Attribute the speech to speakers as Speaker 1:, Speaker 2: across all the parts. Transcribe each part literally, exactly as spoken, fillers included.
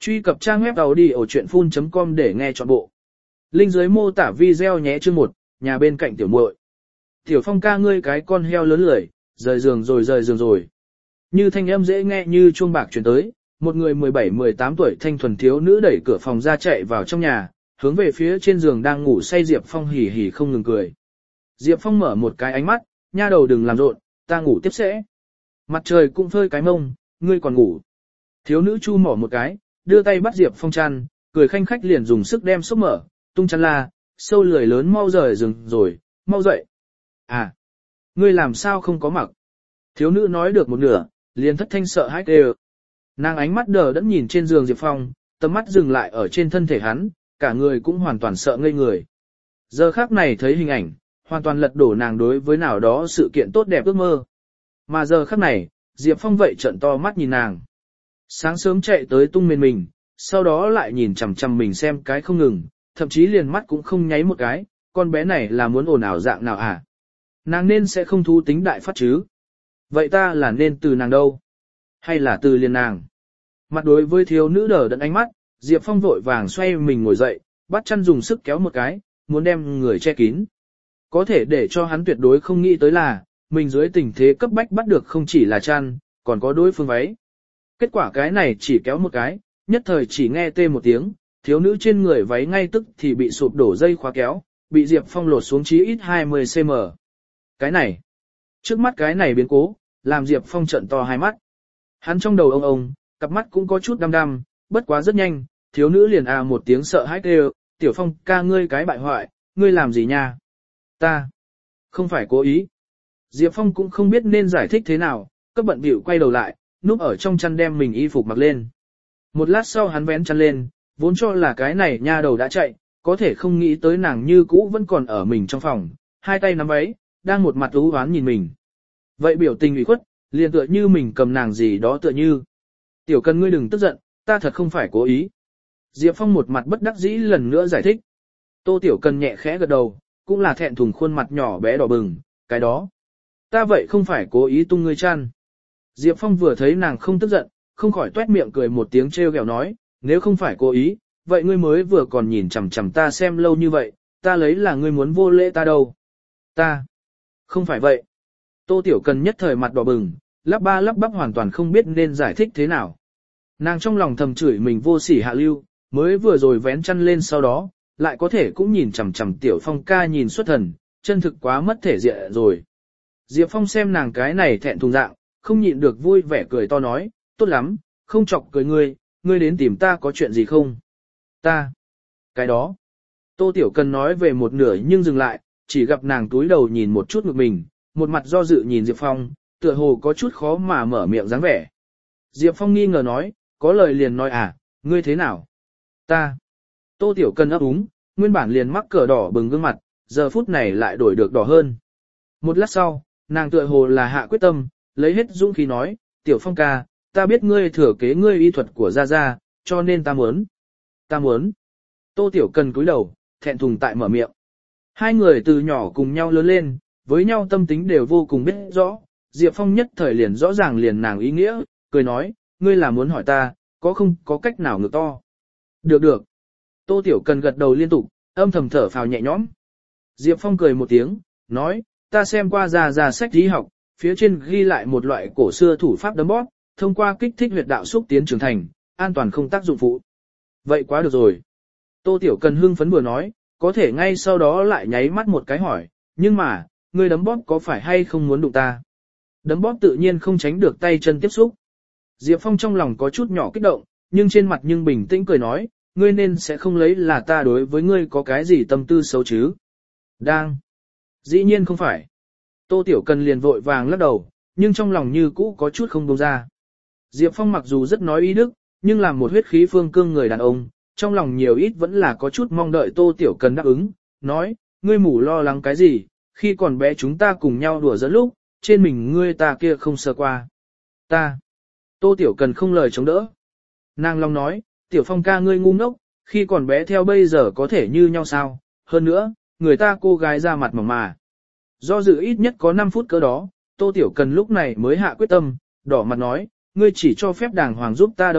Speaker 1: Truy cập trang web audiochuyenphun.com để nghe trọn bộ. Link dưới mô tả video nhé. Chương một, nhà bên cạnh tiểu muội. Tiểu Phong ca ngươi cái con heo lớn lười, rời giường rồi rời giường rồi. Như thanh âm dễ nghe như chuông bạc truyền tới, một người mười bảy mười tám tuổi thanh thuần thiếu nữ đẩy cửa phòng ra chạy vào trong nhà, hướng về phía trên giường đang ngủ say Diệp Phong hỉ hỉ không ngừng cười. Diệp Phong mở một cái ánh mắt, nha đầu đừng làm rộn, ta ngủ tiếp sẽ. Mặt trời cũng phơi cái mông, ngươi còn ngủ. Thiếu nữ chu mỏ một cái, đưa tay bắt Diệp Phong chăn, cười khanh khách liền dùng sức đem xốc mở, tung chăn la, sâu lười lớn mau rời giường rồi, mau dậy. À, ngươi làm sao không có mặc? Thiếu nữ nói được một nửa, liền thất thanh sợ hãi kêu. Nàng ánh mắt đờ đẫn nhìn trên giường Diệp Phong, tầm mắt dừng lại ở trên thân thể hắn, cả người cũng hoàn toàn sợ ngây người. Giờ khắc này thấy hình ảnh, hoàn toàn lật đổ nàng đối với nào đó sự kiện tốt đẹp ước mơ. Mà giờ khắc này, Diệp Phong vậy trợn to mắt nhìn nàng. Sáng sớm chạy tới tung mền mình, sau đó lại nhìn chằm chằm mình xem cái không ngừng, thậm chí liền mắt cũng không nháy một cái, con bé này là muốn ồn ào dạng nào à? Nàng nên sẽ không thú tính đại phát chứ? Vậy ta là nên từ nàng đâu? Hay là từ liền nàng? Mặt đối với thiếu nữ đờ đẫn ánh mắt, Diệp Phong vội vàng xoay mình ngồi dậy, bắt chăn dùng sức kéo một cái, muốn đem người che kín. Có thể để cho hắn tuyệt đối không nghĩ tới là, mình dưới tình thế cấp bách bắt được không chỉ là chăn, còn có đối phương váy. Kết quả cái này chỉ kéo một cái, nhất thời chỉ nghe tê một tiếng, thiếu nữ trên người váy ngay tức thì bị sụp đổ dây khóa kéo, bị Diệp Phong lột xuống chí ít hai mươi xăng ti mét. Cái này, trước mắt cái này biến cố, làm Diệp Phong trợn to hai mắt. Hắn trong đầu ông ông, cặp mắt cũng có chút đăm đăm, bất quá rất nhanh, thiếu nữ liền à một tiếng sợ hãi kêu, Tiểu Phong ca ngươi cái bại hoại, ngươi làm gì nha? Ta, không phải cố ý. Diệp Phong cũng không biết nên giải thích thế nào, cấp bận bịu quay đầu lại, núp ở trong chăn đem mình y phục mặc lên. Một lát sau hắn vén chăn lên, vốn cho là cái này nha đầu đã chạy, có thể không nghĩ tới nàng như cũ vẫn còn ở mình trong phòng, hai tay nắm váy, đang một mặt ú oán nhìn mình. Vậy biểu tình ủy khuất, liền tựa như mình cầm nàng gì đó tựa như. Tiểu Cần ngươi đừng tức giận, ta thật không phải cố ý. Diệp Phong một mặt bất đắc dĩ lần nữa giải thích. Tô Tiểu Cần nhẹ khẽ gật đầu, cũng là thẹn thùng khuôn mặt nhỏ bé đỏ bừng, cái đó. Ta vậy không phải cố ý tung ngươi chăn. Diệp Phong vừa thấy nàng không tức giận, không khỏi tuét miệng cười một tiếng trêu ghẹo nói, nếu không phải cố ý, vậy ngươi mới vừa còn nhìn chằm chằm ta xem lâu như vậy, ta lấy là ngươi muốn vô lễ ta đâu. Ta, không phải vậy. Tô Tiểu Cần nhất thời mặt đỏ bừng, lắp ba lắp bắp hoàn toàn không biết nên giải thích thế nào. Nàng trong lòng thầm chửi mình vô sỉ hạ lưu, mới vừa rồi vén chăn lên sau đó, lại có thể cũng nhìn chằm chằm Tiểu Phong ca nhìn xuất thần, chân thực quá mất thể diện rồi. Diệp Phong xem nàng cái này thẹn thùng dạng, không nhịn được vui vẻ cười to nói, tốt lắm, không chọc cười ngươi, ngươi đến tìm ta có chuyện gì không? Ta, cái đó. Tô Tiểu Cần nói về một nửa nhưng dừng lại, chỉ gặp nàng túi đầu nhìn một chút ngực mình, một mặt do dự nhìn Diệp Phong, tựa hồ có chút khó mà mở miệng dáng vẻ. Diệp Phong nghi ngờ nói, có lời liền nói à, ngươi thế nào? Ta. Tô Tiểu Cần ấp úng, nguyên bản liền mắc cỡ đỏ bừng gương mặt, giờ phút này lại đổi được đỏ hơn. Một lát sau, nàng tựa hồ là hạ quyết tâm, lấy hết dũng khí nói, Tiểu Phong ca, ta biết ngươi thừa kế ngươi y thuật của Gia Gia, cho nên ta muốn. Ta muốn. Tô Tiểu Cần cúi đầu, thẹn thùng tại mở miệng. Hai người từ nhỏ cùng nhau lớn lên, với nhau tâm tính đều vô cùng biết rõ, Diệp Phong nhất thời liền rõ ràng liền nàng ý nghĩa, cười nói, ngươi là muốn hỏi ta, có không có cách nào ngược to. Được được. Tô Tiểu Cần gật đầu liên tục, âm thầm thở phào nhẹ nhõm. Diệp Phong cười một tiếng, nói, ta xem qua Gia Gia sách y học, phía trên ghi lại một loại cổ xưa thủ pháp đấm bóp, thông qua kích thích huyệt đạo xúc tiến trưởng thành, an toàn không tác dụng phụ. Vậy quá được rồi. Tô Tiểu Cần hưng phấn vừa nói, có thể ngay sau đó lại nháy mắt một cái hỏi, nhưng mà, ngươi đấm bóp có phải hay không muốn đụng ta? Đấm bóp tự nhiên không tránh được tay chân tiếp xúc. Diệp Phong trong lòng có chút nhỏ kích động, nhưng trên mặt nhưng bình tĩnh cười nói, ngươi nên sẽ không lấy là ta đối với ngươi có cái gì tâm tư xấu chứ? Đang. Dĩ nhiên không phải. Tô Tiểu Cần liền vội vàng lắc đầu, nhưng trong lòng như cũ có chút không buông ra. Diệp Phong mặc dù rất nói ý đức, nhưng làm một huyết khí phương cương người đàn ông, trong lòng nhiều ít vẫn là có chút mong đợi Tô Tiểu Cần đáp ứng, nói, ngươi mù lo lắng cái gì, khi còn bé chúng ta cùng nhau đùa giỡn lúc, trên mình ngươi ta kia không sơ qua. Ta. Tô Tiểu Cần không lời chống đỡ. Nàng long nói, Tiểu Phong ca ngươi ngu ngốc, khi còn bé theo bây giờ có thể như nhau sao, hơn nữa, người ta cô gái ra mặt mỏng mà. Do dự ít nhất có năm phút cỡ đó, Tô Tiểu Cần lúc này mới hạ quyết tâm, đỏ mặt nói, ngươi chỉ cho phép đàng hoàng giúp ta đấm bóp,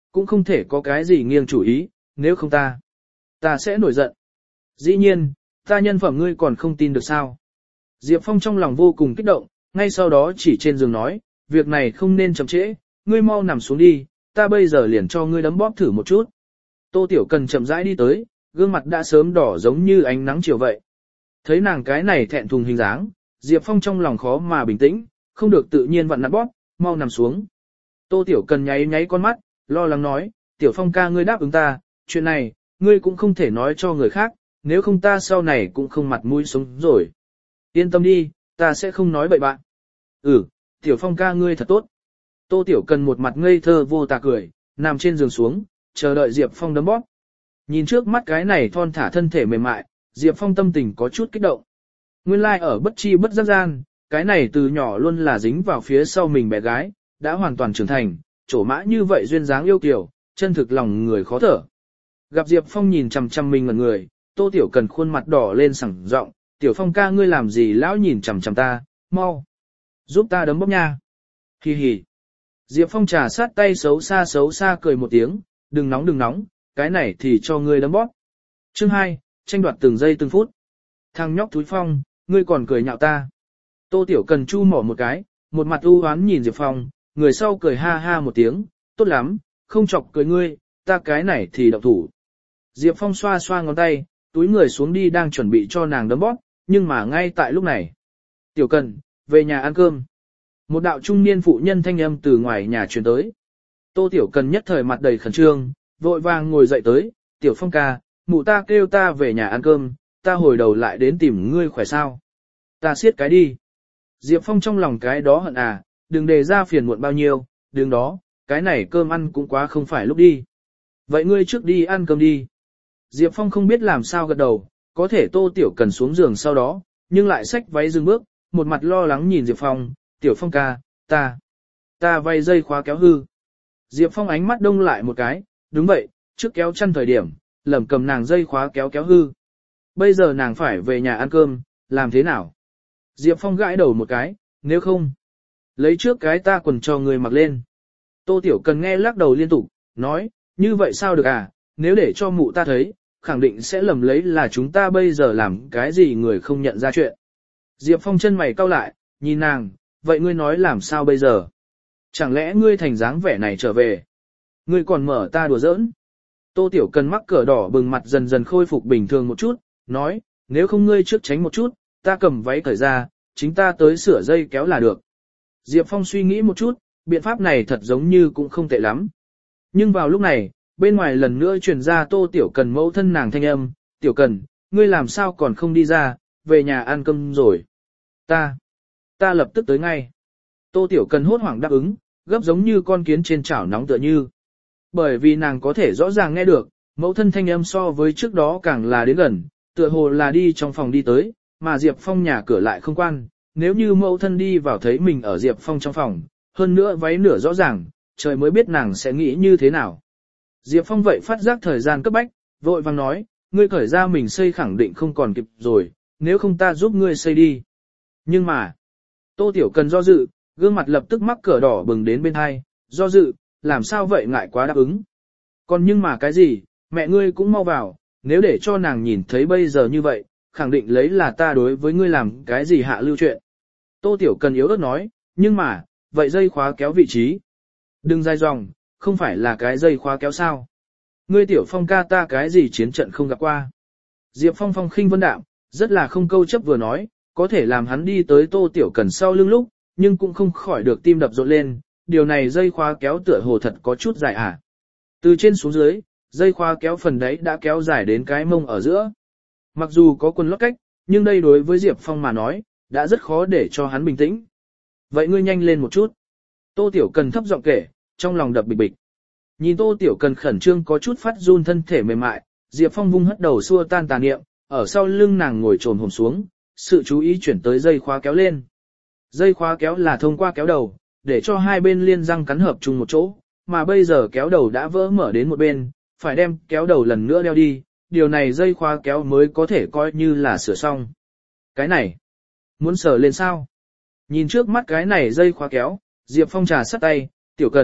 Speaker 1: cũng không thể có cái gì nghiêng chủ ý, nếu không ta, ta sẽ nổi giận. Dĩ nhiên, ta nhân phẩm ngươi còn không tin được sao. Diệp Phong trong lòng vô cùng kích động, ngay sau đó chỉ trên giường nói, việc này không nên chậm trễ, ngươi mau nằm xuống đi, ta bây giờ liền cho ngươi đấm bóp thử một chút. Tô Tiểu Cần chậm rãi đi tới, gương mặt đã sớm đỏ giống như ánh nắng chiều vậy. Thấy nàng cái này thẹn thùng hình dáng, Diệp Phong trong lòng khó mà bình tĩnh, không được tự nhiên vặn nặn bóp, mau nằm xuống. Tô Tiểu Cần nháy nháy con mắt, lo lắng nói, Tiểu Phong ca ngươi đáp ứng ta, chuyện này, ngươi cũng không thể nói cho người khác, nếu không ta sau này cũng không mặt mũi sống rồi. Yên tâm đi, ta sẽ không nói bậy bạn. Ừ, Tiểu Phong ca ngươi thật tốt. Tô Tiểu Cần một mặt ngây thơ vô tà cười, nằm trên giường xuống, chờ đợi Diệp Phong đấm bóp. Nhìn trước mắt cái này thon thả thân thể mềm mại, Diệp Phong tâm tình có chút kích động. Nguyên lai like ở bất chi bất giác gian, cái này từ nhỏ luôn là dính vào phía sau mình bé gái, đã hoàn toàn trưởng thành, trổ mã như vậy duyên dáng yêu kiều, chân thực lòng người khó thở. Gặp Diệp Phong nhìn chằm chằm mình ngẩn người, Tô Tiểu Cần khuôn mặt đỏ lên sẳng giọng, Tiểu Phong ca ngươi làm gì lão nhìn chằm chằm ta, mau, giúp ta đấm bóp nha. Hi hi. Diệp Phong trà sát tay xấu xa xấu xa cười một tiếng, đừng nóng đừng nóng, cái này thì cho ngươi đấm bóp. Chương hai, tranh đoạt từng giây từng phút. Thằng nhóc thúi Phong, ngươi còn cười nhạo ta. Tô Tiểu Cần chu mỏ một cái, một mặt u hoán nhìn Diệp Phong, người sau cười ha ha một tiếng, tốt lắm, không chọc cười ngươi, ta cái này thì động thủ. Diệp Phong xoa xoa ngón tay, túi người xuống đi đang chuẩn bị cho nàng đấm bóp, nhưng mà ngay tại lúc này. Tiểu Cần, về nhà ăn cơm. Một đạo trung niên phụ nhân thanh âm từ ngoài nhà truyền tới. Tô Tiểu Cần nhất thời mặt đầy khẩn trương, vội vàng ngồi dậy tới, Tiểu Phong ca, mụ ta kêu ta về nhà ăn cơm, ta hồi đầu lại đến tìm ngươi khỏe sao. Ta siết cái đi. Diệp Phong trong lòng cái đó hận à, đừng đề ra phiền muộn bao nhiêu, đừng đó, cái này cơm ăn cũng quá không phải lúc đi. Vậy ngươi trước đi ăn cơm đi. Diệp Phong không biết làm sao gật đầu, có thể Tô Tiểu Cần xuống giường sau đó, nhưng lại xách váy dừng bước, một mặt lo lắng nhìn Diệp Phong, Tiểu Phong ca, ta, ta vay dây khóa kéo hư. Diệp Phong ánh mắt đông lại một cái, đúng vậy, trước kéo chăn thời điểm, lầm cầm nàng dây khóa kéo kéo hư. Bây giờ nàng phải về nhà ăn cơm, làm thế nào? Diệp Phong gãi đầu một cái, nếu không, lấy trước cái ta quần cho người mặc lên. Tô Tiểu Cần nghe lắc đầu liên tục, nói, như vậy sao được à, nếu để cho mụ ta thấy, khẳng định sẽ lầm lấy là chúng ta bây giờ làm cái gì người không nhận ra chuyện. Diệp Phong chân mày cau lại, nhìn nàng, vậy ngươi nói làm sao bây giờ? Chẳng lẽ ngươi thành dáng vẻ này trở về? Ngươi còn mở ta đùa giỡn? Tô Tiểu Cần mắc cỡ đỏ bừng mặt dần dần khôi phục bình thường một chút, nói, nếu không ngươi trước tránh một chút, ta cầm váy cởi ra, chính ta tới sửa dây kéo là được. Diệp Phong suy nghĩ một chút, biện pháp này thật giống như cũng không tệ lắm. Nhưng vào lúc này, bên ngoài lần nữa truyền ra Tô Tiểu Cần mẫu thân nàng thanh âm, Tiểu Cần, ngươi làm sao còn không đi ra, về nhà ăn cơm rồi. Ta, ta lập tức tới ngay. Tô Tiểu Cần hốt hoảng đáp ứng, gấp giống như con kiến trên chảo nóng tựa như. Bởi vì nàng có thể rõ ràng nghe được, mẫu thân thanh âm so với trước đó càng là đến gần, tựa hồ là đi trong phòng đi tới, mà Diệp Phong nhà cửa lại không quan, nếu như mẫu thân đi vào thấy mình ở Diệp Phong trong phòng, hơn nữa váy nửa rõ ràng, trời mới biết nàng sẽ nghĩ như thế nào. Diệp Phong vậy phát giác thời gian cấp bách, vội vàng nói, ngươi cởi ra mình xây khẳng định không còn kịp rồi, nếu không ta giúp ngươi xây đi. Nhưng mà, Tô Tiểu Cần do dự, gương mặt lập tức mắc cỡ đỏ bừng đến bên hai, do dự, làm sao vậy ngại quá đáp ứng. Còn nhưng mà cái gì, mẹ ngươi cũng mau vào, nếu để cho nàng nhìn thấy bây giờ như vậy, khẳng định lấy là ta đối với ngươi làm cái gì hạ lưu chuyện. Tô Tiểu Cần yếu ớt nói, nhưng mà, vậy dây khóa kéo vị trí. Đừng dai dòng, không phải là cái dây khóa kéo sao. Ngươi Tiểu Phong ca ta cái gì chiến trận không gặp qua. Diệp Phong phong khinh vân đạm, rất là không câu chấp vừa nói, có thể làm hắn đi tới Tô Tiểu Cần sau lưng lúc, nhưng cũng không khỏi được tim đập rộn lên, điều này dây khóa kéo tựa hồ thật có chút dài à. Từ trên xuống dưới, dây khóa kéo phần đấy đã kéo dài đến cái mông ở giữa. Mặc dù có quần lót cách, nhưng đây đối với Diệp Phong mà nói, đã rất khó để cho hắn bình tĩnh. Vậy ngươi nhanh lên một chút. Tô Tiểu Cần thấp giọng kể, trong lòng đập bịch bịch. Nhìn Tô Tiểu Cần khẩn trương có chút phát run thân thể mềm mại, Diệp Phong vung hất đầu xua tan tà niệm, ở sau lưng nàng ngồi trồm hổm xuống, sự chú ý chuyển tới dây khóa kéo lên. Dây khóa kéo là thông qua kéo đầu, để cho hai bên liên răng cắn hợp chung một chỗ, mà bây giờ kéo đầu đã vỡ mở đến một bên, phải đem kéo đầu lần nữa đeo đi, điều này dây khóa kéo mới có thể coi như là sửa xong. Cái này, muốn sờ lên sao? Nhìn trước mắt cái này dây khóa kéo, Diệp Phong trà sắt tay, Tiểu Cần,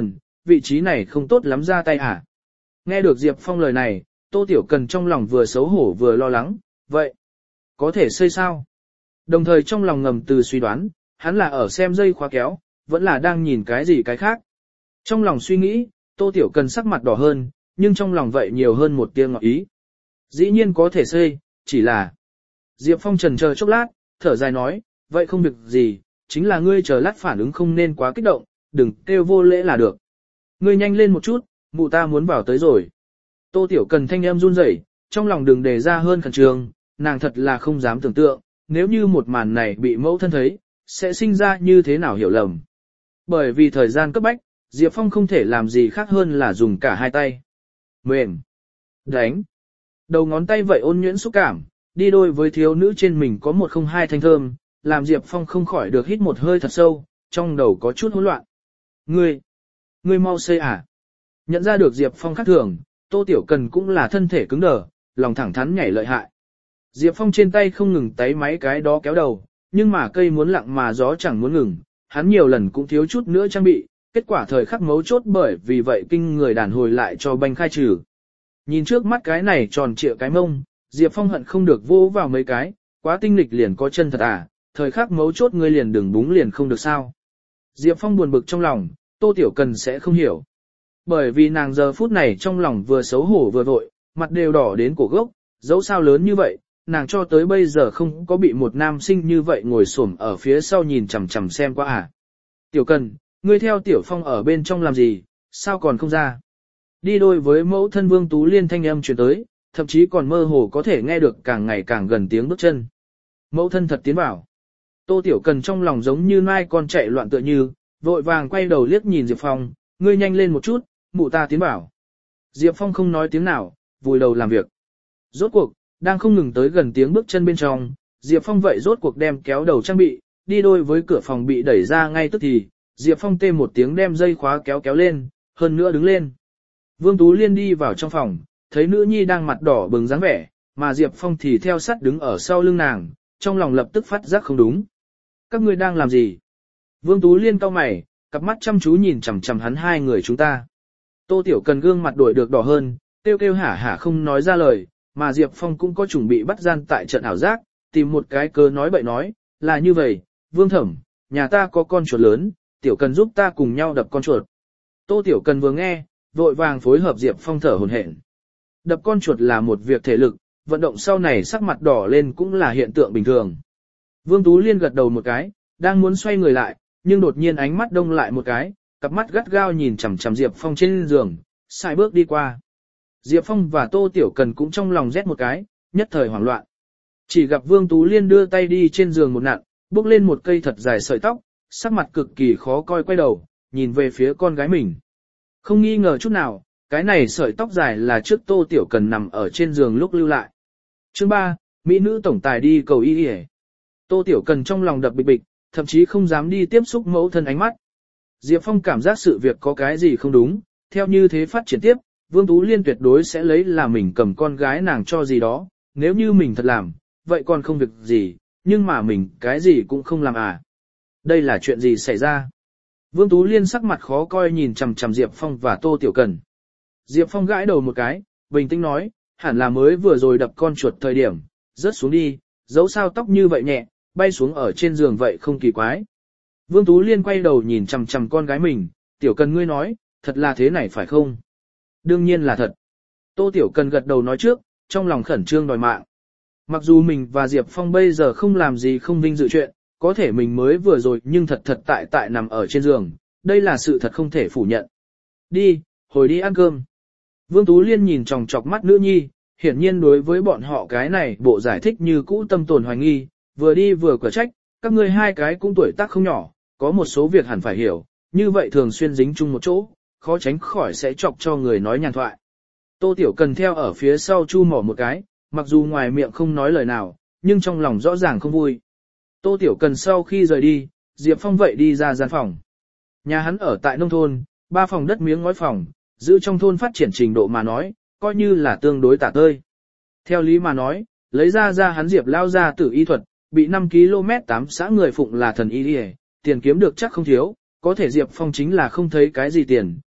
Speaker 1: vị trí này không tốt lắm ra tay à. Nghe được Diệp Phong lời này, Tô Tiểu Cần trong lòng vừa xấu hổ vừa lo lắng, vậy, có thể xây sao? Đồng thời trong lòng ngầm từ suy đoán, hắn là ở xem dây khóa kéo, vẫn là đang nhìn cái gì cái khác. Trong lòng suy nghĩ, Tô Tiểu Cần sắc mặt đỏ hơn, nhưng trong lòng vậy nhiều hơn một tia ngọt ý. Dĩ nhiên có thể xây, chỉ là... Diệp Phong trần chờ chốc lát, thở dài nói, vậy không việc gì, chính là ngươi chờ lát phản ứng không nên quá kích động, đừng kêu vô lễ là được. Ngươi nhanh lên một chút, mụ ta muốn vào tới rồi. Tô Tiểu Cần thanh em run rẩy, trong lòng đừng đề ra hơn khẩn trương, nàng thật là không dám tưởng tượng, nếu như một màn này bị mẫu thân thấy, sẽ sinh ra như thế nào hiểu lầm. Bởi vì thời gian cấp bách, Diệp Phong không thể làm gì khác hơn là dùng cả hai tay. Mềm, đánh, đầu ngón tay vậy ôn nhuyễn xúc cảm, đi đôi với thiếu nữ trên mình có một không hai thanh thơm, làm Diệp Phong không khỏi được hít một hơi thật sâu, trong đầu có chút hỗn loạn. Ngươi, ngươi mau xây à? Nhận ra được Diệp Phong khác thường, Tô Tiểu Cần cũng là thân thể cứng đờ, lòng thẳng thắn nhảy lợi hại. Diệp Phong trên tay không ngừng táy máy cái đó kéo đầu, nhưng mà cây muốn lặng mà gió chẳng muốn ngừng, hắn nhiều lần cũng thiếu chút nữa trang bị, kết quả thời khắc mấu chốt bởi vì vậy kinh người đàn hồi lại cho banh khai trừ. Nhìn trước mắt cái này tròn trịa cái mông, Diệp Phong hận không được vô vào mấy cái, quá tinh lịch liền có chân thật à, thời khắc mấu chốt ngươi liền đừng búng liền không được sao. Diệp Phong buồn bực trong lòng, Tô Tiểu Cần sẽ không hiểu. Bởi vì nàng giờ phút này trong lòng vừa xấu hổ vừa vội, mặt đều đỏ đến cổ gốc, dẫu sao lớn như vậy, nàng cho tới bây giờ không có bị một nam sinh như vậy ngồi xổm ở phía sau nhìn chằm chằm xem qua à. Tiểu Cần, ngươi theo Tiểu Phong ở bên trong làm gì, sao còn không ra? Đi đôi với mẫu thân Vương Tú Liên thanh âm truyền tới, thậm chí còn mơ hồ có thể nghe được càng ngày càng gần tiếng bước chân. Mẫu thân thật tiến vào. Tô Tiểu Cần trong lòng giống như mai con chạy loạn tựa như, vội vàng quay đầu liếc nhìn Diệp Phong, ngươi nhanh lên một chút, mụ ta tiến vào. Diệp Phong không nói tiếng nào, vùi đầu làm việc. Rốt cuộc, đang không ngừng tới gần tiếng bước chân bên trong, Diệp Phong vậy rốt cuộc đem kéo đầu trang bị, đi đôi với cửa phòng bị đẩy ra ngay tức thì, Diệp Phong tê một tiếng đem dây khóa kéo kéo lên, hơn nữa đứng lên. Vương Tú Liên đi vào trong phòng, thấy nữ nhi đang mặt đỏ bừng dáng vẻ, mà Diệp Phong thì theo sát đứng ở sau lưng nàng, trong lòng lập tức phát giác không đúng. Các ngươi đang làm gì? Vương Tú Liên cau mày, cặp mắt chăm chú nhìn chằm chằm hắn hai người chúng ta. Tô Tiểu Cần gương mặt đổi được đỏ hơn, kêu kêu hả hả không nói ra lời, mà Diệp Phong cũng có chuẩn bị bắt gian tại trận ảo giác, tìm một cái cớ nói bậy nói, là như vậy, Vương Thẩm, nhà ta có con chuột lớn, Tiểu Cần giúp ta cùng nhau đập con chuột. Tô Tiểu Cần vừa nghe, vội vàng phối hợp Diệp Phong thở hổn hển. Đập con chuột là một việc thể lực, vận động sau này sắc mặt đỏ lên cũng là hiện tượng bình thường. Vương Tú Liên gật đầu một cái, đang muốn xoay người lại, nhưng đột nhiên ánh mắt đông lại một cái, cặp mắt gắt gao nhìn chằm chằm Diệp Phong trên giường, sai bước đi qua. Diệp Phong và Tô Tiểu Cần cũng trong lòng rét một cái, nhất thời hoảng loạn. Chỉ gặp Vương Tú Liên đưa tay đi trên giường một nặn, bước lên một cây thật dài sợi tóc, sắc mặt cực kỳ khó coi quay đầu, nhìn về phía con gái mình. Không nghi ngờ chút nào, cái này sợi tóc dài là trước Tô Tiểu Cần nằm ở trên giường lúc lưu lại. Chương ba, Mỹ nữ tổng tài đi cầu y y. Tô Tiểu Cần trong lòng đập bịch bịch, thậm chí không dám đi tiếp xúc mẫu thân ánh mắt. Diệp Phong cảm giác sự việc có cái gì không đúng, theo như thế phát triển tiếp, Vương Tú Liên tuyệt đối sẽ lấy là mình cầm con gái nàng cho gì đó, nếu như mình thật làm, vậy còn không việc gì, nhưng mà mình cái gì cũng không làm à. Đây là chuyện gì xảy ra? Vương Tú Liên sắc mặt khó coi nhìn chằm chằm Diệp Phong và Tô Tiểu Cần. Diệp Phong gãi đầu một cái, bình tĩnh nói, hẳn là mới vừa rồi đập con chuột thời điểm, rớt xuống đi, dẫu sao tóc như vậy nhẹ, bay xuống ở trên giường vậy không kỳ quái. Vương Tú Liên quay đầu nhìn chằm chằm con gái mình, Tiểu Cần ngươi nói, thật là thế này phải không? Đương nhiên là thật. Tô Tiểu Cần gật đầu nói trước, trong lòng khẩn trương đòi mạng. Mặc dù mình và Diệp Phong bây giờ không làm gì không vinh dự chuyện, có thể mình mới vừa rồi nhưng thật thật tại tại nằm ở trên giường, đây là sự thật không thể phủ nhận. Đi, hồi đi ăn cơm. Vương Tú Liên nhìn tròng trọc mắt nữ nhi, hiển nhiên đối với bọn họ cái này bộ giải thích như cũ tâm tồn hoài nghi, vừa đi vừa quả trách, các ngươi hai cái cũng tuổi tác không nhỏ, có một số việc hẳn phải hiểu, như vậy thường xuyên dính chung một chỗ, khó tránh khỏi sẽ chọc cho người nói nhàn thoại. Tô Tiểu Cần theo ở phía sau chu mỏ một cái, mặc dù ngoài miệng không nói lời nào, nhưng trong lòng rõ ràng không vui. Tô Tiểu Cần sau khi rời đi, Diệp Phong vậy đi ra gian phòng. Nhà hắn ở tại nông thôn, ba phòng đất miếng ngói phòng, giữ trong thôn phát triển trình độ mà nói, coi như là tương đối tả tơi. Theo lý mà nói, lấy ra ra hắn Diệp lao ra tử y thuật, bị năm ki lô mét tám xã người phụng là thần y đi, tiền kiếm được chắc không thiếu, có thể Diệp Phong chính là không thấy cái gì tiền,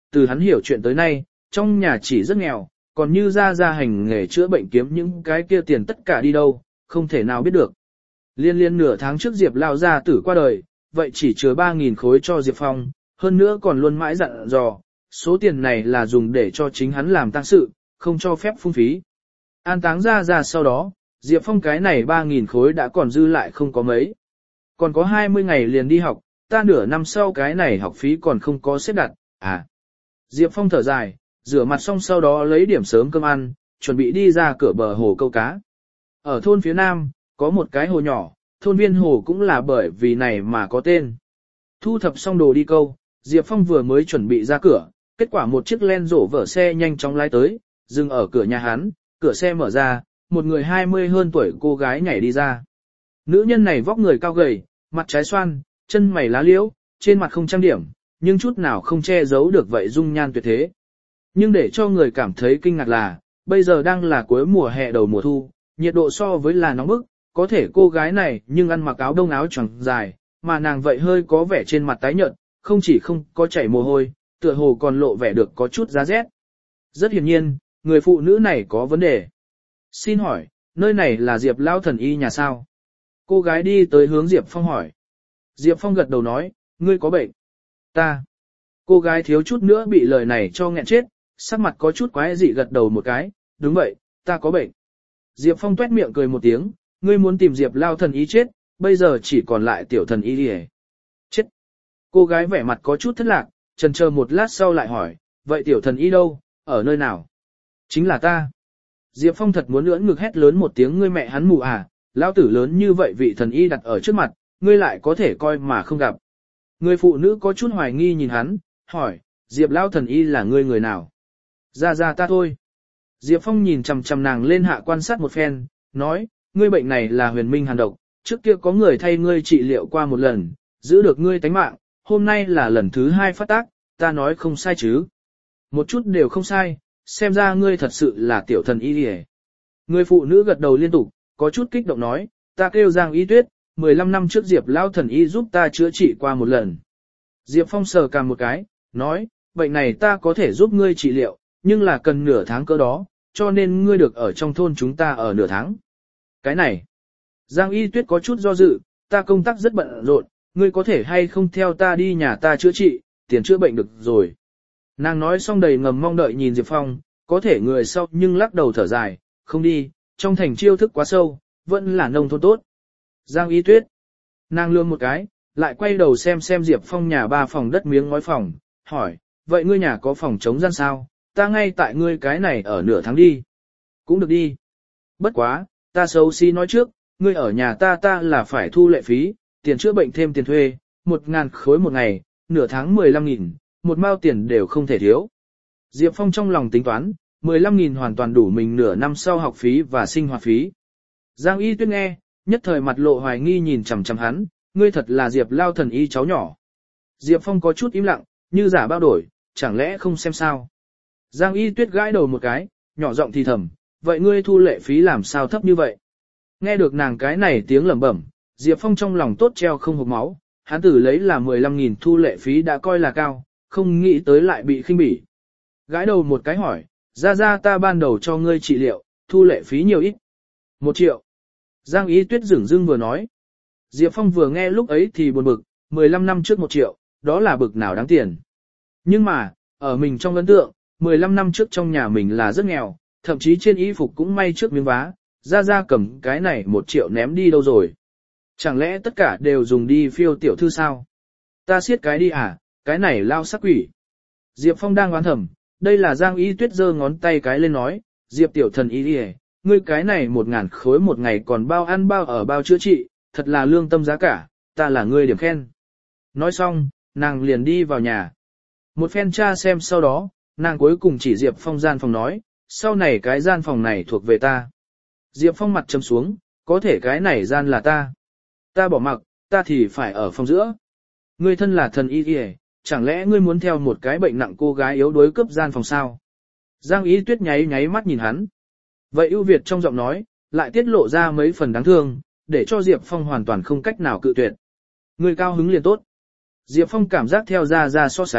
Speaker 1: từ hắn hiểu chuyện tới nay, trong nhà chỉ rất nghèo, còn như ra ra hành nghề chữa bệnh kiếm những cái kia tiền tất cả đi đâu, không thể nào biết được. Liên liên nửa tháng trước Diệp lao gia tử qua đời, vậy chỉ chứa ba nghìn khối cho Diệp Phong, hơn nữa còn luôn mãi dặn dò, số tiền này là dùng để cho chính hắn làm tang sự, không cho phép phung phí. An táng ra ra sau đó, Diệp Phong cái này ba nghìn khối đã còn dư lại không có mấy. Còn có hai mươi ngày liền đi học, ta nửa năm sau cái này học phí còn không có xếp đặt, à. Diệp Phong thở dài, rửa mặt xong sau đó lấy điểm sớm cơm ăn, chuẩn bị đi ra cửa bờ hồ câu cá. Ở thôn phía nam, có một cái hồ nhỏ, thôn viên hồ cũng là bởi vì này mà có tên. Thu thập xong đồ đi câu, Diệp Phong vừa mới chuẩn bị ra cửa, kết quả một chiếc len rổ vở xe nhanh chóng lái tới, dừng ở cửa nhà hắn, cửa xe mở ra, một người hai mươi hơn tuổi cô gái nhảy đi ra. Nữ nhân này vóc người cao gầy, mặt trái xoan, chân mày lá liễu, trên mặt không trang điểm, nhưng chút nào không che giấu được vậy dung nhan tuyệt thế. Nhưng để cho người cảm thấy kinh ngạc là, bây giờ đang là cuối mùa hè đầu mùa thu, nhiệt độ so với là nóng bức, có thể cô gái này nhưng ăn mặc áo đông áo choàng dài, mà nàng vậy hơi có vẻ trên mặt tái nhợt, không chỉ không có chảy mồ hôi, tựa hồ còn lộ vẻ được có chút giá rét. Rất hiển nhiên, người phụ nữ này có vấn đề. Xin hỏi, nơi này là Diệp Lao thần y nhà sao? Cô gái đi tới hướng Diệp Phong hỏi. Diệp Phong gật đầu nói, ngươi có bệnh. Ta. Cô gái thiếu chút nữa bị lời này cho nghẹn chết, sắc mặt có chút quái dị gật đầu một cái, đúng vậy, ta có bệnh. Diệp Phong tuét miệng cười một tiếng, ngươi muốn tìm Diệp Lao thần y chết, bây giờ chỉ còn lại tiểu thần y đi. Chết. Cô gái vẻ mặt có chút thất lạc, chần chờ một lát sau lại hỏi, vậy tiểu thần y đâu, ở nơi nào? Chính là ta. Diệp Phong thật muốn lưỡn ngực hét lớn một tiếng, ngươi mẹ hắn mù à, lao tử lớn như vậy vị thần y đặt ở trước mặt, ngươi lại có thể coi mà không gặp. Người phụ nữ có chút hoài nghi nhìn hắn, hỏi, Diệp Lao thần y là ngươi người nào? Ra ra ta thôi. Diệp Phong nhìn chằm chằm nàng lên hạ quan sát một phen, nói, ngươi bệnh này là huyền minh hàn độc, trước kia có người thay ngươi trị liệu qua một lần, giữ được ngươi tánh mạng, hôm nay là lần thứ hai phát tác, ta nói không sai chứ. Một chút đều không sai, xem ra ngươi thật sự là tiểu thần y hề. Người phụ nữ gật đầu liên tục, có chút kích động nói, ta kêu Giang Y Tuyết, mười lăm năm trước Diệp Lao thần y giúp ta chữa trị qua một lần. Diệp Phong sờ cằm một cái, nói, bệnh này ta có thể giúp ngươi trị liệu, nhưng là cần nửa tháng cơ đó, cho nên ngươi được ở trong thôn chúng ta ở nửa tháng. Cái này, Giang Y Tuyết có chút do dự, ta công tác rất bận rộn, ngươi có thể hay không theo ta đi nhà ta chữa trị, tiền chữa bệnh được rồi. Nàng nói xong đầy ngầm mong đợi nhìn Diệp Phong, có thể người sau nhưng lắc đầu thở dài, không đi, trong thành chiêu thức quá sâu, vẫn là nông thôn tốt. Giang Y Tuyết, nàng lương một cái, lại quay đầu xem xem Diệp Phong nhà ba phòng đất miếng ngói phòng, hỏi, vậy ngươi nhà có phòng chống gian sao, ta ngay tại ngươi cái này ở nửa tháng đi. Cũng được đi. Bất quá, ta xấu xí nói trước, ngươi ở nhà ta ta là phải thu lệ phí, tiền chữa bệnh thêm tiền thuê, một ngàn khối một ngày, nửa tháng mười lăm nghìn, một mao tiền đều không thể thiếu. Diệp Phong trong lòng tính toán, mười lăm nghìn hoàn toàn đủ mình nửa năm sau học phí và sinh hoạt phí. Giang Y Tuyết nghe, nhất thời mặt lộ hoài nghi nhìn chằm chằm hắn, ngươi thật là Diệp Lao thần y cháu nhỏ. Diệp Phong có chút im lặng, như giả bao đổi, chẳng lẽ không xem sao. Giang Y Tuyết gãi đầu một cái, nhỏ giọng thì thầm, vậy ngươi thu lệ phí làm sao thấp như vậy? Nghe được nàng cái này tiếng lẩm bẩm, Diệp Phong trong lòng tốt treo không hộc máu, hắn tử lấy là mười lăm nghìn thu lệ phí đã coi là cao, không nghĩ tới lại bị khinh bỉ. Gãi đầu một cái hỏi, ra ra ta ban đầu cho ngươi trị liệu, thu lệ phí nhiều ít. Một triệu. Giang Y Tuyết dửng dưng vừa nói. Diệp Phong vừa nghe lúc ấy thì buồn bực, mười lăm năm trước một triệu, đó là bực nào đáng tiền. Nhưng mà, ở mình trong ấn tượng, mười lăm năm trước trong nhà mình là rất nghèo, thậm chí trên y phục cũng may trước miếng vá, ra ra cầm cái này một triệu ném đi đâu rồi. Chẳng lẽ tất cả đều dùng đi phiêu tiểu thư sao? Ta siết cái đi à, cái này lao sắc quỷ. Diệp Phong đang oán thầm, đây là Giang Y Tuyết giơ ngón tay cái lên nói, Diệp tiểu thần y đi, ngươi cái này một ngàn khối một ngày còn bao ăn bao ở bao chữa trị, thật là lương tâm giá cả, ta là ngươi điểm khen. Nói xong, nàng liền đi vào nhà. Một phen tra xem sau đó, nàng cuối cùng chỉ Diệp Phong gian phòng nói, sau này cái gian phòng này thuộc về ta. Diệp Phong mặt trầm xuống, có thể cái này gian là ta. Ta bỏ mặc, ta thì phải ở phòng giữa. Ngươi thân là thần y y, chẳng lẽ ngươi muốn theo một cái bệnh nặng cô gái yếu đuối cướp gian phòng sao? Giang Y Tuyết nháy nháy mắt nhìn hắn. Vậy ưu việt trong giọng nói, lại tiết lộ ra mấy phần đáng thương, để cho Diệp Phong hoàn toàn không cách nào cự tuyệt. Ngươi cao hứng liền tốt. Diệp Phong cảm giác theo ra ra so sánh,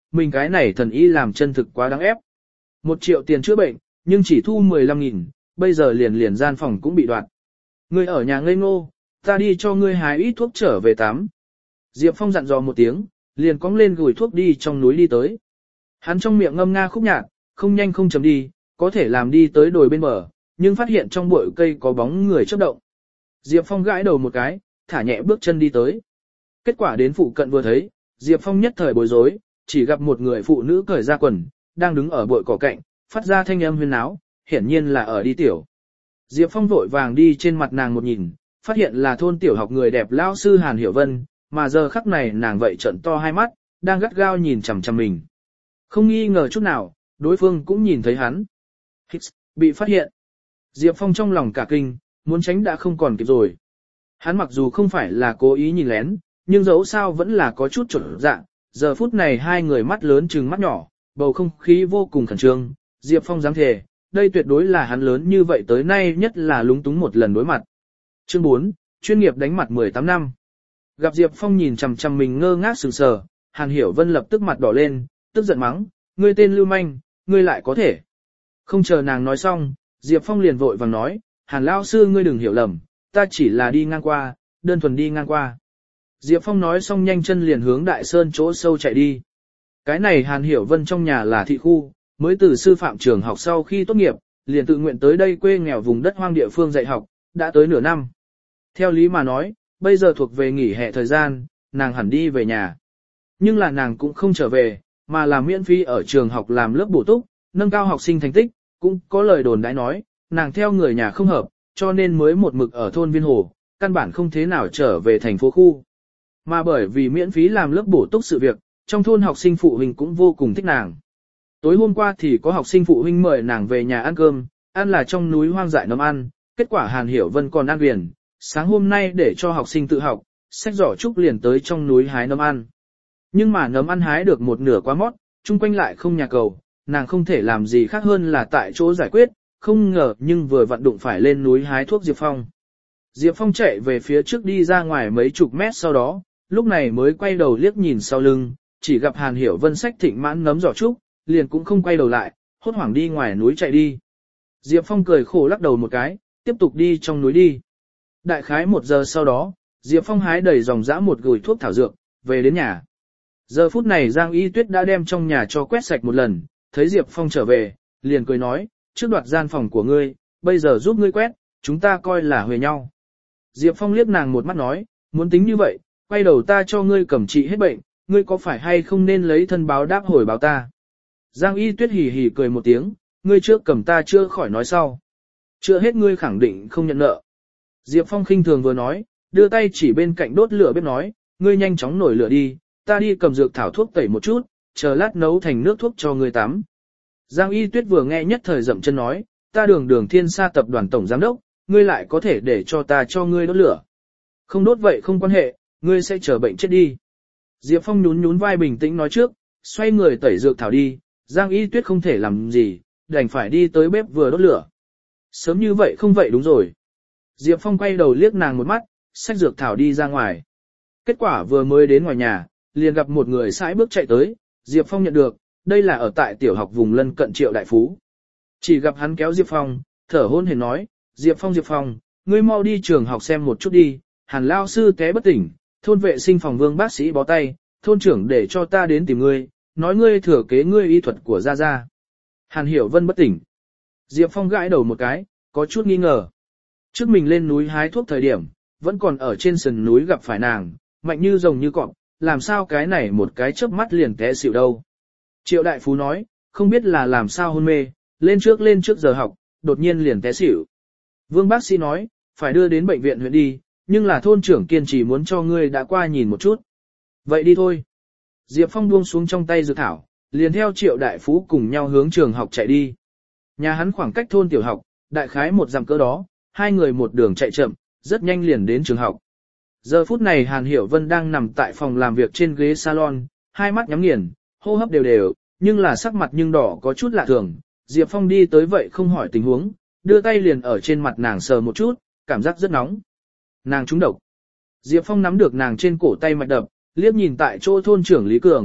Speaker 1: mình cái này thần y làm chân thực quá đáng ép. Một triệu tiền chữa bệnh, nhưng chỉ thu mười lăm nghìn, bây giờ liền liền gian phòng cũng bị đoạt. Ngươi ở nhà ngây ngô, ta đi cho ngươi hái ít thuốc trở về tắm. Diệp Phong dặn dò một tiếng, liền cong lên gửi thuốc đi trong núi đi tới. Hắn trong miệng ngâm nga khúc nhạc, không nhanh không chậm đi, có thể làm đi tới đồi bên bờ, nhưng phát hiện trong bụi cây có bóng người chớp động. Diệp Phong gãi đầu một cái, thả nhẹ bước chân đi tới. Kết quả đến phụ cận vừa thấy, Diệp Phong nhất thời bối rối, chỉ gặp một người phụ nữ cởi ra quần, đang đứng ở bụi cỏ cạnh, phát ra thanh âm huyên náo, hiển nhiên là ở đi tiểu. Diệp Phong vội vàng đi trên mặt nàng một nhìn, phát hiện là thôn tiểu học người đẹp lão sư Hàn Hiểu Vân, mà giờ khắc này nàng vậy trợn to hai mắt, đang gắt gao nhìn chằm chằm mình. Không nghi ngờ chút nào, đối phương cũng nhìn thấy hắn. Hít, bị phát hiện. Diệp Phong trong lòng cả kinh, muốn tránh đã không còn kịp rồi. Hắn mặc dù không phải là cố ý nhìn lén, nhưng dẫu sao vẫn là có chút chuẩn dạng. Giờ phút này hai người mắt lớn trừng mắt nhỏ, bầu không khí vô cùng khẩn trương. Diệp Phong dám thề, đây tuyệt đối là hắn lớn như vậy tới nay nhất là lúng túng một lần đối mặt. Chương bốn, chuyên nghiệp đánh mặt mười tám năm. Gặp Diệp Phong nhìn chằm chằm mình ngơ ngác sừng sờ, Hàn Hiểu Vân lập tức mặt đỏ lên, tức giận mắng, ngươi tên lưu manh, ngươi lại có thể. Không chờ nàng nói xong, Diệp Phong liền vội vàng nói, Hàn lão sư ngươi đừng hiểu lầm, ta chỉ là đi ngang qua, đơn thuần đi ngang qua. Diệp Phong nói xong nhanh chân liền hướng Đại Sơn chỗ sâu chạy đi. Cái này Hàn Hiểu Vân trong nhà là thị khu, mới từ sư phạm trường học sau khi tốt nghiệp, liền tự nguyện tới đây quê nghèo vùng đất hoang địa phương dạy học, đã tới nửa năm. Theo lý mà nói, bây giờ thuộc về nghỉ hè thời gian, nàng hẳn đi về nhà. Nhưng là nàng cũng không trở về, mà là miễn phí ở trường học làm lớp bổ túc, nâng cao học sinh thành tích, cũng có lời đồn đãi nói, nàng theo người nhà không hợp, cho nên mới một mực ở thôn Viên Hồ, căn bản không thế nào trở về thành phố khu. Mà bởi vì miễn phí làm lớp bổ túc sự việc, trong thôn học sinh phụ huynh cũng vô cùng thích nàng. Tối hôm qua thì có học sinh phụ huynh mời nàng về nhà ăn cơm, ăn là trong núi hoang dại nấm ăn, kết quả Hàn Hiểu Vân còn ăn viền, sáng hôm nay để cho học sinh tự học, xách giỏ trúc liền tới trong núi hái nấm ăn. Nhưng mà nấm ăn hái được một nửa quá mót, chung quanh lại không nhà cầu, nàng không thể làm gì khác hơn là tại chỗ giải quyết, không ngờ nhưng vừa vặn đụng phải lên núi hái thuốc Diệp Phong. Diệp Phong chạy về phía trước đi ra ngoài mấy chục mét sau đó, lúc này mới quay đầu liếc nhìn sau lưng, chỉ gặp Hàn Hiểu Vân xách thịnh mãn nấm giỏ trúc, liền cũng không quay đầu lại, hốt hoảng đi ngoài núi chạy đi. Diệp Phong cười khổ lắc đầu một cái, tiếp tục đi trong núi đi. Đại khái một giờ sau đó, Diệp Phong hái đầy dòng dã một gùi thuốc thảo dược, về đến nhà. Giờ phút này Giang Y Tuyết đã đem trong nhà cho quét sạch một lần, thấy Diệp Phong trở về, liền cười nói, trước đoạt gian phòng của ngươi, bây giờ giúp ngươi quét, chúng ta coi là huề nhau. Diệp Phong liếc nàng một mắt nói, muốn tính như vậy, quay đầu ta cho ngươi cầm trị hết bệnh, ngươi có phải hay không nên lấy thân báo đáp hồi báo ta. Giang Y Tuyết hì hì cười một tiếng, ngươi trước cầm ta chưa khỏi nói sau. Chưa hết ngươi khẳng định không nhận nợ. Diệp Phong khinh thường vừa nói, đưa tay chỉ bên cạnh đốt lửa bếp nói, ngươi nhanh chóng nổi lửa đi, ta đi cầm dược thảo thuốc tẩy một chút, chờ lát nấu thành nước thuốc cho ngươi tắm. Giang Y Tuyết vừa nghe nhất thời dậm chân nói, ta đường đường thiên sa tập đoàn tổng giám đốc, ngươi lại có thể để cho ta cho ngươi đốt lửa. Không đốt vậy không quan hệ, ngươi sẽ chờ bệnh chết đi. Diệp Phong nhún nhún vai bình tĩnh nói trước, xoay người tẩy dược thảo đi, Giang Y Tuyết không thể làm gì, đành phải đi tới bếp vừa đốt lửa. Sớm như vậy không vậy đúng rồi. Diệp Phong quay đầu liếc nàng một mắt, xách dược thảo đi ra ngoài. Kết quả vừa mới đến ngoài nhà, liền gặp một người sải bước chạy tới, Diệp Phong nhận được, đây là ở tại tiểu học vùng lân cận Triệu Đại Phú. Chỉ gặp hắn kéo Diệp Phong, thở hổn hển nói, Diệp Phong Diệp Phong, ngươi mau đi trường học xem một chút đi, Hàn lao sư té bất tỉnh, thôn vệ sinh phòng Vương bác sĩ bó tay, thôn trưởng để cho ta đến tìm ngươi, nói ngươi thừa kế ngươi y thuật của Gia Gia. Hàn Hiểu Vân bất tỉnh. Diệp Phong gãi đầu một cái, có chút nghi ngờ. Trước mình lên núi hái thuốc thời điểm, vẫn còn ở trên sườn núi gặp phải nàng, mạnh như rồng như cọp, làm sao cái này một cái chớp mắt liền té xỉu đâu. Triệu Đại Phú nói, không biết là làm sao hôn mê, lên trước lên trước giờ học, đột nhiên liền té xỉu. Vương bác sĩ nói, phải đưa đến bệnh viện huyện đi, nhưng là thôn trưởng kiên trì muốn cho ngươi đã qua nhìn một chút. Vậy đi thôi. Diệp Phong buông xuống trong tay dược thảo, liền theo Triệu Đại Phú cùng nhau hướng trường học chạy đi. Nhà hắn khoảng cách thôn tiểu học, đại khái một dặm cỡ đó, hai người một đường chạy chậm, rất nhanh liền đến trường học. Giờ phút này Hàn Hiểu Vân đang nằm tại phòng làm việc trên ghế salon, hai mắt nhắm nghiền, hô hấp đều đều, nhưng là sắc mặt nhưng đỏ có chút lạ thường. Diệp Phong đi tới vậy không hỏi tình huống, đưa tay liền ở trên mặt nàng sờ một chút, cảm giác rất nóng. Nàng trúng độc. Diệp Phong nắm được nàng trên cổ tay mạch đập, liếc nhìn tại chỗ thôn trưởng Lý Cường,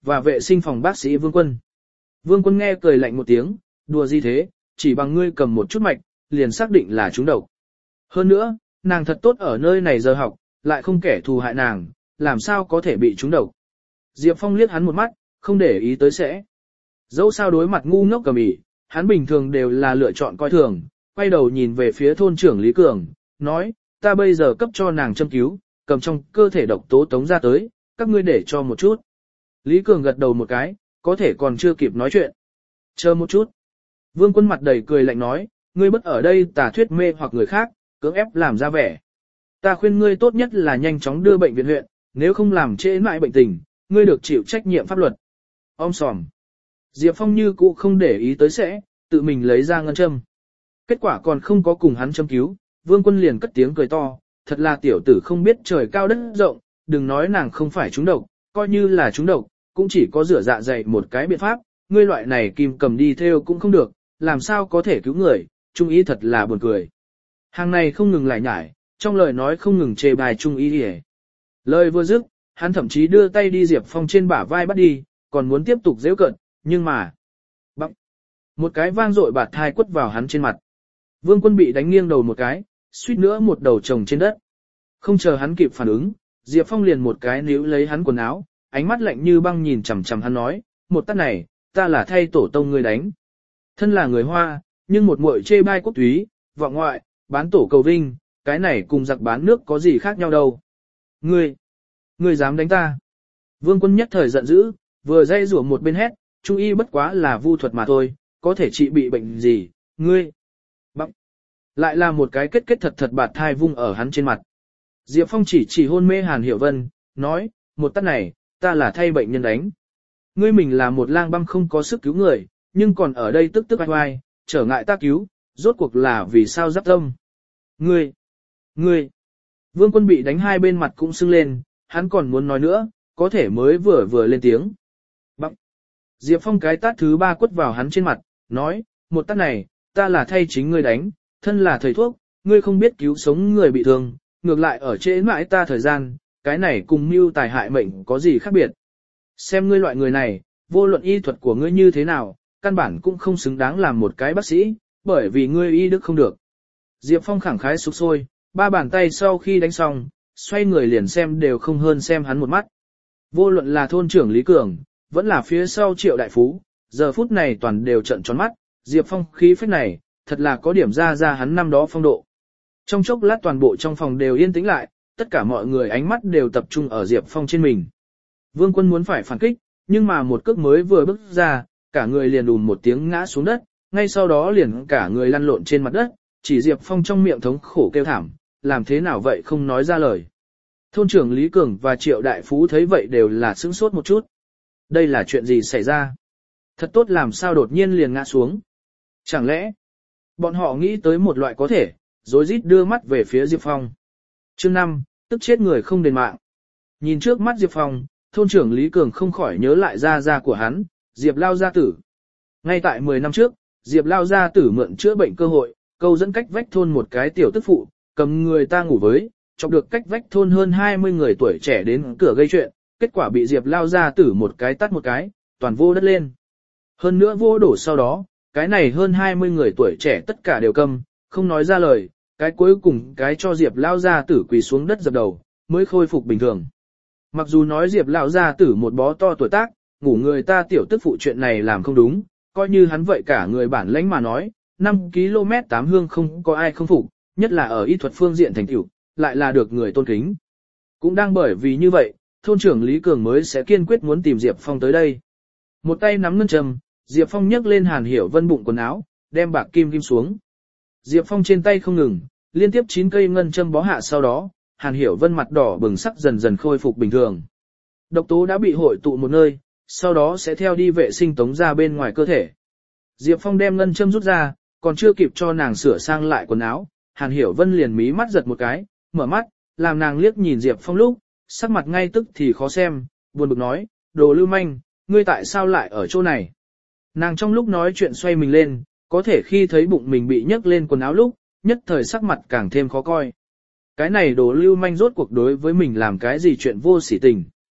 Speaker 1: và vệ sinh phòng bác sĩ Vương Quân. Vương Quân nghe cười lạnh một tiếng, đùa gì thế, chỉ bằng ngươi cầm một chút mạch, liền xác định là trúng độc. Hơn nữa, nàng thật tốt ở nơi này giờ học, lại không kẻ thù hại nàng, làm sao có thể bị trúng độc. Diệp Phong liếc hắn một mắt, không để ý tới sẽ. Dẫu sao đối mặt ngu ngốc cầm ỉ, hắn bình thường đều là lựa chọn coi thường, quay đầu nhìn về phía thôn trưởng Lý Cường, nói, ta bây giờ cấp cho nàng châm cứu, cầm trong cơ thể độc tố tống ra tới, các ngươi để cho một chút. Lý Cường gật đầu một cái, có thể còn chưa kịp nói chuyện. Chờ một chút. Vương Quân mặt đầy cười lạnh nói, ngươi bất ở đây tà thuyết mê hoặc người khác, cưỡng ép làm ra vẻ. Ta khuyên ngươi tốt nhất là nhanh chóng đưa bệnh viện huyện, nếu không làm trễ mãi bệnh tình, ngươi được chịu trách nhiệm pháp luật. Om sòm. Diệp Phong như cũ không để ý tới sẽ, tự mình lấy ra ngân châm. Kết quả còn không có cùng hắn châm cứu, Vương Quân liền cất tiếng cười to, thật là tiểu tử không biết trời cao đất rộng, đừng nói nàng không phải trúng độc, coi như là trúng độc, cũng chỉ có rửa dạ dày một cái biện pháp, ngươi loại này kim cầm đi theo cũng không được, làm sao có thể cứu người, trung ý thật là buồn cười. Hàng này không ngừng lại nhải, trong lời nói không ngừng chê bài trung ý đi. Lời vừa dứt, hắn thậm chí đưa tay đi Diệp Phong trên bả vai bắt đi, còn muốn tiếp tục giễu cợt, nhưng mà, băng, một cái vang dội bạt thai quất vào hắn trên mặt. Vương Quân bị đánh nghiêng đầu một cái, suýt nữa một đầu chồng trên đất. Không chờ hắn kịp phản ứng, Diệp Phong liền một cái níu lấy hắn quần áo, ánh mắt lạnh như băng nhìn chằm chằm hắn nói, một tát này, ta là thay tổ tông ngươi đánh. Thân là người Hoa, nhưng một muội chê bai quốc túy, vọng ngoại, bán tổ cầu vinh, cái này cùng giặc bán nước có gì khác nhau đâu. Ngươi, ngươi dám đánh ta. Vương Quân nhất thời giận dữ, vừa dây rủa một bên hét, trung y bất quá là vu thuật mà thôi, có thể trị bị bệnh gì, ngươi. Bắp. Lại là một cái kết kết thật thật bạt thai vung ở hắn trên mặt. Diệp Phong chỉ chỉ hôn mê Hàn Hiểu Vân, nói, một tát này, ta là thay bệnh nhân đánh. Ngươi mình là một lang băm không có sức cứu người, nhưng còn ở đây tức tức oai oai, trở ngại ta cứu, rốt cuộc là vì sao giáp tâm. Ngươi, ngươi, Vương Quân bị đánh hai bên mặt cũng sưng lên, hắn còn muốn nói nữa, có thể mới vừa vừa lên tiếng. Bắp. Diệp Phong cái tát thứ ba quất vào hắn trên mặt, nói, một tát này, ta là thay chính ngươi đánh, thân là thầy thuốc, ngươi không biết cứu sống người bị thương, ngược lại ở trễ mãi ta thời gian, cái này cùng mưu tài hại mệnh có gì khác biệt. Xem ngươi loại người này, vô luận y thuật của ngươi như thế nào, căn bản cũng không xứng đáng làm một cái bác sĩ, bởi vì ngươi y đức không được. Diệp Phong khẳng khái sục sôi, ba bàn tay sau khi đánh xong, xoay người liền xem đều không hơn xem hắn một mắt. Vô luận là thôn trưởng Lý Cường, vẫn là phía sau Triệu Đại Phú, giờ phút này toàn đều trợn tròn mắt, Diệp Phong khí phách này, thật là có điểm ra ra hắn năm đó phong độ. Trong chốc lát toàn bộ trong phòng đều yên tĩnh lại, tất cả mọi người ánh mắt đều tập trung ở Diệp Phong trên mình. Vương Quân muốn phải phản kích, nhưng mà một cước mới vừa bước ra, cả người liền đùm một tiếng ngã xuống đất, ngay sau đó liền cả người lăn lộn trên mặt đất, chỉ Diệp Phong trong miệng thống khổ kêu thảm, làm thế nào vậy không nói ra lời. Thôn trưởng Lý Cường và Triệu Đại Phú thấy vậy đều là sững sốt một chút. Đây là chuyện gì xảy ra? Thật tốt làm sao đột nhiên liền ngã xuống? Chẳng lẽ, bọn họ nghĩ tới một loại có thể, rối rít đưa mắt về phía Diệp Phong. Chương năm, tức chết người không đền mạng. Nhìn trước mắt Diệp Phong, thôn trưởng Lý Cường không khỏi nhớ lại gia gia của hắn, Diệp Lao Gia Tử. Ngay tại mười năm trước, Diệp Lao Gia Tử mượn chữa bệnh cơ hội, câu dẫn cách vách thôn một cái tiểu tức phụ, cầm người ta ngủ với, chọc được cách vách thôn hơn hai mươi người tuổi trẻ đến cửa gây chuyện, kết quả bị Diệp Lao Gia Tử một cái tắt một cái, toàn vô đất lên. Hơn nữa vô đổ sau đó, cái này hơn hai mươi người tuổi trẻ tất cả đều câm, không nói ra lời, cái cuối cùng cái cho Diệp Lao Gia Tử quỳ xuống đất dập đầu, mới khôi phục bình thường. Mặc dù nói Diệp Lao Gia Tử một bó to tuổi tác, ngủ người ta tiểu tức phụ chuyện này làm không đúng, coi như hắn vậy cả người bản lãnh mà nói, năm ki lô mét tám hương không có ai không phục, nhất là ở y thuật phương diện thành tựu, lại là được người tôn kính. Cũng đang bởi vì như vậy, thôn trưởng Lý Cường mới sẽ kiên quyết muốn tìm Diệp Phong tới đây. Một tay nắm ngân châm, Diệp Phong nhấc lên Hàn Hiểu Vân bụng quần áo, đem bạc kim kim xuống. Diệp Phong trên tay không ngừng, liên tiếp chín cây ngân châm bó hạ sau đó, Hàn Hiểu Vân mặt đỏ bừng sắc dần dần khôi phục bình thường. Độc tố đã bị hội tụ một nơi, sau đó sẽ theo đi vệ sinh tống ra bên ngoài cơ thể. Diệp Phong đem ngân châm rút ra, còn chưa kịp cho nàng sửa sang lại quần áo, Hàn Hiểu Vân liền mí mắt giật một cái, mở mắt, làm nàng liếc nhìn Diệp Phong lúc, sắc mặt ngay tức thì khó xem, buồn bực nói, đồ lưu manh, ngươi tại sao lại ở chỗ này? Nàng trong lúc nói chuyện xoay mình lên, có thể khi thấy bụng mình bị nhấc lên quần áo lúc, nhất thời sắc mặt càng thêm khó coi. Cái này đồ lưu manh rốt cuộc đối với mình làm cái gì chuyện vô sỉ tình.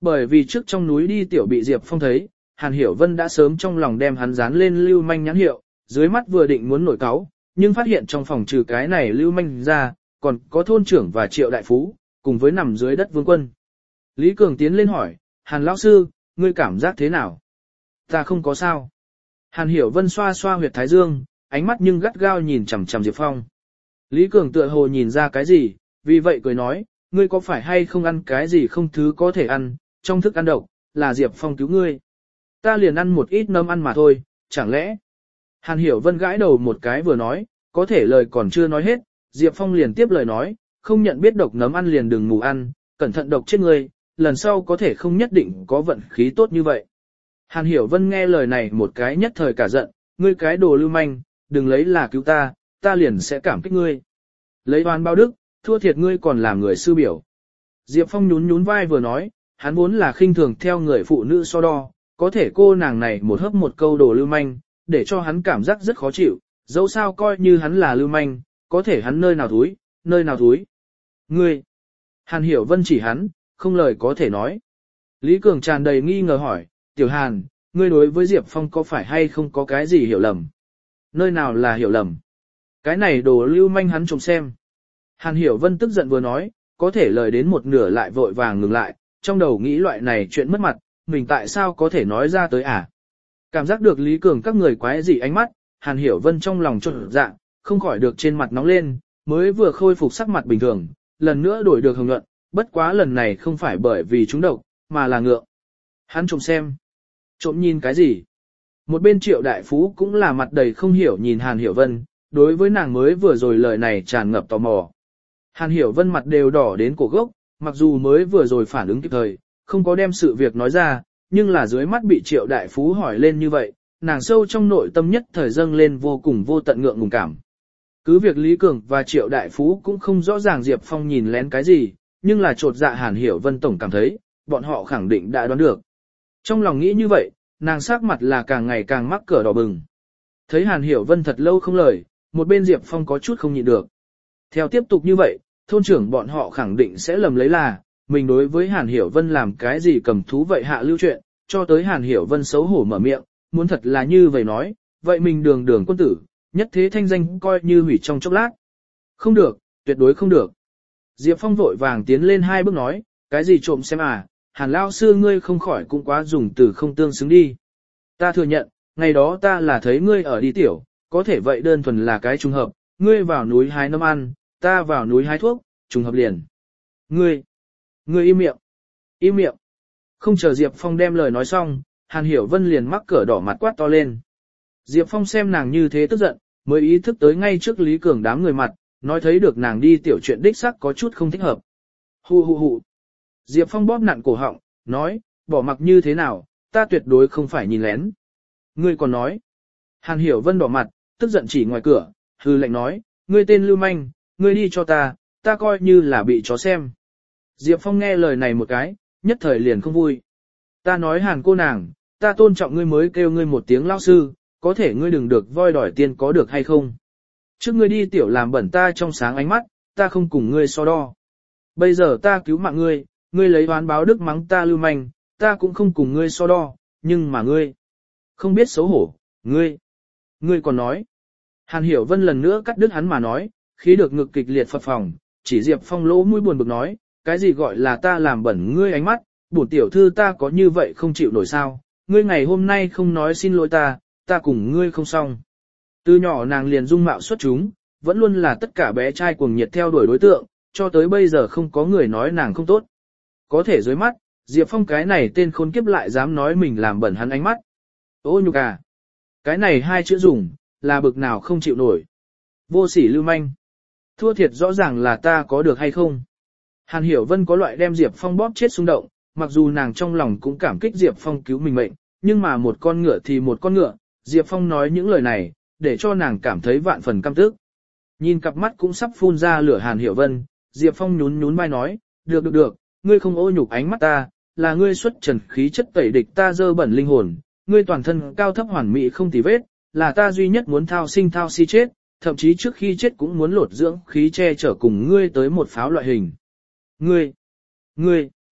Speaker 1: Bởi vì trước trong núi đi tiểu bị Diệp Phong thấy, Hàn Hiểu Vân đã sớm trong lòng đem hắn dán lên lưu manh nhãn hiệu, dưới mắt vừa định muốn nổi cáu, nhưng phát hiện trong phòng trừ cái này lưu manh ra, còn có thôn trưởng và triệu đại phú, cùng với nằm dưới đất vương quân. Lý Cường tiến lên hỏi, Hàn lão sư, ngươi cảm giác thế nào? Ta không có sao. Hàn Hiểu Vân xoa xoa huyệt thái dương, ánh mắt nhưng gắt gao nhìn chằm chằm Diệp Phong. Lý Cường tựa hồ nhìn ra cái gì, vì vậy cười nói, ngươi có phải hay không ăn cái gì không thứ có thể ăn, trong thức ăn độc, là Diệp Phong cứu ngươi. Ta liền ăn một ít nấm ăn mà thôi, chẳng lẽ? Hàn Hiểu Vân gãi đầu một cái vừa nói, có thể lời còn chưa nói hết, Diệp Phong liền tiếp lời nói, không nhận biết độc nấm ăn liền đừng ngủ ăn, cẩn thận độc chết ngươi, lần sau có thể không nhất định có vận khí tốt như vậy. Hàn Hiểu Vân nghe lời này một cái nhất thời cả giận, ngươi cái đồ lưu manh, đừng lấy là cứu ta, ta liền sẽ cảm kích ngươi. Lấy oan báo đức, thua thiệt ngươi còn làm người sư biểu. Diệp Phong nhún nhún vai vừa nói, hắn vốn là khinh thường theo người phụ nữ so đo, có thể cô nàng này một hớp một câu đồ lưu manh, để cho hắn cảm giác rất khó chịu, dẫu sao coi như hắn là lưu manh, có thể hắn nơi nào thúi, nơi nào thúi. Ngươi! Hàn Hiểu Vân chỉ hắn, không lời có thể nói. Lý Cường tràn đầy nghi ngờ hỏi, Tiểu Hàn, ngươi đối với Diệp Phong có phải hay không có cái gì hiểu lầm? Nơi nào là hiểu lầm? Cái này đồ lưu manh hắn trông xem. Hàn Hiểu Vân tức giận vừa nói, có thể lời đến một nửa lại vội vàng ngừng lại, trong đầu nghĩ loại này chuyện mất mặt, mình tại sao có thể nói ra tới à? Cảm giác được Lý Cường các người quái dị ánh mắt, Hàn Hiểu Vân trong lòng trộn dạ, không khỏi được trên mặt nóng lên, mới vừa khôi phục sắc mặt bình thường, lần nữa đổi được hồng nhuận, bất quá lần này không phải bởi vì chúng độc, mà là ngượng. Hắn trộm xem. Trộm nhìn cái gì? Một bên Triệu đại phú cũng là mặt đầy không hiểu nhìn Hàn Hiểu Vân, đối với nàng mới vừa rồi lời này tràn ngập tò mò. Hàn Hiểu Vân mặt đều đỏ đến cổ gốc, mặc dù mới vừa rồi phản ứng kịp thời, không có đem sự việc nói ra, nhưng là dưới mắt bị Triệu đại phú hỏi lên như vậy, nàng sâu trong nội tâm nhất thời dâng lên vô cùng vô tận ngượng ngùng cảm. Cứ việc Lý Cường và Triệu đại phú cũng không rõ ràng Diệp Phong nhìn lén cái gì, nhưng là trột dạ Hàn Hiểu Vân tổng cảm thấy, bọn họ khẳng định đã đoán được. Trong lòng nghĩ như vậy, nàng sắc mặt là càng ngày càng mắc cỡ đỏ bừng. Thấy Hàn Hiểu Vân thật lâu không lời, một bên Diệp Phong có chút không nhịn được. Theo tiếp tục như vậy, thôn trưởng bọn họ khẳng định sẽ lầm lấy là, mình đối với Hàn Hiểu Vân làm cái gì cầm thú vậy hạ lưu chuyện, cho tới Hàn Hiểu Vân xấu hổ mở miệng, muốn thật là như vậy nói, vậy mình đường đường quân tử, nhất thế thanh danh coi như hủy trong chốc lát. Không được, tuyệt đối không được. Diệp Phong vội vàng tiến lên hai bước nói, cái gì trộm xem à, Hàn lao sư ngươi không khỏi cũng quá dùng từ không tương xứng đi. Ta thừa nhận, ngày đó ta là thấy ngươi ở đi tiểu, có thể vậy đơn thuần là cái trùng hợp, ngươi vào núi hái nấm ăn, ta vào núi hái thuốc, trùng hợp liền. Ngươi, ngươi im miệng, im miệng. Không chờ Diệp Phong đem lời nói xong, Hàn Hiểu Vân liền mắc cỡ đỏ mặt quát to lên. Diệp Phong xem nàng như thế tức giận, mới ý thức tới ngay trước Lý Cường đám người mặt, nói thấy được nàng đi tiểu chuyện đích xác có chút không thích hợp. Hù hù hù. Diệp Phong bóp nặn cổ họng, nói, bỏ mặc như thế nào, ta tuyệt đối không phải nhìn lén. Ngươi còn nói. Hàn Hiểu Vân đỏ mặt, tức giận chỉ ngoài cửa, hư lệnh nói, ngươi tên lưu manh, ngươi đi cho ta, ta coi như là bị chó xem. Diệp Phong nghe lời này một cái, nhất thời liền không vui. Ta nói Hàn cô nàng, ta tôn trọng ngươi mới kêu ngươi một tiếng lao sư, có thể ngươi đừng được voi đòi tiền có được hay không. Trước ngươi đi tiểu làm bẩn ta trong sáng ánh mắt, ta không cùng ngươi so đo. Bây giờ ta cứu mạng ngươi, ngươi lấy oán báo đức mắng ta lưu manh, ta cũng không cùng ngươi so đo, nhưng mà ngươi không biết xấu hổ, ngươi, ngươi còn nói. Hàn Hiểu Vân lần nữa cắt đứt hắn mà nói, khí được ngực kịch liệt phập phồng, chỉ Diệp Phong lỗ mũi buồn bực nói, cái gì gọi là ta làm bẩn ngươi ánh mắt, bổn tiểu thư ta có như vậy không chịu nổi sao, ngươi ngày hôm nay không nói xin lỗi ta, ta cùng ngươi không xong. Từ nhỏ nàng liền dung mạo xuất chúng, vẫn luôn là tất cả bé trai cuồng nhiệt theo đuổi đối tượng, cho tới bây giờ không có người nói nàng không tốt. Có thể dưới mắt, Diệp Phong cái này tên khốn kiếp lại dám nói mình làm bẩn hắn ánh mắt. Ô nhục à! Cái này hai chữ dùng, là bực nào không chịu nổi. Vô sỉ lưu manh. Thua thiệt rõ ràng là ta có được hay không. Hàn Hiểu Vân có loại đem Diệp Phong bóp chết xung động, mặc dù nàng trong lòng cũng cảm kích Diệp Phong cứu mình mệnh, nhưng mà một con ngựa thì một con ngựa, Diệp Phong nói những lời này, để cho nàng cảm thấy vạn phần căm tức. Nhìn cặp mắt cũng sắp phun ra lửa Hàn Hiểu Vân, Diệp Phong nhún nhún vai nói, được được được, ngươi không ô nhục ánh mắt ta, là ngươi xuất trần khí chất tẩy địch ta dơ bẩn linh hồn, ngươi toàn thân cao thấp hoàn mỹ không tì vết, là ta duy nhất muốn thao sinh thao si chết, thậm chí trước khi chết cũng muốn lột dưỡng khí che chở cùng ngươi tới một pháo loại hình. Ngươi, ngươi,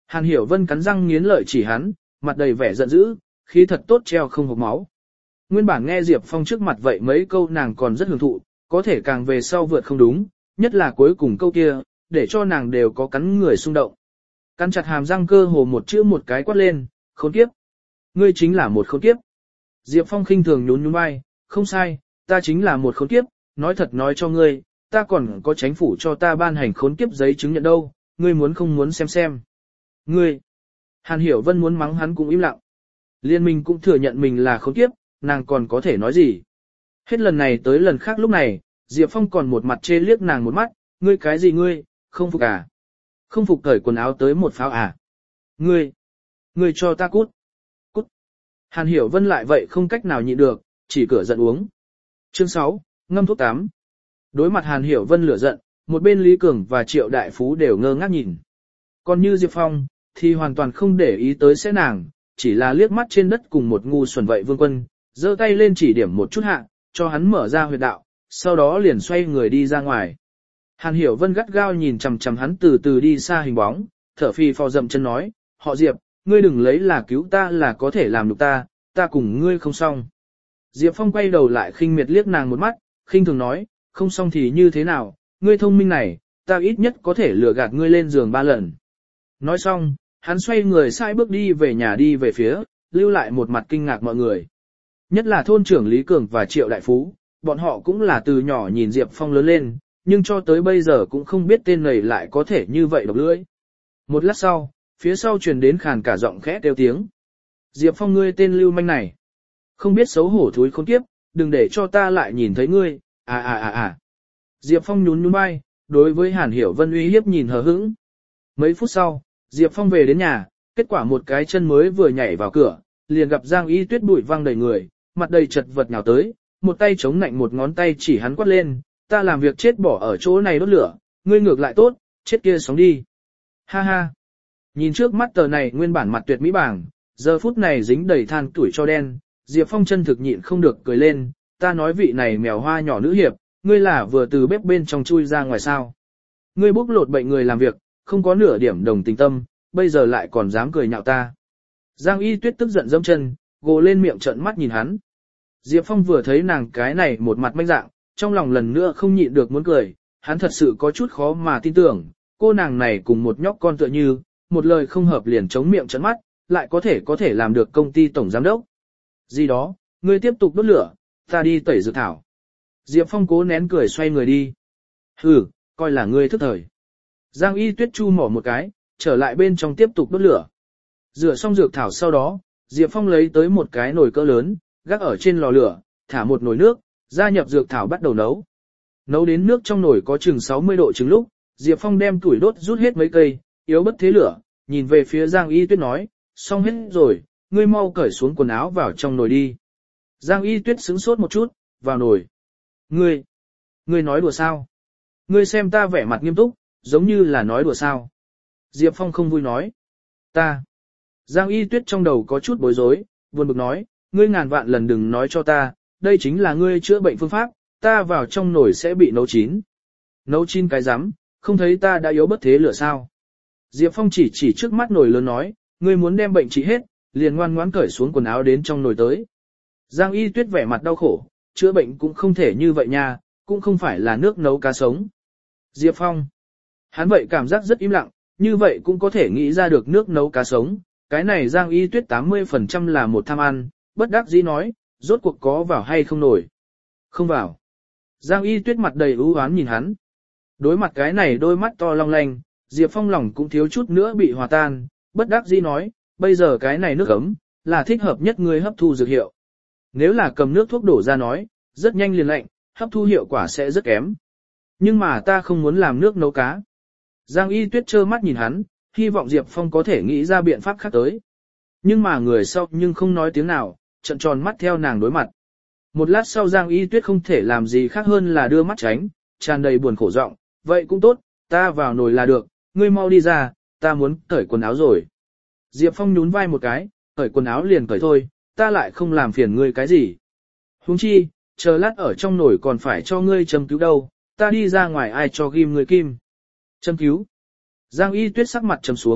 Speaker 1: Hàn Hiểu Vân cắn răng nghiến lợi chỉ hắn, mặt đầy vẻ giận dữ, khí thật tốt treo không hộc máu. Nguyên bản nghe Diệp Phong trước mặt vậy mấy câu nàng còn rất hưởng thụ, có thể càng về sau vượt không đúng, nhất là cuối cùng câu kia, để cho nàng đều có cắn người xung động. Cắn chặt hàm răng cơ hồ một chữ một cái quát lên, khốn kiếp. Ngươi chính là một khốn kiếp. Diệp Phong khinh thường nhún nhún vai, không sai, ta chính là một khốn kiếp, nói thật nói cho ngươi, ta còn có chính phủ cho ta ban hành khốn kiếp giấy chứng nhận đâu, ngươi muốn không muốn xem xem. Ngươi. Hàn Hiểu Vân muốn mắng hắn cũng im lặng. Liên minh cũng thừa nhận mình là khốn kiếp, nàng còn có thể nói gì. Hết lần này tới lần khác lúc này, Diệp Phong còn một mặt chê liếc nàng một mắt, ngươi cái gì ngươi, không phục à? Không phục cởi quần áo tới một pháo à? Ngươi, ngươi cho ta cút. Cút. Hàn Hiểu Vân lại vậy không cách nào nhịn được, chỉ cửa giận uống. Chương sáu, ngâm thuốc tắm. Đối mặt Hàn Hiểu Vân lửa giận, một bên Lý Cường và Triệu Đại Phú đều ngơ ngác nhìn. Còn như Diệp Phong, thì hoàn toàn không để ý tới sẽ nàng, chỉ là liếc mắt trên đất cùng một ngu xuẩn vậy Vương Quân, giơ tay lên chỉ điểm một chút hạ, cho hắn mở ra huyệt đạo, sau đó liền xoay người đi ra ngoài. Hàn Hiểu Vân gắt gao nhìn chằm chằm hắn từ từ đi xa hình bóng, thở phì phò dậm chân nói, họ Diệp, ngươi đừng lấy là cứu ta là có thể làm được ta, ta cùng ngươi không xong. Diệp Phong quay đầu lại khinh miệt liếc nàng một mắt, khinh thường nói, không xong thì như thế nào, ngươi thông minh này, ta ít nhất có thể lừa gạt ngươi lên giường ba lần. Nói xong, hắn xoay người sai bước đi về nhà đi về phía, lưu lại một mặt kinh ngạc mọi người. Nhất là thôn trưởng Lý Cường và Triệu Đại Phú, bọn họ cũng là từ nhỏ nhìn Diệp Phong lớn lên, nhưng cho tới bây giờ cũng không biết tên này lại có thể như vậy độc lưỡi. Một lát sau, phía sau truyền đến khàn cả giọng khẽ kêu tiếng. Diệp Phong ngươi tên lưu manh này. Không biết xấu hổ thúi khốn kiếp, đừng để cho ta lại nhìn thấy ngươi, à à à à. Diệp Phong nhún nhún vai, đối với Hàn Hiểu Vân uy hiếp nhìn hờ hững. Mấy phút sau, Diệp Phong về đến nhà, kết quả một cái chân mới vừa nhảy vào cửa, liền gặp Giang Y Tuyết bụi văng đầy người, mặt đầy chật vật nhào tới, một tay chống nạnh một ngón tay chỉ hắn quát lên, ta làm việc chết bỏ ở chỗ này đốt lửa, ngươi ngược lại tốt, chết kia sống đi. Ha ha. Nhìn trước mắt tờ này nguyên bản mặt tuyệt mỹ bảng, giờ phút này dính đầy than tuổi cho đen, Diệp Phong chân thực nhịn không được cười lên, ta nói vị này mèo hoa nhỏ nữ hiệp, ngươi là vừa từ bếp bên trong chui ra ngoài sao. Ngươi bốc lột bệnh người làm việc, không có nửa điểm đồng tình tâm, bây giờ lại còn dám cười nhạo ta. Giang Y Tuyết tức giận dẫm chân, gồ lên miệng trợn mắt nhìn hắn. Diệp Phong vừa thấy nàng cái này một mặt manh dạng, trong lòng lần nữa không nhịn được muốn cười, hắn thật sự có chút khó mà tin tưởng, cô nàng này cùng một nhóc con tựa như, một lời không hợp liền chống miệng trợn mắt, lại có thể có thể làm được công ty tổng giám đốc. Gì đó, ngươi tiếp tục đốt lửa, ta đi tẩy dược thảo. Diệp Phong cố nén cười xoay người đi. Hừ, coi là ngươi thức thời. Giang Y Tuyết chu mỏ một cái, trở lại bên trong tiếp tục đốt lửa. Rửa xong dược thảo sau đó, Diệp Phong lấy tới một cái nồi cỡ lớn, gác ở trên lò lửa, thả một nồi nước, gia nhập dược thảo bắt đầu nấu. Nấu đến nước trong nồi có chừng sáu mươi độ chừng lúc, Diệp Phong đem củi đốt rút hết mấy cây, yếu bất thế lửa, nhìn về phía Giang Y Tuyết nói, xong hết rồi, ngươi mau cởi xuống quần áo vào trong nồi đi. Giang Y Tuyết sững sốt một chút, vào nồi. Ngươi, ngươi nói đùa sao? Ngươi xem ta vẻ mặt nghiêm túc, giống như là nói đùa sao? Diệp Phong không vui nói. Ta. Giang Y Tuyết trong đầu có chút bối rối, buồn bực nói, ngươi ngàn vạn lần đừng nói cho ta, đây chính là ngươi chữa bệnh phương pháp, ta vào trong nồi sẽ bị nấu chín. Nấu chín cái rắm, không thấy ta đã yếu bất thế lửa sao? Diệp Phong chỉ chỉ trước mắt nồi lớn nói, ngươi muốn đem bệnh trị hết, liền ngoan ngoãn cởi xuống quần áo đến trong nồi tới. Giang Y Tuyết vẻ mặt đau khổ, chữa bệnh cũng không thể như vậy nha, cũng không phải là nước nấu cá sống. Diệp Phong. Hắn vậy cảm giác rất im lặng, như vậy cũng có thể nghĩ ra được nước nấu cá sống, cái này Giang Y Tuyết tám mươi phần trăm là một tham ăn, bất đắc dĩ nói, rốt cuộc có vào hay không nổi. Không vào. Giang Y Tuyết mặt đầy ưu oán nhìn hắn. Đối mặt cái này đôi mắt to long lanh, Diệp Phong lòng cũng thiếu chút nữa bị hòa tan, bất đắc dĩ nói, bây giờ cái này nước ấm, là thích hợp nhất ngươi hấp thu dược hiệu. Nếu là cầm nước thuốc đổ ra nói, rất nhanh liền lạnh, hấp thu hiệu quả sẽ rất kém. Nhưng mà ta không muốn làm nước nấu cá. Giang Y Tuyết trơ mắt nhìn hắn, hy vọng Diệp Phong có thể nghĩ ra biện pháp khác tới. Nhưng mà người sau nhưng không nói tiếng nào, trợn tròn mắt theo nàng đối mặt. Một lát sau Giang Y Tuyết không thể làm gì khác hơn là đưa mắt tránh, tràn đầy buồn khổ giọng, vậy cũng tốt, ta vào nồi là được, ngươi mau đi ra, ta muốn cởi quần áo rồi. Diệp Phong nhún vai một cái, cởi quần áo liền cởi thôi, ta lại không làm phiền ngươi cái gì. Huống chi, chờ lát ở trong nồi còn phải cho ngươi châm cứu đâu, ta đi ra ngoài ai cho ghim ngươi kim. Châm cứu. Giang Y Tuyết sắc mặt trầm xuống,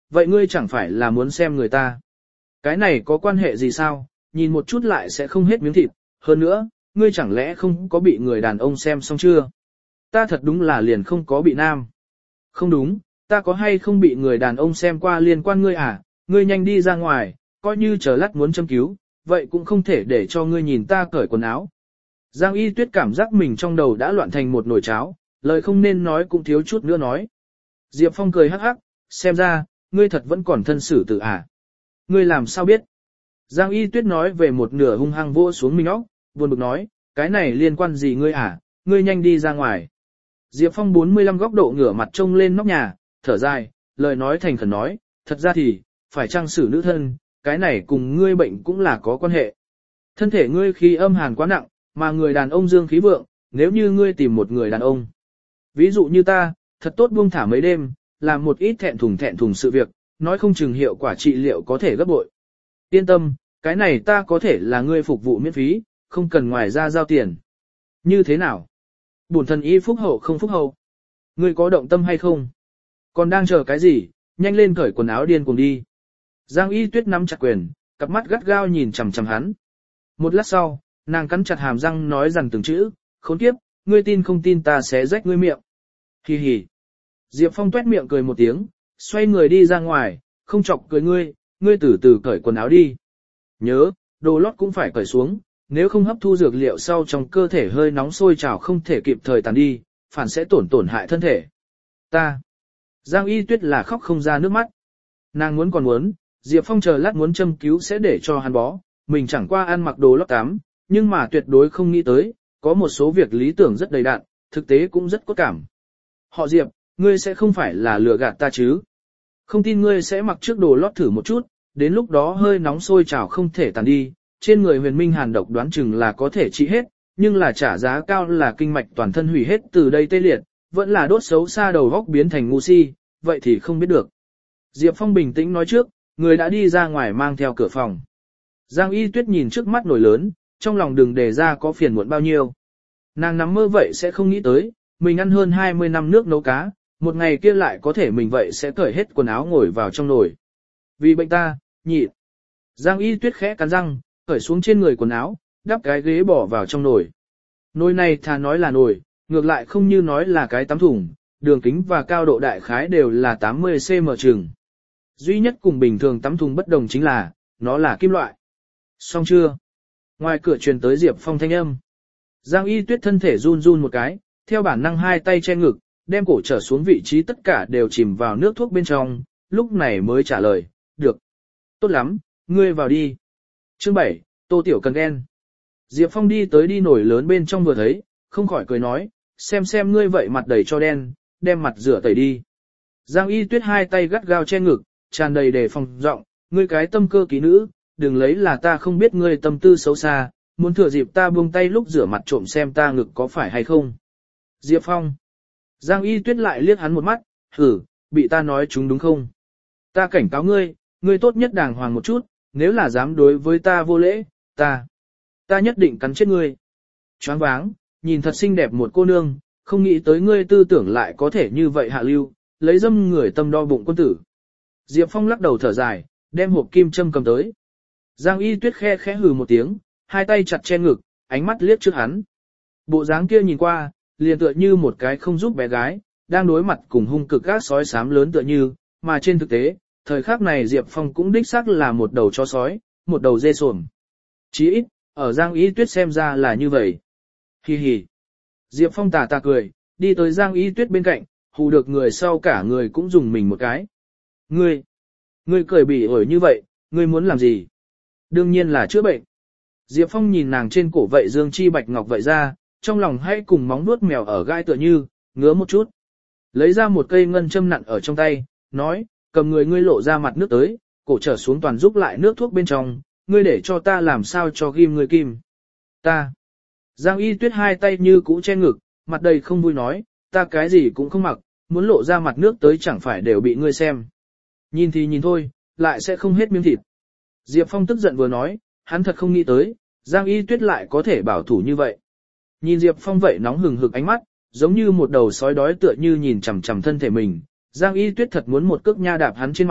Speaker 1: vậy ngươi chẳng phải là muốn xem người ta. Cái này có quan hệ gì sao, nhìn một chút lại sẽ không hết miếng thịt, hơn nữa, ngươi chẳng lẽ không có bị người đàn ông xem xong chưa? Ta thật đúng là liền không có bị nam. Không đúng, ta có hay không bị người đàn ông xem qua liên quan ngươi à, ngươi nhanh đi ra ngoài, coi như chờ lát muốn châm cứu, vậy cũng không thể để cho ngươi nhìn ta cởi quần áo. Giang Y Tuyết cảm giác mình trong đầu đã loạn thành một nồi cháo, lời không nên nói cũng thiếu chút nữa nói. Diệp Phong cười hắc hắc, xem ra, ngươi thật vẫn còn thân xử tử à. Ngươi làm sao biết? Giang Y Tuyết nói về một nửa hung hăng vỗ xuống mình óc, buồn bực nói, cái này liên quan gì ngươi à, ngươi nhanh đi ra ngoài. Diệp Phong bốn mươi lăm góc độ ngửa mặt trông lên nóc nhà, thở dài, lời nói thành khẩn nói, thật ra thì, phải trang xử nữ thân, cái này cùng ngươi bệnh cũng là có quan hệ. Thân thể ngươi khí âm hàn quá nặng, mà người đàn ông dương khí vượng, nếu như ngươi tìm một người đàn ông. Ví dụ như ta, thật tốt buông thả mấy đêm, làm một ít thẹn thùng thẹn thùng sự việc, nói không chừng hiệu quả trị liệu có thể gấp bội. Yên tâm, cái này ta có thể là ngươi phục vụ miễn phí, không cần ngoài ra giao tiền. Như thế nào? Bổn thần y phúc hậu không phúc hậu? Ngươi có động tâm hay không? Còn đang chờ cái gì? Nhanh lên cởi quần áo điên cuồng đi. Giang Y Tuyết nắm chặt quyền, cặp mắt gắt gao nhìn chằm chằm hắn. Một lát sau, nàng cắn chặt hàm răng nói rằng từng chữ, khốn kiếp, ngươi tin không tin ta sẽ rách ngươi miệng. Hi hi. Diệp Phong tuét miệng cười một tiếng, xoay người đi ra ngoài, không chọc cười ngươi, ngươi từ từ cởi quần áo đi. Nhớ, đồ lót cũng phải cởi xuống, nếu không hấp thu dược liệu sau trong cơ thể hơi nóng sôi trào không thể kịp thời tàn đi, phản sẽ tổn tổn hại thân thể. Ta. Giang Y Tuyết là khóc không ra nước mắt. Nàng muốn còn muốn, Diệp Phong chờ lát muốn châm cứu sẽ để cho hắn bó, mình chẳng qua ăn mặc đồ lót tắm, nhưng mà tuyệt đối không nghĩ tới, có một số việc lý tưởng rất đầy đặn, thực tế cũng rất cốt cảm. Họ Diệp, ngươi sẽ không phải là lừa gạt ta chứ? Không tin ngươi sẽ mặc trước đồ lót thử một chút, đến lúc đó hơi nóng sôi trào không thể tàn đi, trên người huyền minh hàn độc đoán chừng là có thể trị hết, nhưng là trả giá cao là kinh mạch toàn thân hủy hết từ đây tê liệt, vẫn là đốt xấu xa đầu góc biến thành ngu si, vậy thì không biết được. Diệp Phong bình tĩnh nói trước, người đã đi ra ngoài mang theo cửa phòng. Giang Y Tuyết nhìn trước mắt nổi lớn, trong lòng đừng đề ra có phiền muộn bao nhiêu. Nàng nằm mơ vậy sẽ không nghĩ tới, mình ăn hơn hai mươi năm nước nấu cá, một ngày kia lại có thể mình vậy sẽ cởi hết quần áo ngồi vào trong nồi. Vì bệnh ta, nhịn. Giang Y Tuyết khẽ cắn răng, cởi xuống trên người quần áo, đắp cái ghế bỏ vào trong nồi. Nồi này thà nói là nồi, ngược lại không như nói là cái tắm thùng, đường kính và cao độ đại khái đều là tám mươi xăng ti mét chừng. Duy nhất cùng bình thường tắm thùng bất đồng chính là, nó là kim loại. Xong chưa? Ngoài cửa truyền tới Diệp Phong thanh âm. Giang Y Tuyết thân thể run run một cái, theo bản năng hai tay che ngực, đem cổ trở xuống vị trí tất cả đều chìm vào nước thuốc bên trong, lúc này mới trả lời, được. Tốt lắm, ngươi vào đi. Chương bảy, Tô Tiểu Cần đen. Diệp Phong đi tới đi nổi lớn bên trong vừa thấy, không khỏi cười nói, xem xem ngươi vậy mặt đầy cho đen, đem mặt rửa tẩy đi. Giang Y Tuyết hai tay gắt gao che ngực, tràn đầy đề phòng giọng, ngươi cái tâm cơ ký nữ, đừng lấy là ta không biết ngươi tâm tư xấu xa, muốn thừa dịp ta buông tay lúc rửa mặt trộm xem ta ngực có phải hay không. Diệp Phong. Giang Y Tuyết lại liếc hắn một mắt, hử, bị ta nói chúng đúng không? Ta cảnh cáo ngươi, ngươi tốt nhất đàng hoàng một chút, nếu là dám đối với ta vô lễ, ta, ta nhất định cắn chết ngươi. Choáng váng, nhìn thật xinh đẹp một cô nương, không nghĩ tới ngươi tư tưởng lại có thể như vậy hạ lưu, lấy dâm người tâm đo bụng quân tử. Diệp Phong lắc đầu thở dài, đem hộp kim châm cầm tới. Giang Y Tuyết khe khẽ hừ một tiếng, hai tay chặt che ngực, ánh mắt liếc trước hắn. Bộ dáng kia nhìn qua, liền tựa như một cái không giúp bé gái, đang đối mặt cùng hung cực các sói xám lớn tựa như, mà trên thực tế, thời khắc này Diệp Phong cũng đích xác là một đầu chó sói, một đầu dê sồm. Chí ít, ở Giang Y Tuyết xem ra là như vậy. Hi hi. Diệp Phong tà tà cười, đi tới Giang Y Tuyết bên cạnh, hù được người sau cả người cũng dùng mình một cái. Ngươi, ngươi cười bỉ ổi như vậy, ngươi muốn làm gì? Đương nhiên là chữa bệnh. Diệp Phong nhìn nàng trên cổ vậy dương chi bạch ngọc vậy ra, trong lòng hay cùng móng nuốt mèo ở gai tựa như, ngứa một chút. Lấy ra một cây ngân châm nặn ở trong tay, nói, cầm người ngươi lộ ra mặt nước tới, cổ trở xuống toàn giúp lại nước thuốc bên trong, ngươi để cho ta làm sao cho ghim ngươi kim. Ta. Giang Y Tuyết hai tay như cũ che ngực, mặt đầy không vui nói, ta cái gì cũng không mặc, muốn lộ ra mặt nước tới chẳng phải đều bị ngươi xem. Nhìn thì nhìn thôi, lại sẽ không hết miếng thịt. Diệp Phong tức giận vừa nói, hắn thật không nghĩ tới, Giang Y Tuyết lại có thể bảo thủ như vậy. Nhìn Diệp Phong vậy nóng hừng hực ánh mắt, giống như một đầu sói đói tựa như nhìn chằm chằm thân thể mình, Giang Y Tuyết thật muốn một cước nha đạp hắn trên mặt,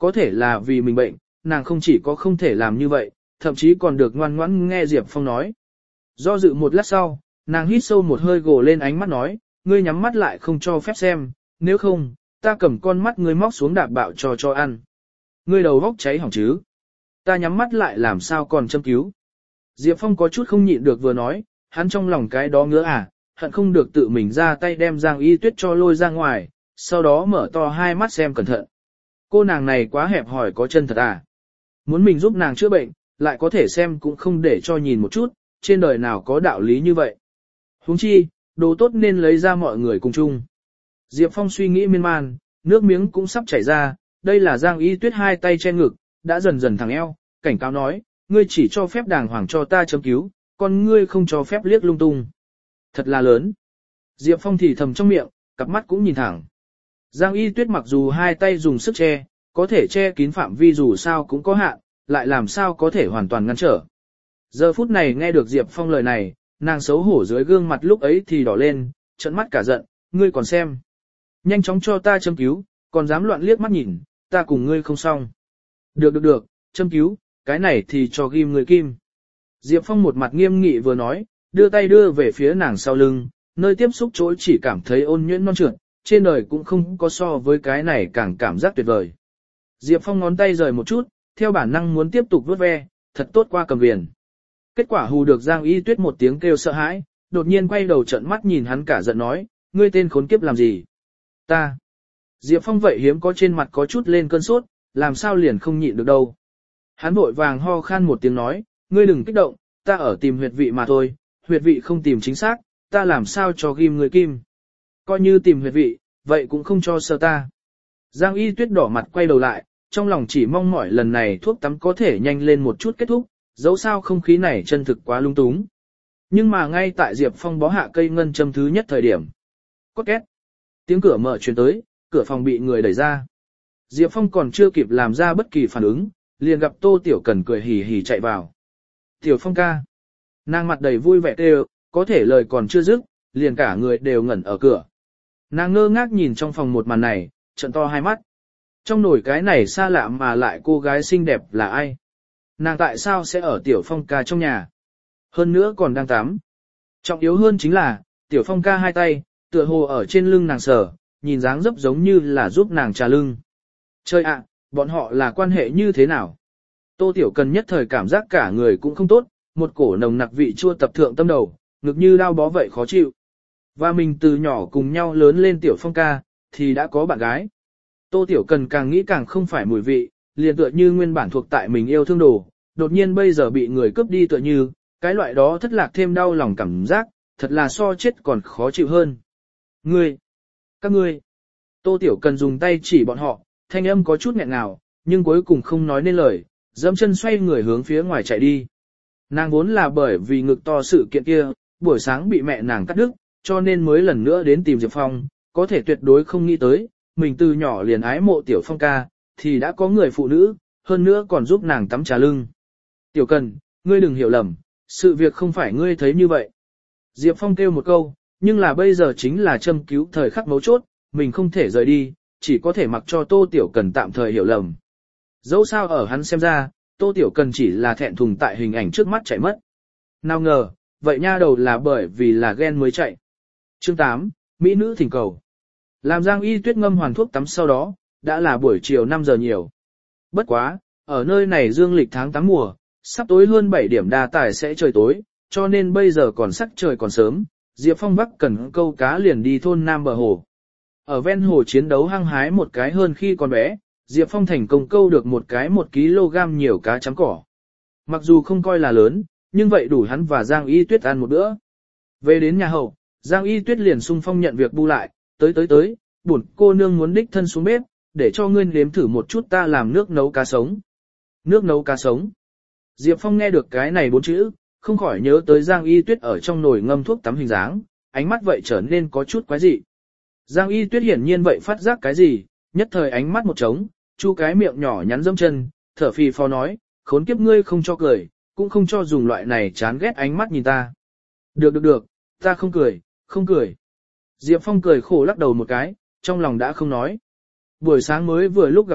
Speaker 1: có thể là vì mình bệnh, nàng không chỉ có không thể làm như vậy, thậm chí còn được ngoan ngoãn nghe Diệp Phong nói. Do dự một lát sau, nàng hít sâu một hơi gồ lên ánh mắt nói, ngươi nhắm mắt lại không cho phép xem, nếu không, ta cầm con mắt ngươi móc xuống đạp bạo cho cho ăn. Ngươi đầu góc cháy hỏng chứ. Ta nhắm mắt lại làm sao còn châm cứu. Diệp Phong có chút không nhịn được vừa nói, hắn trong lòng cái đó ngứa à, hận không được tự mình ra tay đem Giang Y Tuyết cho lôi ra ngoài, sau đó mở to hai mắt xem cẩn thận. Cô nàng này quá hẹp hòi có chân thật à. Muốn mình giúp nàng chữa bệnh, lại có thể xem cũng không để cho nhìn một chút, trên đời nào có đạo lý như vậy. Huống chi, đồ tốt nên lấy ra mọi người cùng chung. Diệp Phong suy nghĩ miên man, nước miếng cũng sắp chảy ra, đây là Giang Y Tuyết hai tay che ngực, đã dần dần thẳng eo, cảnh cáo nói, ngươi chỉ cho phép đàng hoàng cho ta châm cứu, còn ngươi không cho phép liếc lung tung. Thật là lớn. Diệp Phong thì thầm trong miệng, cặp mắt cũng nhìn thẳng. Giang Y Tuyết mặc dù hai tay dùng sức che, có thể che kín phạm vi dù sao cũng có hạn, lại làm sao có thể hoàn toàn ngăn trở. Giờ phút này nghe được Diệp Phong lời này, nàng xấu hổ dưới gương mặt lúc ấy thì đỏ lên, trợn mắt cả giận, ngươi còn xem. Nhanh chóng cho ta châm cứu, còn dám loạn liếc mắt nhìn, ta cùng ngươi không xong. Được được được, châm cứu, cái này thì cho ghim người kim. Diệp Phong một mặt nghiêm nghị vừa nói, đưa tay đưa về phía nàng sau lưng, nơi tiếp xúc chỗ chỉ cảm thấy ôn nhuyễn non trượt, trên đời cũng không có so với cái này càng cảm giác tuyệt vời. Diệp Phong ngón tay rời một chút, theo bản năng muốn tiếp tục vuốt ve, thật tốt qua cầm viền. Kết quả hù được Giang Y Tuyết một tiếng kêu sợ hãi, đột nhiên quay đầu trợn mắt nhìn hắn cả giận nói, ngươi tên khốn kiếp làm gì? Ta. Diệp Phong vậy hiếm có trên mặt có chút lên cơn sốt, làm sao liền không nhịn được đâu. Hắn vội vàng ho khan một tiếng nói, ngươi đừng kích động, ta ở tìm huyệt vị mà thôi, huyệt vị không tìm chính xác, ta làm sao cho ghim người kim. Coi như tìm huyệt vị, vậy cũng không cho sơ ta. Giang Y Tuyết đỏ mặt quay đầu lại, trong lòng chỉ mong mỏi lần này thuốc tắm có thể nhanh lên một chút kết thúc, dẫu sao không khí này chân thực quá lung túng. Nhưng mà ngay tại Diệp Phong bó hạ cây ngân châm thứ nhất thời điểm. Cốt két. Tiếng cửa mở truyền tới, cửa phòng bị người đẩy ra. Diệp Phong còn chưa kịp làm ra bất kỳ phản ứng, liền gặp Tô Tiểu Cần cười hì hì chạy vào. Tiểu Phong ca. Nàng mặt đầy vui vẻ kêu, có thể lời còn chưa dứt, liền cả người đều ngẩn ở cửa. Nàng ngơ ngác nhìn trong phòng một màn này, trợn to hai mắt. Trong nổi cái này xa lạ mà lại cô gái xinh đẹp là ai? Nàng tại sao sẽ ở Tiểu Phong ca trong nhà? Hơn nữa còn đang tắm. Trọng yếu hơn chính là, Tiểu Phong ca hai tay, tựa hồ ở trên lưng nàng sờ, nhìn dáng dấp giống như là giúp nàng trà lưng. Trời ạ, bọn họ là quan hệ như thế nào? Tô Tiểu Cần nhất thời cảm giác cả người cũng không tốt, một cổ nồng nặc vị chua tập thượng tâm đầu, ngực như đau bó vậy khó chịu. Và mình từ nhỏ cùng nhau lớn lên Tiểu Phong ca, thì đã có bạn gái. Tô Tiểu Cần càng nghĩ càng không phải mùi vị, liền tựa như nguyên bản thuộc tại mình yêu thương đồ, đột nhiên bây giờ bị người cướp đi tựa như, cái loại đó thất lạc thêm đau lòng cảm giác, thật là so chết còn khó chịu hơn. Ngươi! Các ngươi! Tô Tiểu Cần dùng tay chỉ bọn họ, thanh âm có chút nghẹn ngào, nhưng cuối cùng không nói nên lời, dẫm chân xoay người hướng phía ngoài chạy đi. Nàng vốn là bởi vì ngực to sự kiện kia, buổi sáng bị mẹ nàng cắt đứt, cho nên mới lần nữa đến tìm Diệp Phong, có thể tuyệt đối không nghĩ tới, mình từ nhỏ liền ái mộ Tiểu Phong ca, thì đã có người phụ nữ, hơn nữa còn giúp nàng tắm trà lưng. Tiểu Cần, ngươi đừng hiểu lầm, sự việc không phải ngươi thấy như vậy. Diệp Phong kêu một câu, nhưng là bây giờ chính là châm cứu thời khắc mấu chốt, mình không thể rời đi, chỉ có thể mặc cho Tô Tiểu Cần tạm thời hiểu lầm. Dẫu sao ở hắn xem ra, Tô Tiểu Cần chỉ là thẹn thùng tại hình ảnh trước mắt chạy mất. Nào ngờ, vậy nha đầu là bởi vì là ghen mới chạy. Chương tám, Mỹ nữ thỉnh cầu. Làm Giang Y Tuyết ngâm hoàn thuốc tắm sau đó, đã là buổi chiều năm giờ nhiều. Bất quá, ở nơi này dương lịch tháng tám mùa, sắp tối hơn bảy điểm đa tài sẽ trời tối, cho nên bây giờ còn sắc trời còn sớm, Diệp Phong Bắc cần câu cá liền đi thôn Nam bờ hồ. Ở ven hồ chiến đấu hăng hái một cái hơn khi còn bé, Diệp Phong thành công câu được một cái một ki lô gam nhiều cá trắng cỏ. Mặc dù không coi là lớn, nhưng vậy đủ hắn và Giang Y Tuyết ăn một bữa. Về đến nhà hậu, Giang Y Tuyết liền xung phong nhận việc bu lại, tới tới tới, bổn cô nương muốn đích thân xuống bếp, để cho ngươi nếm thử một chút ta làm nước nấu cá sống. Nước nấu cá sống. Diệp Phong nghe được cái này bốn chữ, không khỏi nhớ tới Giang Y Tuyết ở trong nồi ngâm thuốc tắm hình dáng, ánh mắt vậy trở nên có chút quái dị. Giang Y Tuyết hiển nhiên vậy phát giác cái gì, nhất thời ánh mắt một trống, chu cái miệng nhỏ nhắn dâm chân, thở phì phò nói, khốn kiếp ngươi không cho cười, cũng không cho dùng loại này chán ghét ánh mắt nhìn ta. Được được được, ta không cười, không cười. Diệp Phong cười khổ lắc đầu một cái, trong lòng đã không nói. Buổi sáng mới vừa lúc gặp mặt,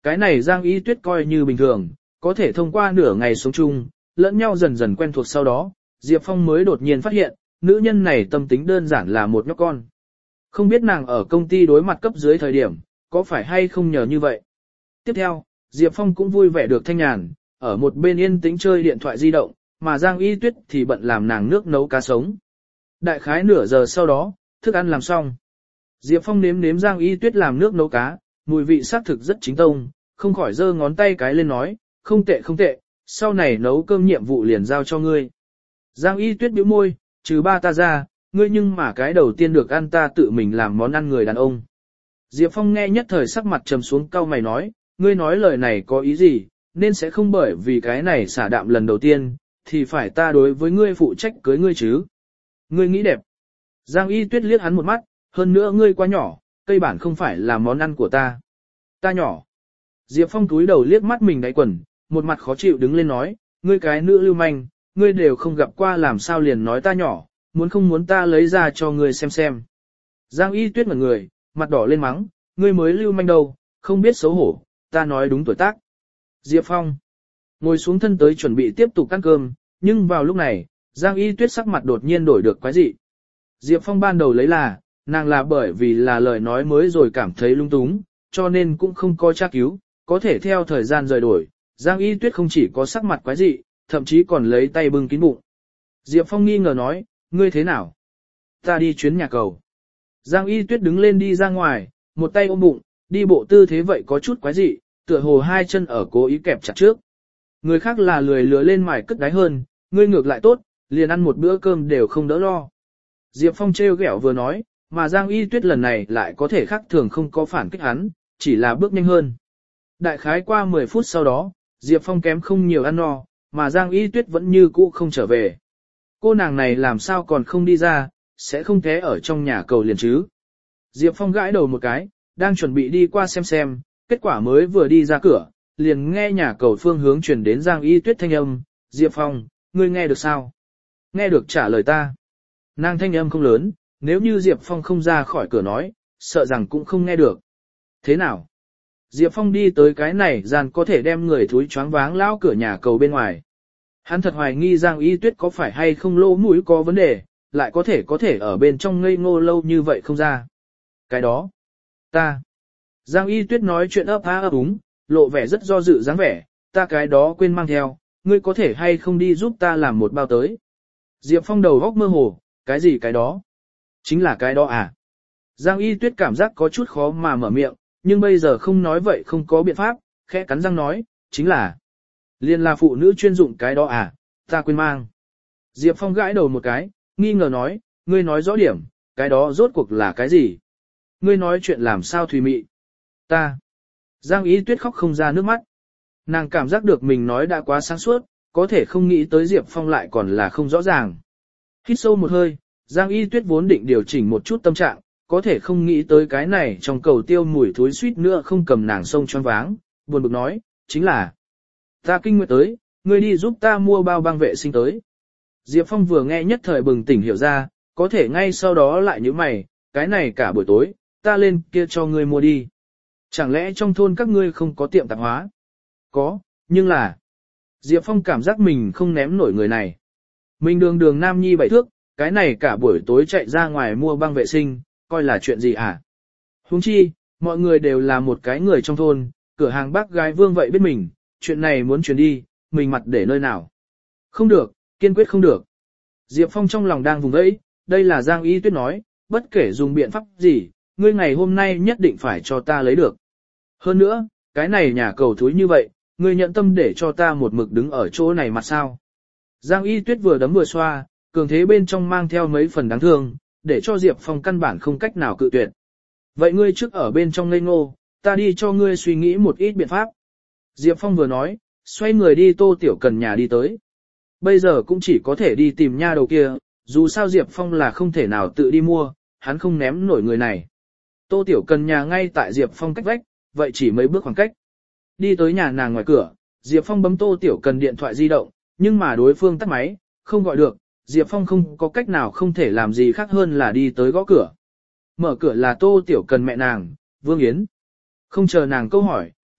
Speaker 1: cái này Giang Y Tuyết coi như bình thường, có thể thông qua nửa ngày sống chung, lẫn nhau dần dần quen thuộc sau đó, Diệp Phong mới đột nhiên phát hiện, nữ nhân này tâm tính đơn giản là một nhóc con. Không biết nàng ở công ty đối mặt cấp dưới thời điểm, có phải hay không nhờ như vậy. Tiếp theo, Diệp Phong cũng vui vẻ được thanh nhàn, ở một bên yên tĩnh chơi điện thoại di động, mà Giang Y Tuyết thì bận làm nàng nước nấu cá sống. Đại khái nửa giờ sau đó, thức ăn làm xong. Diệp Phong nếm nếm Giang Y Tuyết làm nước nấu cá, mùi vị xác thực rất chính tông, không khỏi giơ ngón tay cái lên nói, không tệ không tệ, sau này nấu cơm nhiệm vụ liền giao cho ngươi. Giang Y Tuyết bĩu môi, trừ ba ta ra, ngươi nhưng mà cái đầu tiên được ăn ta tự mình làm món ăn người đàn ông. Diệp Phong nghe nhất thời sắc mặt trầm xuống cau mày nói, ngươi nói lời này có ý gì, nên sẽ không bởi vì cái này xả đạm lần đầu tiên, thì phải ta đối với ngươi phụ trách cưới ngươi chứ. Ngươi nghĩ đẹp. Giang Y Tuyết liếc hắn một mắt, hơn nữa ngươi quá nhỏ, cây bản không phải là món ăn của ta. Ta nhỏ. Diệp Phong túi đầu liếc mắt mình đáy quần, một mặt khó chịu đứng lên nói, ngươi cái nữ lưu manh, ngươi đều không gặp qua làm sao liền nói ta nhỏ, muốn không muốn ta lấy ra cho ngươi xem xem. Giang Y Tuyết ngẩn người, mặt đỏ lên mắng, ngươi mới lưu manh đâu, không biết xấu hổ, ta nói đúng tuổi tác. Diệp Phong ngồi xuống thân tới chuẩn bị tiếp tục ăn cơm, nhưng vào lúc này, Giang Y Tuyết sắc mặt đột nhiên đổi được quái dị. Diệp Phong ban đầu lấy là, nàng là bởi vì là lời nói mới rồi cảm thấy lung túng, cho nên cũng không có tra cứu, có thể theo thời gian rời đổi, Giang Y Tuyết không chỉ có sắc mặt quái dị, thậm chí còn lấy tay bưng kín bụng. Diệp Phong nghi ngờ nói, ngươi thế nào? Ta đi chuyến nhà cầu. Giang Y Tuyết đứng lên đi ra ngoài, một tay ôm bụng, đi bộ tư thế vậy có chút quái dị, tựa hồ hai chân ở cố ý kẹp chặt trước. Người khác là lười lừa lên mài cất đáy hơn, ngươi ngược lại tốt, liền ăn một bữa cơm đều không đỡ lo. Diệp Phong trêu ghẹo vừa nói, mà Giang Y Tuyết lần này lại có thể khác thường không có phản kích hắn, chỉ là bước nhanh hơn. Đại khái qua mười phút sau đó, Diệp Phong kém không nhiều ăn no, mà Giang Y Tuyết vẫn như cũ không trở về. Cô nàng này làm sao còn không đi ra, sẽ không té ở trong nhà cầu liền chứ. Diệp Phong gãi đầu một cái, đang chuẩn bị đi qua xem xem, kết quả mới vừa đi ra cửa, liền nghe nhà cầu phương hướng truyền đến Giang Y Tuyết thanh âm, Diệp Phong, ngươi nghe được sao? Nghe được trả lời ta. Nàng thanh âm không lớn, nếu như Diệp Phong không ra khỏi cửa nói, sợ rằng cũng không nghe được. Thế nào? Diệp Phong đi tới cái này gian có thể đem người thúi choáng váng lão cửa nhà cầu bên ngoài. Hắn thật hoài nghi Giang Y Tuyết có phải hay không lỗ mũi có vấn đề, lại có thể có thể ở bên trong ngây ngô lâu như vậy không ra. Cái đó, ta. Giang Y Tuyết nói chuyện ấp á ấp úng, lộ vẻ rất do dự dáng vẻ, ta cái đó quên mang theo, ngươi có thể hay không đi giúp ta làm một bao tới. Diệp Phong đầu góc mơ hồ, cái gì cái đó? Chính là cái đó à? Giang Y Tuyết cảm giác có chút khó mà mở miệng, nhưng bây giờ không nói vậy không có biện pháp, khẽ cắn răng nói, chính là. Liên là phụ nữ chuyên dụng cái đó à, ta quên mang. Diệp Phong gãi đầu một cái, nghi ngờ nói, ngươi nói rõ điểm, cái đó rốt cuộc là cái gì? Ngươi nói chuyện làm sao thùy mị? Ta. Giang Y Tuyết khóc không ra nước mắt. Nàng cảm giác được mình nói đã quá sáng suốt, có thể không nghĩ tới Diệp Phong lại còn là không rõ ràng. Hít sâu một hơi, Giang Y Tuyết vốn định điều chỉnh một chút tâm trạng, có thể không nghĩ tới cái này trong cầu tiêu mùi thối suýt nữa không cầm nàng sông choáng váng, buồn bực nói, chính là ta kinh nguyệt tới, ngươi đi giúp ta mua bao băng vệ sinh tới. Diệp Phong vừa nghe nhất thời bừng tỉnh hiểu ra, có thể ngay sau đó lại nhíu mày, cái này cả buổi tối, ta lên kia cho ngươi mua đi. Chẳng lẽ trong thôn các ngươi không có tiệm tạp hóa? Có, nhưng là Diệp Phong cảm giác mình không ném nổi người này. Mình đường đường nam nhi bảy thước, cái này cả buổi tối chạy ra ngoài mua băng vệ sinh, coi là chuyện gì à? Huống chi, mọi người đều là một cái người trong thôn, cửa hàng bác gái Vương vậy biết mình, chuyện này muốn truyền đi, mình mặt để nơi nào? Không được, kiên quyết không được. Diệp Phong trong lòng đang vùng ấy, đây là Giang Y Tuyết nói, bất kể dùng biện pháp gì, ngươi ngày hôm nay nhất định phải cho ta lấy được. Hơn nữa, cái này nhà cầu thúi như vậy, ngươi nhận tâm để cho ta một mực đứng ở chỗ này mặt sao? Giang Y Tuyết vừa đấm vừa xoa, cường thế bên trong mang theo mấy phần đáng thương, để cho Diệp Phong căn bản không cách nào cự tuyệt. Vậy ngươi trước ở bên trong ngây ngô, ta đi cho ngươi suy nghĩ một ít biện pháp. Diệp Phong vừa nói, xoay người đi Tô Tiểu Cần nhà đi tới. Bây giờ cũng chỉ có thể đi tìm nha đầu kia, dù sao Diệp Phong là không thể nào tự đi mua, hắn không ném nổi người này. Tô Tiểu Cần nhà ngay tại Diệp Phong cách vách, vậy chỉ mấy bước khoảng cách. Đi tới nhà nàng ngoài cửa, Diệp Phong bấm Tô Tiểu Cần điện thoại di động, nhưng mà đối phương tắt máy, không gọi được, Diệp Phong không có cách nào không thể làm gì khác hơn là đi tới gõ cửa. Mở cửa là Tô Tiểu Cần mẹ nàng, Vương Yến. Không chờ nàng câu hỏi,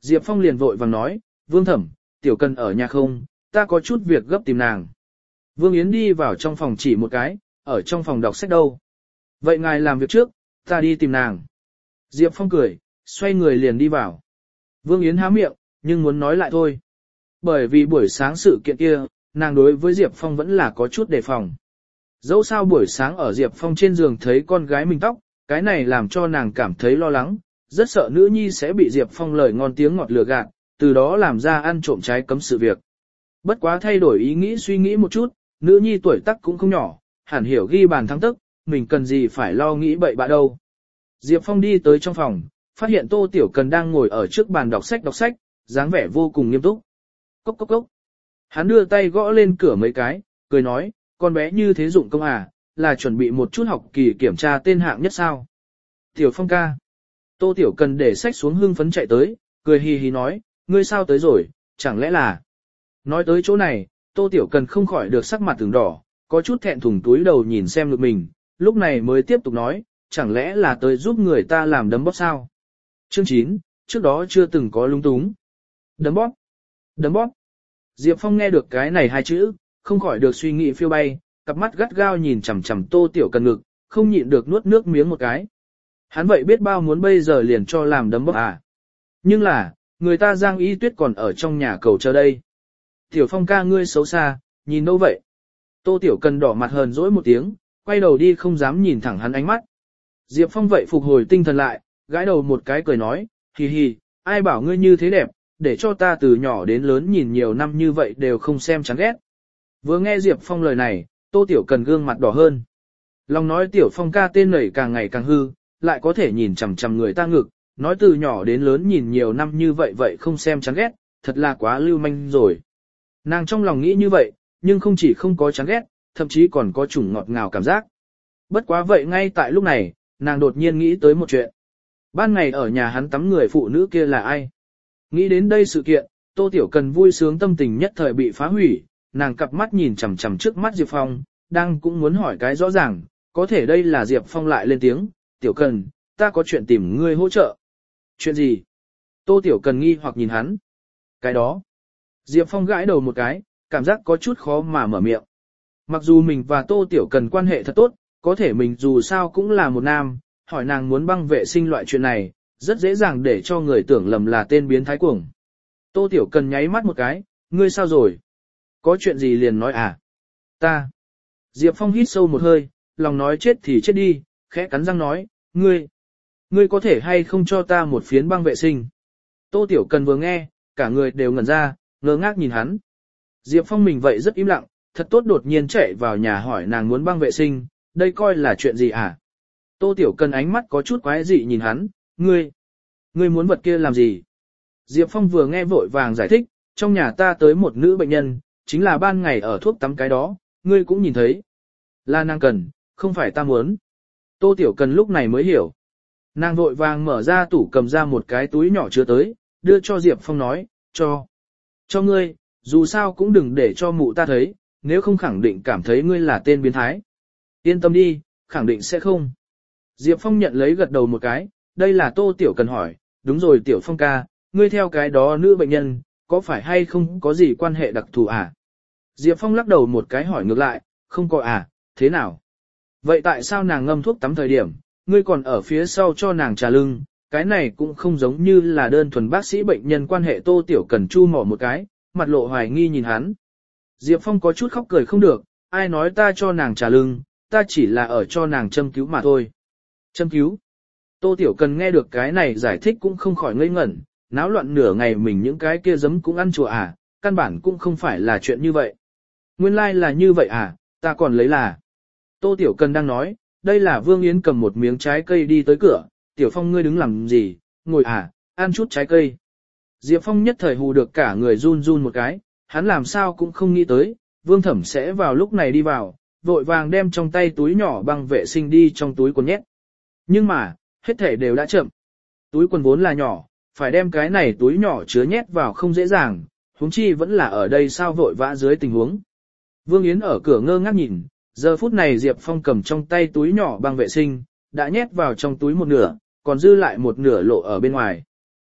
Speaker 1: Diệp Phong liền vội vàng nói, Vương Thẩm, Tiểu Cần ở nhà không, ta có chút việc gấp tìm nàng. Vương Yến đi vào trong phòng chỉ một cái, ở trong phòng đọc sách đâu. Vậy ngài làm việc trước, ta đi tìm nàng. Diệp Phong cười, xoay người liền đi vào. Vương Yến há miệng, nhưng muốn nói lại thôi. Bởi vì buổi sáng sự kiện kia, nàng đối với Diệp Phong vẫn là có chút đề phòng. Dẫu sao buổi sáng ở Diệp Phong trên giường thấy con gái mình tóc, cái này làm cho nàng cảm thấy lo lắng, rất sợ nữ nhi sẽ bị Diệp Phong lời ngon tiếng ngọt lừa gạt, từ đó làm ra ăn trộm trái cấm sự việc. Bất quá thay đổi ý nghĩ suy nghĩ một chút, nữ nhi tuổi tác cũng không nhỏ, hẳn hiểu ghi bàn thắng tức, mình cần gì phải lo nghĩ bậy bạ đâu. Diệp Phong đi tới trong phòng, phát hiện Tô Tiểu Cần đang ngồi ở trước bàn đọc sách đọc sách, dáng vẻ vô cùng nghiêm túc. Cốc cốc cốc. Hắn đưa tay gõ lên cửa mấy cái, cười nói, con bé như thế dụng công à, là chuẩn bị một chút học kỳ kiểm tra tên hạng nhất sao. Tiểu Phong ca. Tô Tiểu Cần để sách xuống hưng phấn chạy tới, cười hì hì nói, ngươi sao tới rồi, chẳng lẽ là... Nói tới chỗ này, Tô Tiểu Cần không khỏi được sắc mặt từng đỏ, có chút thẹn thùng túi đầu nhìn xem ngực mình, lúc này mới tiếp tục nói, chẳng lẽ là tới giúp người ta làm đấm bóp sao? Chương chín, trước đó chưa từng có lung túng. Đấm bóp, đấm bóp. Diệp Phong nghe được cái này hai chữ, không khỏi được suy nghĩ phiêu bay, cặp mắt gắt gao nhìn chằm chằm Tô Tiểu Cần ngực, không nhịn được nuốt nước miếng một cái. Hắn vậy biết bao muốn bây giờ liền cho làm đấm bóp à? Nhưng là, người ta Giang Y Tuyết còn ở trong nhà cầu chờ đây. Tiểu Phong ca ngươi xấu xa, nhìn đâu vậy? Tô Tiểu Cần đỏ mặt hờn dỗi một tiếng, quay đầu đi không dám nhìn thẳng hắn ánh mắt. Diệp Phong vậy phục hồi tinh thần lại, gãi đầu một cái cười nói, hì hì, ai bảo ngươi như thế đẹp, để cho ta từ nhỏ đến lớn nhìn nhiều năm như vậy đều không xem chán ghét. Vừa nghe Diệp Phong lời này, Tô Tiểu Cần gương mặt đỏ hơn. Lòng nói Tiểu Phong ca tên nảy càng ngày càng hư, lại có thể nhìn chằm chằm người ta ngực, nói từ nhỏ đến lớn nhìn nhiều năm như vậy vậy không xem chán ghét, thật là quá lưu manh rồi. Nàng trong lòng nghĩ như vậy, nhưng không chỉ không có chán ghét, thậm chí còn có chủng ngọt ngào cảm giác. Bất quá vậy ngay tại lúc này, nàng đột nhiên nghĩ tới một chuyện. Ban ngày ở nhà hắn tắm người phụ nữ kia là ai? Nghĩ đến đây sự kiện, Tô Tiểu Cần vui sướng tâm tình nhất thời bị phá hủy, nàng cặp mắt nhìn chằm chằm trước mắt Diệp Phong, đang cũng muốn hỏi cái rõ ràng, có thể đây là Diệp Phong lại lên tiếng, Tiểu Cần, ta có chuyện tìm ngươi hỗ trợ. Chuyện gì? Tô Tiểu Cần nghi hoặc nhìn hắn. Cái đó. Diệp Phong gãi đầu một cái, cảm giác có chút khó mà mở miệng. Mặc dù mình và Tô Tiểu Cần quan hệ thật tốt, có thể mình dù sao cũng là một nam, hỏi nàng muốn băng vệ sinh loại chuyện này, rất dễ dàng để cho người tưởng lầm là tên biến thái cuồng. Tô Tiểu Cần nháy mắt một cái, ngươi sao rồi? Có chuyện gì liền nói à? Ta. Diệp Phong hít sâu một hơi, lòng nói chết thì chết đi, khẽ cắn răng nói, ngươi. Ngươi có thể hay không cho ta một phiến băng vệ sinh? Tô Tiểu Cần vừa nghe, cả người đều ngẩn ra, ngơ ngác nhìn hắn. Diệp Phong mình vậy rất im lặng, thật tốt đột nhiên chạy vào nhà hỏi nàng muốn băng vệ sinh, đây coi là chuyện gì à? Tô Tiểu Cần ánh mắt có chút quái dị nhìn hắn, ngươi, ngươi muốn vật kia làm gì? Diệp Phong vừa nghe vội vàng giải thích, trong nhà ta tới một nữ bệnh nhân, chính là ban ngày ở thuốc tắm cái đó, ngươi cũng nhìn thấy. Là nàng cần, không phải ta muốn. Tô Tiểu Cần lúc này mới hiểu. Nàng vội vàng mở ra tủ cầm ra một cái túi nhỏ chứa tới, đưa cho Diệp Phong nói, cho. Cho ngươi, dù sao cũng đừng để cho mụ ta thấy, nếu không khẳng định cảm thấy ngươi là tên biến thái. Yên tâm đi, khẳng định sẽ không. Diệp Phong nhận lấy gật đầu một cái, đây là Tô Tiểu Cần hỏi, đúng rồi Tiểu Phong ca, ngươi theo cái đó nữ bệnh nhân, có phải hay không có gì quan hệ đặc thù à? Diệp Phong lắc đầu một cái hỏi ngược lại, không có à, thế nào? Vậy tại sao nàng ngâm thuốc tắm thời điểm, ngươi còn ở phía sau cho nàng trà lưng, cái này cũng không giống như là đơn thuần bác sĩ bệnh nhân quan hệ. Tô Tiểu Cần chu mỏ một cái, mặt lộ hoài nghi nhìn hắn. Diệp Phong có chút khóc cười không được, ai nói ta cho nàng trà lưng, ta chỉ là ở cho nàng châm cứu mà thôi. Châm cứu? Tô Tiểu Cần nghe được cái này giải thích cũng không khỏi ngây ngẩn, náo loạn nửa ngày mình những cái kia giấm cũng ăn chùa à, căn bản cũng không phải là chuyện như vậy. Nguyên lai like là như vậy à, ta còn lấy là. Tô Tiểu Cần đang nói, đây là Vương Yến cầm một miếng trái cây đi tới cửa, Tiểu Phong ngươi đứng làm gì, ngồi à, ăn chút trái cây. Diệp Phong nhất thời hù được cả người run run một cái, hắn làm sao cũng không nghĩ tới, Vương Thẩm sẽ vào lúc này đi vào, vội vàng đem trong tay túi nhỏ băng vệ sinh đi trong túi quần nhét. Nhưng mà, hết thể đều đã chậm. Túi quần vốn là nhỏ, phải đem cái này túi nhỏ chứa nhét vào không dễ dàng, huống chi vẫn là ở đây sao vội vã dưới tình huống. Vương Yến ở cửa ngơ ngác nhìn, giờ phút này Diệp Phong cầm trong tay túi nhỏ băng vệ sinh, đã nhét vào trong túi một nửa, còn dư lại một nửa lộ ở bên ngoài.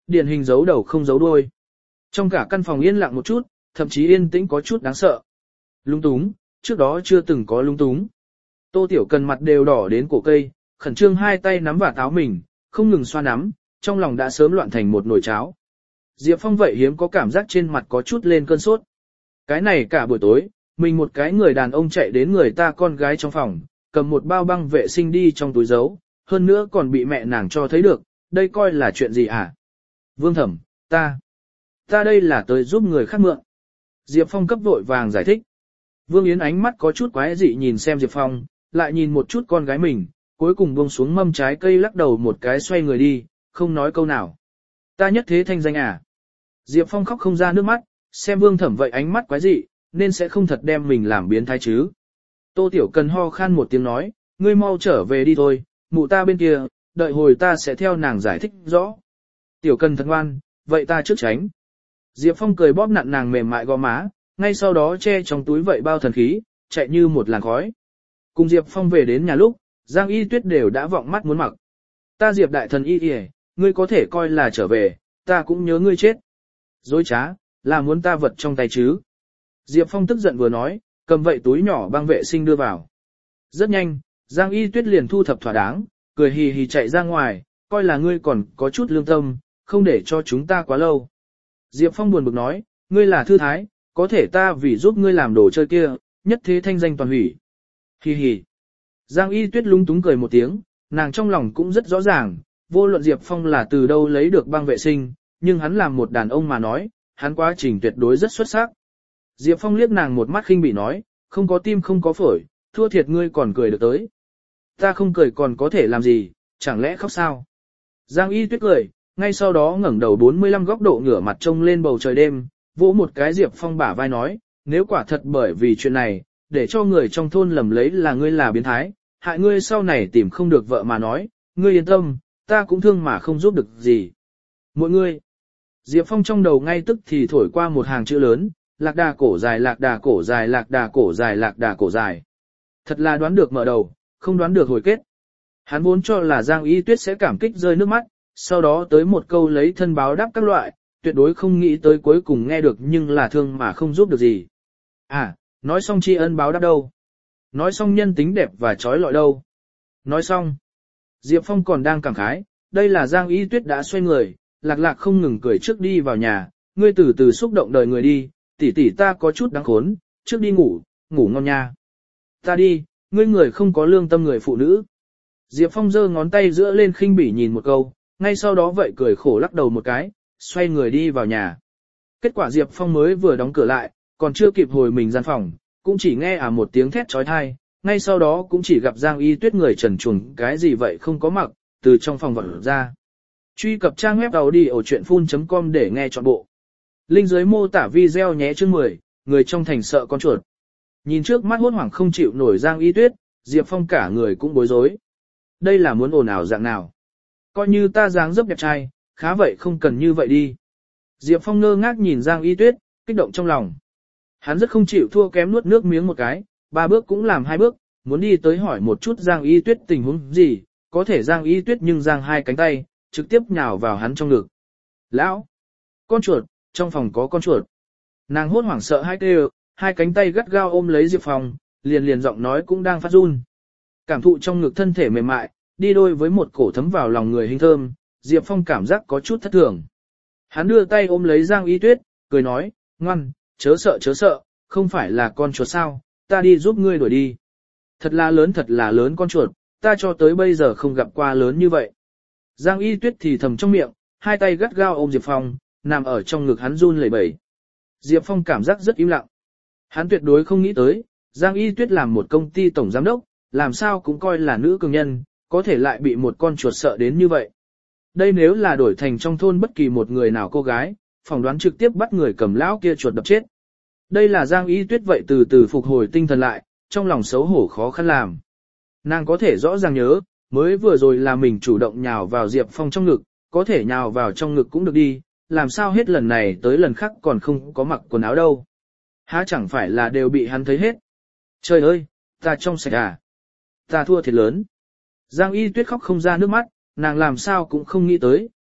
Speaker 1: Điển hình giấu đầu không giấu đuôi. Trong cả căn phòng yên lặng một chút, thậm chí yên tĩnh có chút đáng sợ. Lung túng, trước đó chưa từng có lung túng. Tô Tiểu Cần mặt đều đỏ đến cổ cây, khẩn trương hai tay nắm vào táo mình, không ngừng xoa nắm, trong lòng đã sớm loạn thành một nồi cháo. Diệp Phong vậy hiếm có cảm giác trên mặt có chút lên cơn sốt. Cái này cả buổi tối, mình một cái người đàn ông chạy đến người ta con gái trong phòng, cầm một bao băng vệ sinh đi trong túi giấu, hơn nữa còn bị mẹ nàng cho thấy được, đây coi là chuyện gì hả? Vương Thẩm, ta, ta đây là tới giúp người khác mượn. Diệp Phong cấp vội vàng giải thích. Vương Yến ánh mắt có chút quái dị nhìn xem Diệp Phong, lại nhìn một chút con gái mình, cuối cùng buông xuống mâm trái cây lắc đầu một cái xoay người đi, không nói câu nào. Ta nhất thế thanh danh à? Diệp Phong khóc không ra nước mắt, xem Vương Thẩm vậy ánh mắt quái dị, nên sẽ không thật đem mình làm biến thái chứ. Tô Tiểu Cần ho khan một tiếng nói, ngươi mau trở về đi thôi, mụ ta bên kia, đợi hồi ta sẽ theo nàng giải thích rõ. Tiểu Cần thật ngoan, vậy ta trước tránh. Diệp Phong cười bóp nặn nàng mềm mại gò má, ngay sau đó che trong túi vậy bao thần khí, chạy như một làn khói. Cùng Diệp Phong về đến nhà lúc, Giang Y Tuyết đều đã vọng mắt muốn mặc. Ta Diệp đại thần y y, ngươi có thể coi là trở về, ta cũng nhớ ngươi chết. Dối trá, là muốn ta vật trong tay chứ. Diệp Phong tức giận vừa nói, cầm vậy túi nhỏ băng vệ sinh đưa vào. Rất nhanh, Giang Y Tuyết liền thu thập thỏa đáng, cười hì hì chạy ra ngoài, coi là ngươi còn có chút lương tâm, không để cho chúng ta quá lâu. Diệp Phong buồn bực nói, ngươi là thư thái, có thể ta vì giúp ngươi làm đồ chơi kia, nhất thế thanh danh toàn hủy. Hì hì. Giang Y Tuyết lúng túng cười một tiếng, nàng trong lòng cũng rất rõ ràng, vô luận Diệp Phong là từ đâu lấy được băng vệ sinh, nhưng hắn làm một đàn ông mà nói, hắn quá trình tuyệt đối rất xuất sắc. Diệp Phong liếc nàng một mắt khinh bỉ nói, không có tim không có phổi, thua thiệt ngươi còn cười được tới. Ta không cười còn có thể làm gì, chẳng lẽ khóc sao? Giang Y Tuyết cười, ngay sau đó ngẩng đầu bốn mươi lăm góc độ ngửa mặt trông lên bầu trời đêm, vỗ một cái Diệp Phong bả vai nói, nếu quả thật bởi vì chuyện này, để cho người trong thôn lầm lấy là ngươi là biến thái, hại ngươi sau này tìm không được vợ mà nói, ngươi yên tâm, ta cũng thương mà không giúp được gì. Mọi người, Diệp Phong trong đầu ngay tức thì thổi qua một hàng chữ lớn, lạc đà cổ dài lạc đà cổ dài lạc đà cổ dài lạc đà cổ dài. Thật là đoán được mở đầu, không đoán được hồi kết. Hắn vốn cho là Giang Y Tuyết sẽ cảm kích rơi nước mắt, sau đó tới một câu lấy thân báo đáp các loại, tuyệt đối không nghĩ tới cuối cùng nghe được nhưng là thương mà không giúp được gì. À, nói xong tri ân báo đáp đâu? Nói xong nhân tính đẹp và trói lọi đâu? Nói xong. Diệp Phong còn đang cảm khái, đây là Giang Y Tuyết đã xoay người, lạc lạc không ngừng cười trước đi vào nhà, ngươi từ từ xúc động đời người đi, tỷ tỷ ta có chút đáng khốn, trước đi ngủ, ngủ ngon nha. Ta đi, ngươi người không có lương tâm người phụ nữ. Diệp Phong giơ ngón tay giữa lên khinh bỉ nhìn một câu, ngay sau đó vậy cười khổ lắc đầu một cái, xoay người đi vào nhà. Kết quả Diệp Phong mới vừa đóng cửa lại, còn chưa kịp hồi mình gian phòng, cũng chỉ nghe à một tiếng thét trói thai, ngay sau đó cũng chỉ gặp Giang Y Tuyết người trần truồng cái gì vậy không có mặc, từ trong phòng vọt ra. Truy cập trang web audiochuyenphun chấm com để nghe trọn bộ. Link dưới mô tả video nhé chương mười, người trong thành sợ con chuột. Nhìn trước mắt hốt hoảng không chịu nổi Giang Y Tuyết, Diệp Phong cả người cũng bối rối. Đây là muốn ồn ào dạng nào? Coi như ta dáng dấp đẹp trai, khá vậy không cần như vậy đi. Diệp Phong ngơ ngác nhìn Giang Y Tuyết, kích động trong lòng. Hắn rất không chịu thua kém nuốt nước miếng một cái, ba bước cũng làm hai bước, muốn đi tới hỏi một chút Giang Y Tuyết tình huống gì, có thể Giang Y Tuyết nhưng giang hai cánh tay, trực tiếp nhào vào hắn trong ngực. Lão! Con chuột, trong phòng có con chuột. Nàng hốt hoảng sợ hai kêu, hai cánh tay gắt gao ôm lấy Diệp Phong, liền liền giọng nói cũng đang phát run. Cảm thụ trong ngực thân thể mềm mại, đi đôi với một cổ thấm vào lòng người hình thơm, Diệp Phong cảm giác có chút thất thường. Hắn đưa tay ôm lấy Giang Y Tuyết, cười nói, ngoan, chớ sợ chớ sợ, không phải là con chuột sao, ta đi giúp ngươi đuổi đi. Thật là lớn thật là lớn con chuột, ta cho tới bây giờ không gặp qua lớn như vậy. Giang Y Tuyết thì thầm trong miệng, hai tay gắt gao ôm Diệp Phong, nằm ở trong ngực hắn run lẩy bẩy. Diệp Phong cảm giác rất im lặng. Hắn tuyệt đối không nghĩ tới, Giang Y Tuyết làm một công ty tổng giám đốc, làm sao cũng coi là nữ cường nhân, có thể lại bị một con chuột sợ đến như vậy. Đây nếu là đổi thành trong thôn bất kỳ một người nào cô gái, phỏng đoán trực tiếp bắt người cầm lão kia chuột đập chết. Đây là Giang Y Tuyết vậy từ từ phục hồi tinh thần lại, trong lòng xấu hổ khó khăn làm. Nàng có thể rõ ràng nhớ, mới vừa rồi là mình chủ động nhào vào Diệp Phong trong ngực, có thể nhào vào trong ngực cũng được đi, làm sao hết lần này tới lần khác còn không có mặc quần áo đâu. Há chẳng phải là đều bị hắn thấy hết. Trời ơi, ta trong sạch à? Ta thua thiệt lớn. Giang Y Tuyết khóc không ra nước mắt, nàng làm sao cũng không nghĩ tới,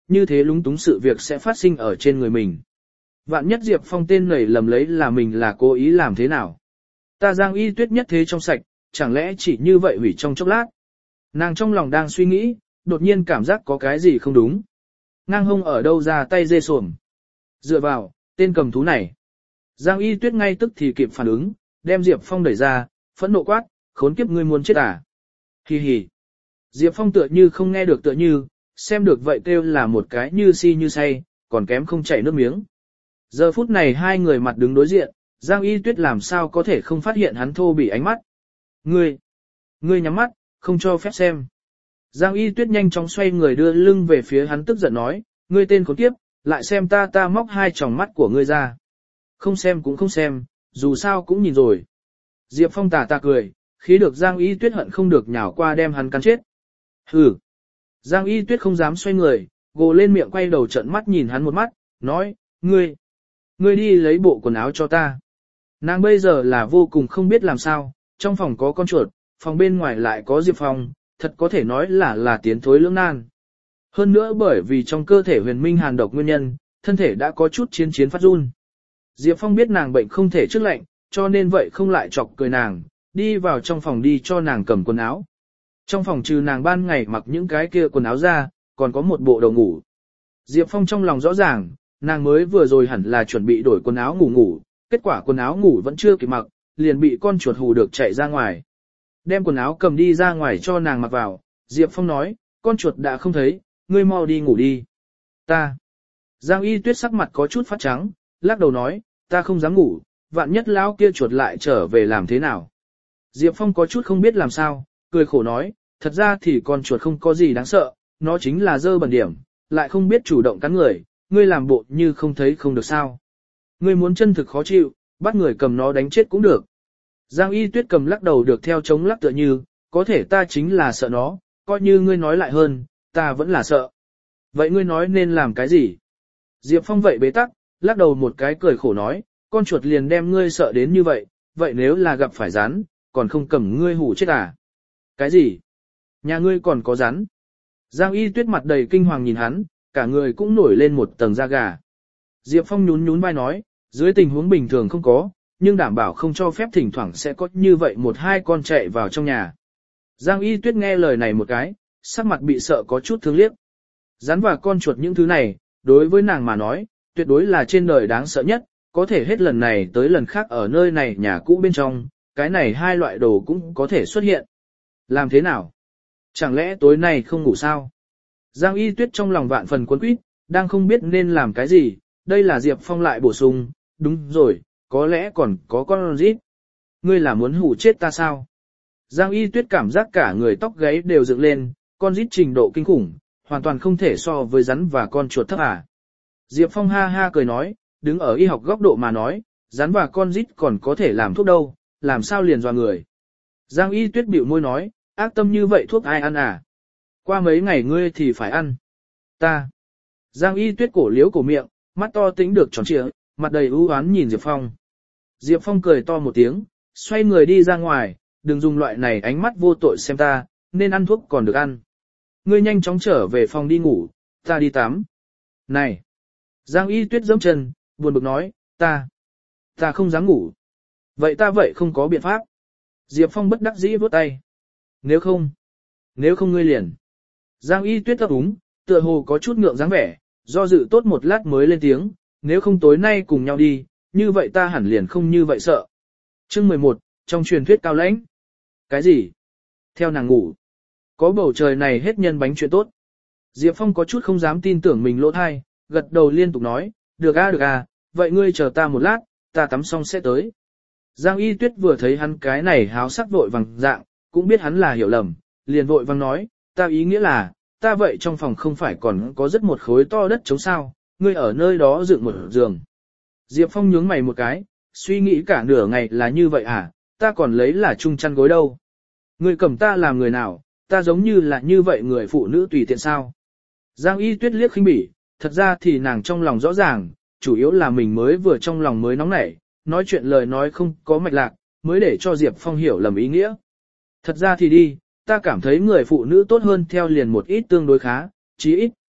Speaker 1: như thế lúng túng sự việc sẽ phát sinh ở trên người mình. Vạn nhất Diệp Phong tên nảy lầm lấy là mình là cố ý làm thế nào. Ta Giang Y Tuyết nhất thế trong sạch, chẳng lẽ chỉ như vậy hủy trong chốc lát. Nàng trong lòng đang suy nghĩ, đột nhiên cảm giác có cái gì không đúng. Ngang hông ở đâu ra tay dê sồm. Dựa vào, tên cầm thú này. Giang Y Tuyết ngay tức thì kịp phản ứng, đem Diệp Phong đẩy ra, phẫn nộ quát, khốn kiếp ngươi muốn chết à. Hì hì. Diệp Phong tựa như không nghe được tựa như, xem được vậy kêu là một cái như si như say, còn kém không chảy nước miếng. Giờ phút này hai người mặt đứng đối diện, Giang Y Tuyết làm sao có thể không phát hiện hắn thô bỉ ánh mắt. Ngươi, ngươi nhắm mắt, không cho phép xem. Giang Y Tuyết nhanh chóng xoay người đưa lưng về phía hắn tức giận nói, ngươi tên khốn kiếp, lại xem ta ta móc hai tròng mắt của ngươi ra. Không xem cũng không xem, dù sao cũng nhìn rồi. Diệp Phong tà tà cười, khí được Giang Y Tuyết hận không được nhào qua đem hắn cắn chết. Hừ. Giang Y Tuyết không dám xoay người, gồ lên miệng quay đầu trợn mắt nhìn hắn một mắt, nói, ngươi, ngươi đi lấy bộ quần áo cho ta. Nàng bây giờ là vô cùng không biết làm sao, trong phòng có con chuột, phòng bên ngoài lại có Diệp Phong, thật có thể nói là là tiến thối lưỡng nan. Hơn nữa bởi vì trong cơ thể huyền minh hàn độc nguyên nhân, thân thể đã có chút chiến chiến phát run. Diệp Phong biết nàng bệnh không thể trước lạnh, cho nên vậy không lại chọc cười nàng, đi vào trong phòng đi cho nàng cầm quần áo. Trong phòng trừ nàng ban ngày mặc những cái kia quần áo ra, còn có một bộ đồ ngủ. Diệp Phong trong lòng rõ ràng, nàng mới vừa rồi hẳn là chuẩn bị đổi quần áo ngủ ngủ, kết quả quần áo ngủ vẫn chưa kịp mặc, liền bị con chuột hù được chạy ra ngoài. Đem quần áo cầm đi ra ngoài cho nàng mặc vào, Diệp Phong nói, con chuột đã không thấy, ngươi mau đi ngủ đi. Ta. Giang Y Tuyết sắc mặt có chút phát trắng, lắc đầu nói, ta không dám ngủ, vạn nhất lão kia chuột lại trở về làm thế nào. Diệp Phong có chút không biết làm sao, cười khổ nói, thật ra thì con chuột không có gì đáng sợ, nó chính là dơ bẩn điểm, lại không biết chủ động cắn người, ngươi làm bộ như không thấy không được sao. Ngươi muốn chân thực khó chịu, bắt người cầm nó đánh chết cũng được. Giang Y Tuyết cầm lắc đầu được theo chống lắc tựa như, có thể ta chính là sợ nó, coi như ngươi nói lại hơn, ta vẫn là sợ. Vậy ngươi nói nên làm cái gì? Diệp Phong vậy bế tắc, lắc đầu một cái cười khổ nói, con chuột liền đem ngươi sợ đến như vậy, vậy nếu là gặp phải rắn, còn không cầm ngươi hủ chết à? Cái gì? Nhà ngươi còn có rắn? Giang Y Tuyết mặt đầy kinh hoàng nhìn hắn, cả người cũng nổi lên một tầng da gà. Diệp Phong nhún nhún vai nói, dưới tình huống bình thường không có, nhưng đảm bảo không cho phép thỉnh thoảng sẽ có như vậy một hai con chạy vào trong nhà. Giang Y Tuyết nghe lời này một cái, sắc mặt bị sợ có chút thương liếc. Rắn và con chuột những thứ này, đối với nàng mà nói, tuyệt đối là trên đời đáng sợ nhất, có thể hết lần này tới lần khác ở nơi này nhà cũ bên trong, cái này hai loại đồ cũng có thể xuất hiện. Làm thế nào? Chẳng lẽ tối nay không ngủ sao? Giang Y Tuyết trong lòng vạn phần cuốn quýt, đang không biết nên làm cái gì, đây là Diệp Phong lại bổ sung, đúng rồi, có lẽ còn có con rít. Ngươi là muốn hủ chết ta sao? Giang Y Tuyết cảm giác cả người tóc gáy đều dựng lên, con rít trình độ kinh khủng, hoàn toàn không thể so với rắn và con chuột thấp à. Diệp Phong ha ha cười nói, đứng ở y học góc độ mà nói, rắn và con rít còn có thể làm thuốc đâu, làm sao liền dọa người. Giang Y Tuyết bĩu môi nói, ác tâm như vậy thuốc ai ăn à? Qua mấy ngày ngươi thì phải ăn. Ta. Giang Y Tuyết cổ liếu cổ miệng, mắt to tính được tròn trịa, mặt đầy ưu oán nhìn Diệp Phong. Diệp Phong cười to một tiếng, xoay người đi ra ngoài, đừng dùng loại này ánh mắt vô tội xem ta, nên ăn thuốc còn được ăn. Ngươi nhanh chóng trở về phòng đi ngủ, ta đi tắm. Này! Giang Y Tuyết giẫm chân, buồn bực nói, ta, ta không dám ngủ. Vậy ta vậy không có biện pháp. Diệp Phong bất đắc dĩ vỗ tay. Nếu không, nếu không ngươi liền. Giang Y Tuyết ấp úng, tựa hồ có chút ngượng dáng vẻ, do dự tốt một lát mới lên tiếng, nếu không tối nay cùng nhau đi, như vậy ta hẳn liền không như vậy sợ. Chương mười một, trong truyền thuyết cao lãnh. Cái gì? Theo nàng ngủ. Có bầu trời này hết nhân bánh chuyện tốt. Diệp Phong có chút không dám tin tưởng mình lỗ thai, gật đầu liên tục nói, được a được a, vậy ngươi chờ ta một lát, ta tắm xong sẽ tới. Giang Y Tuyết vừa thấy hắn cái này háo sắc vội vàng dạng, cũng biết hắn là hiểu lầm, liền vội vàng nói, ta ý nghĩa là, ta vậy trong phòng không phải còn có rất một khối to đất trống sao, ngươi ở nơi đó dựng một giường. Diệp Phong nhướng mày một cái, suy nghĩ cả nửa ngày là như vậy à, ta còn lấy là chung chăn gối đâu. Ngươi cầm ta làm người nào, ta giống như là như vậy người phụ nữ tùy tiện sao. Giang Y Tuyết liếc khinh bỉ, thật ra thì nàng trong lòng rõ ràng, chủ yếu là mình mới vừa trong lòng mới nóng nảy, nói chuyện lời nói không có mạch lạc, mới để cho Diệp Phong hiểu lầm ý nghĩa. Thật ra thì đi, ta cảm thấy người phụ nữ tốt hơn theo liền một ít tương đối khá, chí ít,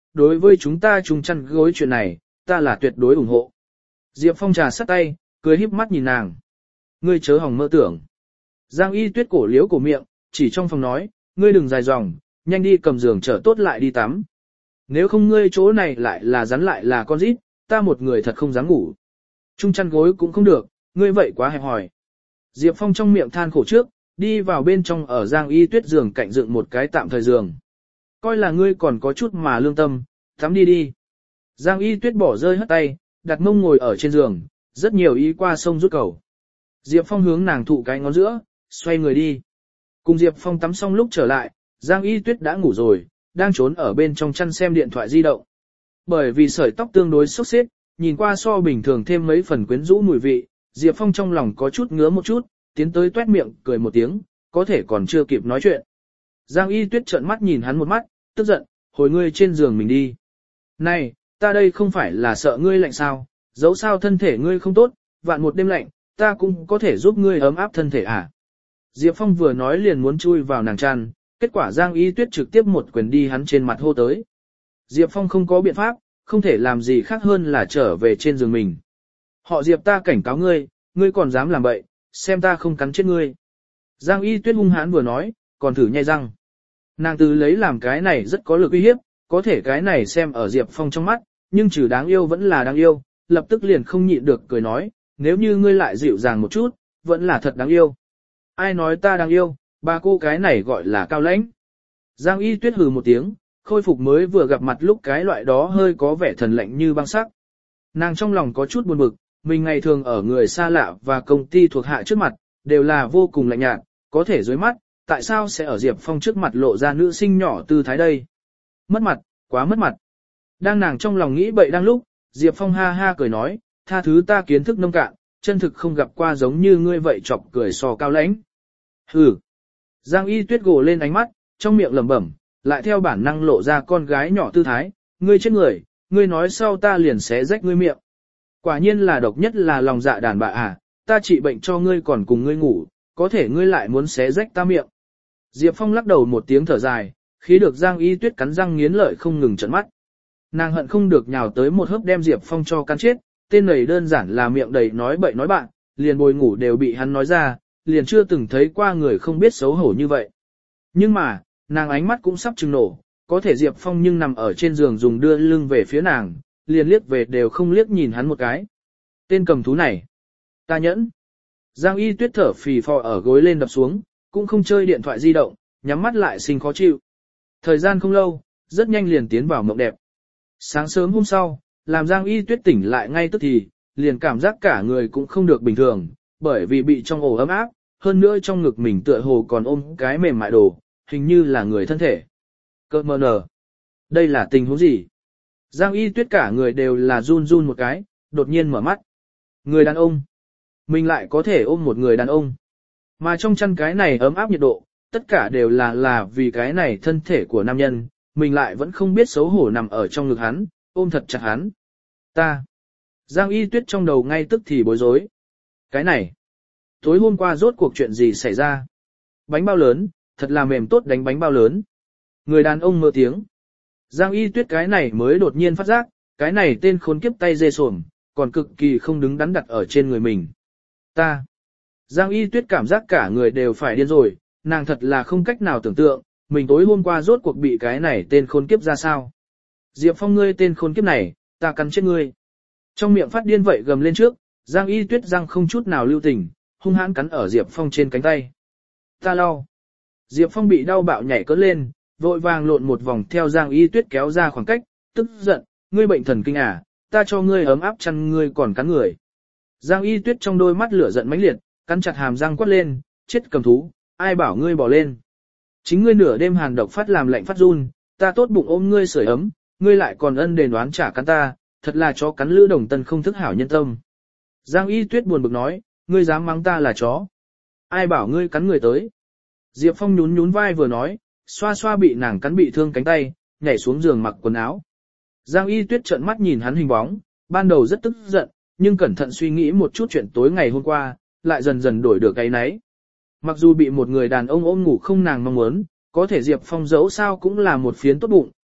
Speaker 1: đối với chúng ta chung chăn gối chuyện này, ta là tuyệt đối ủng hộ. Diệp Phong trà sắt tay, cười híp mắt nhìn nàng. Ngươi chớ hỏng mơ tưởng. Giang Y Tuyết cổ liếu cổ miệng, chỉ trong phòng nói, ngươi đừng dài dòng, nhanh đi cầm giường trở tốt lại đi tắm. Nếu không ngươi chỗ này lại là rắn lại là con rít, ta một người thật không dám ngủ. Chung chăn gối cũng không được, ngươi vậy quá hẹp hòi. Diệp Phong trong miệng than khổ trước, đi vào bên trong ở Giang Y Tuyết giường cạnh dựng một cái tạm thời giường. Coi là ngươi còn có chút mà lương tâm, tắm đi đi. Giang Y Tuyết bỏ rơi hất tay, đặt mông ngồi ở trên giường, rất nhiều ý qua sông rút cầu. Diệp Phong hướng nàng thụ cái ngón giữa, xoay người đi. Cùng Diệp Phong tắm xong lúc trở lại, Giang Y Tuyết đã ngủ rồi, đang trốn ở bên trong chăn xem điện thoại di động. Bởi vì sợi tóc tương đối xốc xếp, nhìn qua so bình thường thêm mấy phần quyến rũ mùi vị, Diệp Phong trong lòng có chút ngứa một chút, tiến tới tuét miệng, cười một tiếng, có thể còn chưa kịp nói chuyện. Giang Y Tuyết trợn mắt nhìn hắn một mắt, tức giận, hồi ngươi trên giường mình đi. Này, ta đây không phải là sợ ngươi lạnh sao, dẫu sao thân thể ngươi không tốt, vạn một đêm lạnh, ta cũng có thể giúp ngươi ấm áp thân thể à. Diệp Phong vừa nói liền muốn chui vào nàng chăn, kết quả Giang Y Tuyết trực tiếp một quyền đi hắn trên mặt hô tới. Diệp Phong không có biện pháp, không thể làm gì khác hơn là trở về trên giường mình. Họ Diệp ta cảnh cáo ngươi, ngươi còn dám làm bậy, xem ta không cắn chết ngươi. Giang Y Tuyết hung hãn vừa nói, còn thử nhai răng. Nàng từ lấy làm cái này rất có lực uy hiếp, có thể cái này xem ở Diệp Phong trong mắt, nhưng trừ đáng yêu vẫn là đáng yêu, lập tức liền không nhịn được cười nói, nếu như ngươi lại dịu dàng một chút, vẫn là thật đáng yêu. Ai nói ta đáng yêu, ba cô cái này gọi là cao lãnh. Giang Y Tuyết hừ một tiếng, khôi phục mới vừa gặp mặt lúc cái loại đó hơi có vẻ thần lạnh như băng sắc. Nàng trong lòng có chút buồn bực, mình ngày thường ở người xa lạ và công ty thuộc hạ trước mặt, đều là vô cùng lạnh nhạt, có thể dưới mắt, tại sao sẽ ở Diệp Phong trước mặt lộ ra nữ sinh nhỏ tư thái đây? Mất mặt, quá mất mặt. Đang nàng trong lòng nghĩ bậy đang lúc, Diệp Phong ha ha cười nói, tha thứ ta kiến thức nông cạn, chân thực không gặp qua giống như ngươi vậy chọc cười so cao lãnh. Hừ. Giang Y Tuyết gồ lên ánh mắt, trong miệng lẩm bẩm, lại theo bản năng lộ ra con gái nhỏ tư thái, ngươi chết người, ngươi nói sau ta liền xé rách ngươi miệng. Quả nhiên là độc nhất là lòng dạ đàn bà à, ta trị bệnh cho ngươi còn cùng ngươi ngủ, có thể ngươi lại muốn xé rách ta miệng. Diệp Phong lắc đầu một tiếng thở dài, khí được Giang Y Tuyết cắn răng nghiến lợi không ngừng trợn mắt. Nàng hận không được nhào tới một hớp đem Diệp Phong cho cắn chết, tên này đơn giản là miệng đầy nói bậy nói bạn, liền bồi ngủ đều bị hắn nói ra, liền chưa từng thấy qua người không biết xấu hổ như vậy. Nhưng mà, nàng ánh mắt cũng sắp chừng nổ, có thể Diệp Phong nhưng nằm ở trên giường dùng đưa lưng về phía nàng, liền liếc về đều không liếc nhìn hắn một cái. Tên cầm thú này, ta nhẫn. Giang Y Tuyết thở phì phò ở gối lên đập xuống, cũng không chơi điện thoại di động, nhắm mắt lại sinh khó chịu. Thời gian không lâu, rất nhanh liền tiến vào mộng đẹp. Sáng sớm hôm sau, làm Giang Y Tuyết tỉnh lại ngay tức thì, liền cảm giác cả người cũng không được bình thường, bởi vì bị trong ổ ấm áp, hơn nữa trong ngực mình tựa hồ còn ôm cái mềm mại đồ, hình như là người thân thể. Cơ mờ nở. Đây là tình huống gì? Giang Y Tuyết cả người đều là run run một cái, đột nhiên mở mắt. Người đàn ông. Mình lại có thể ôm một người đàn ông. Mà trong chăn cái này ấm áp nhiệt độ, tất cả đều là là vì cái này thân thể của nam nhân, mình lại vẫn không biết xấu hổ nằm ở trong ngực hắn, ôm thật chặt hắn. Ta. Giang Y Tuyết trong đầu ngay tức thì bối rối. Cái này. Tối hôm qua rốt cuộc chuyện gì xảy ra? Bánh bao lớn, thật là mềm tốt đánh bánh bao lớn. Người đàn ông mơ tiếng. Giang Y Tuyết cái này mới đột nhiên phát giác, cái này tên khốn kiếp tay dê sồm, còn cực kỳ không đứng đắn đặt ở trên người mình. Ta. Giang Y Tuyết cảm giác cả người đều phải điên rồi, nàng thật là không cách nào tưởng tượng, mình tối hôm qua rốt cuộc bị cái này tên khốn kiếp ra sao. Diệp Phong ngươi tên khốn kiếp này, ta cắn chết ngươi. Trong miệng phát điên vậy gầm lên trước, Giang Y Tuyết răng không chút nào lưu tình, hung hãn cắn ở Diệp Phong trên cánh tay. Ta lau. Diệp Phong bị đau bạo nhảy cất lên, vội vàng lộn một vòng theo Giang Y Tuyết kéo ra khoảng cách, tức giận, ngươi bệnh thần kinh à, ta cho ngươi ấm áp chăn ngươi còn cắn người. Giang Y Tuyết trong đôi mắt lửa giận mãnh liệt, cắn chặt hàm răng quát lên, chết cầm thú, ai bảo ngươi bỏ lên. Chính ngươi nửa đêm hàn độc phát làm lạnh phát run, ta tốt bụng ôm ngươi sưởi ấm, ngươi lại còn ân đền đoán trả cắn ta, thật là chó cắn lữ đồng tân không thức hảo nhân tâm. Giang Y Tuyết buồn bực nói, ngươi dám mắng ta là chó. Ai bảo ngươi cắn người tới. Diệp Phong nhún nhún vai vừa nói, xoa xoa bị nàng cắn bị thương cánh tay, nhảy xuống giường mặc quần áo. Giang Y Tuyết trợn mắt nhìn hắn hình bóng, ban đầu rất tức giận, nhưng cẩn thận suy nghĩ một chút chuyện tối ngày hôm qua, lại dần dần đổi được cái nấy. Mặc dù bị một người đàn ông ôm ngủ không nàng mong muốn, có thể Diệp Phong dẫu sao cũng là một phiến tốt bụng,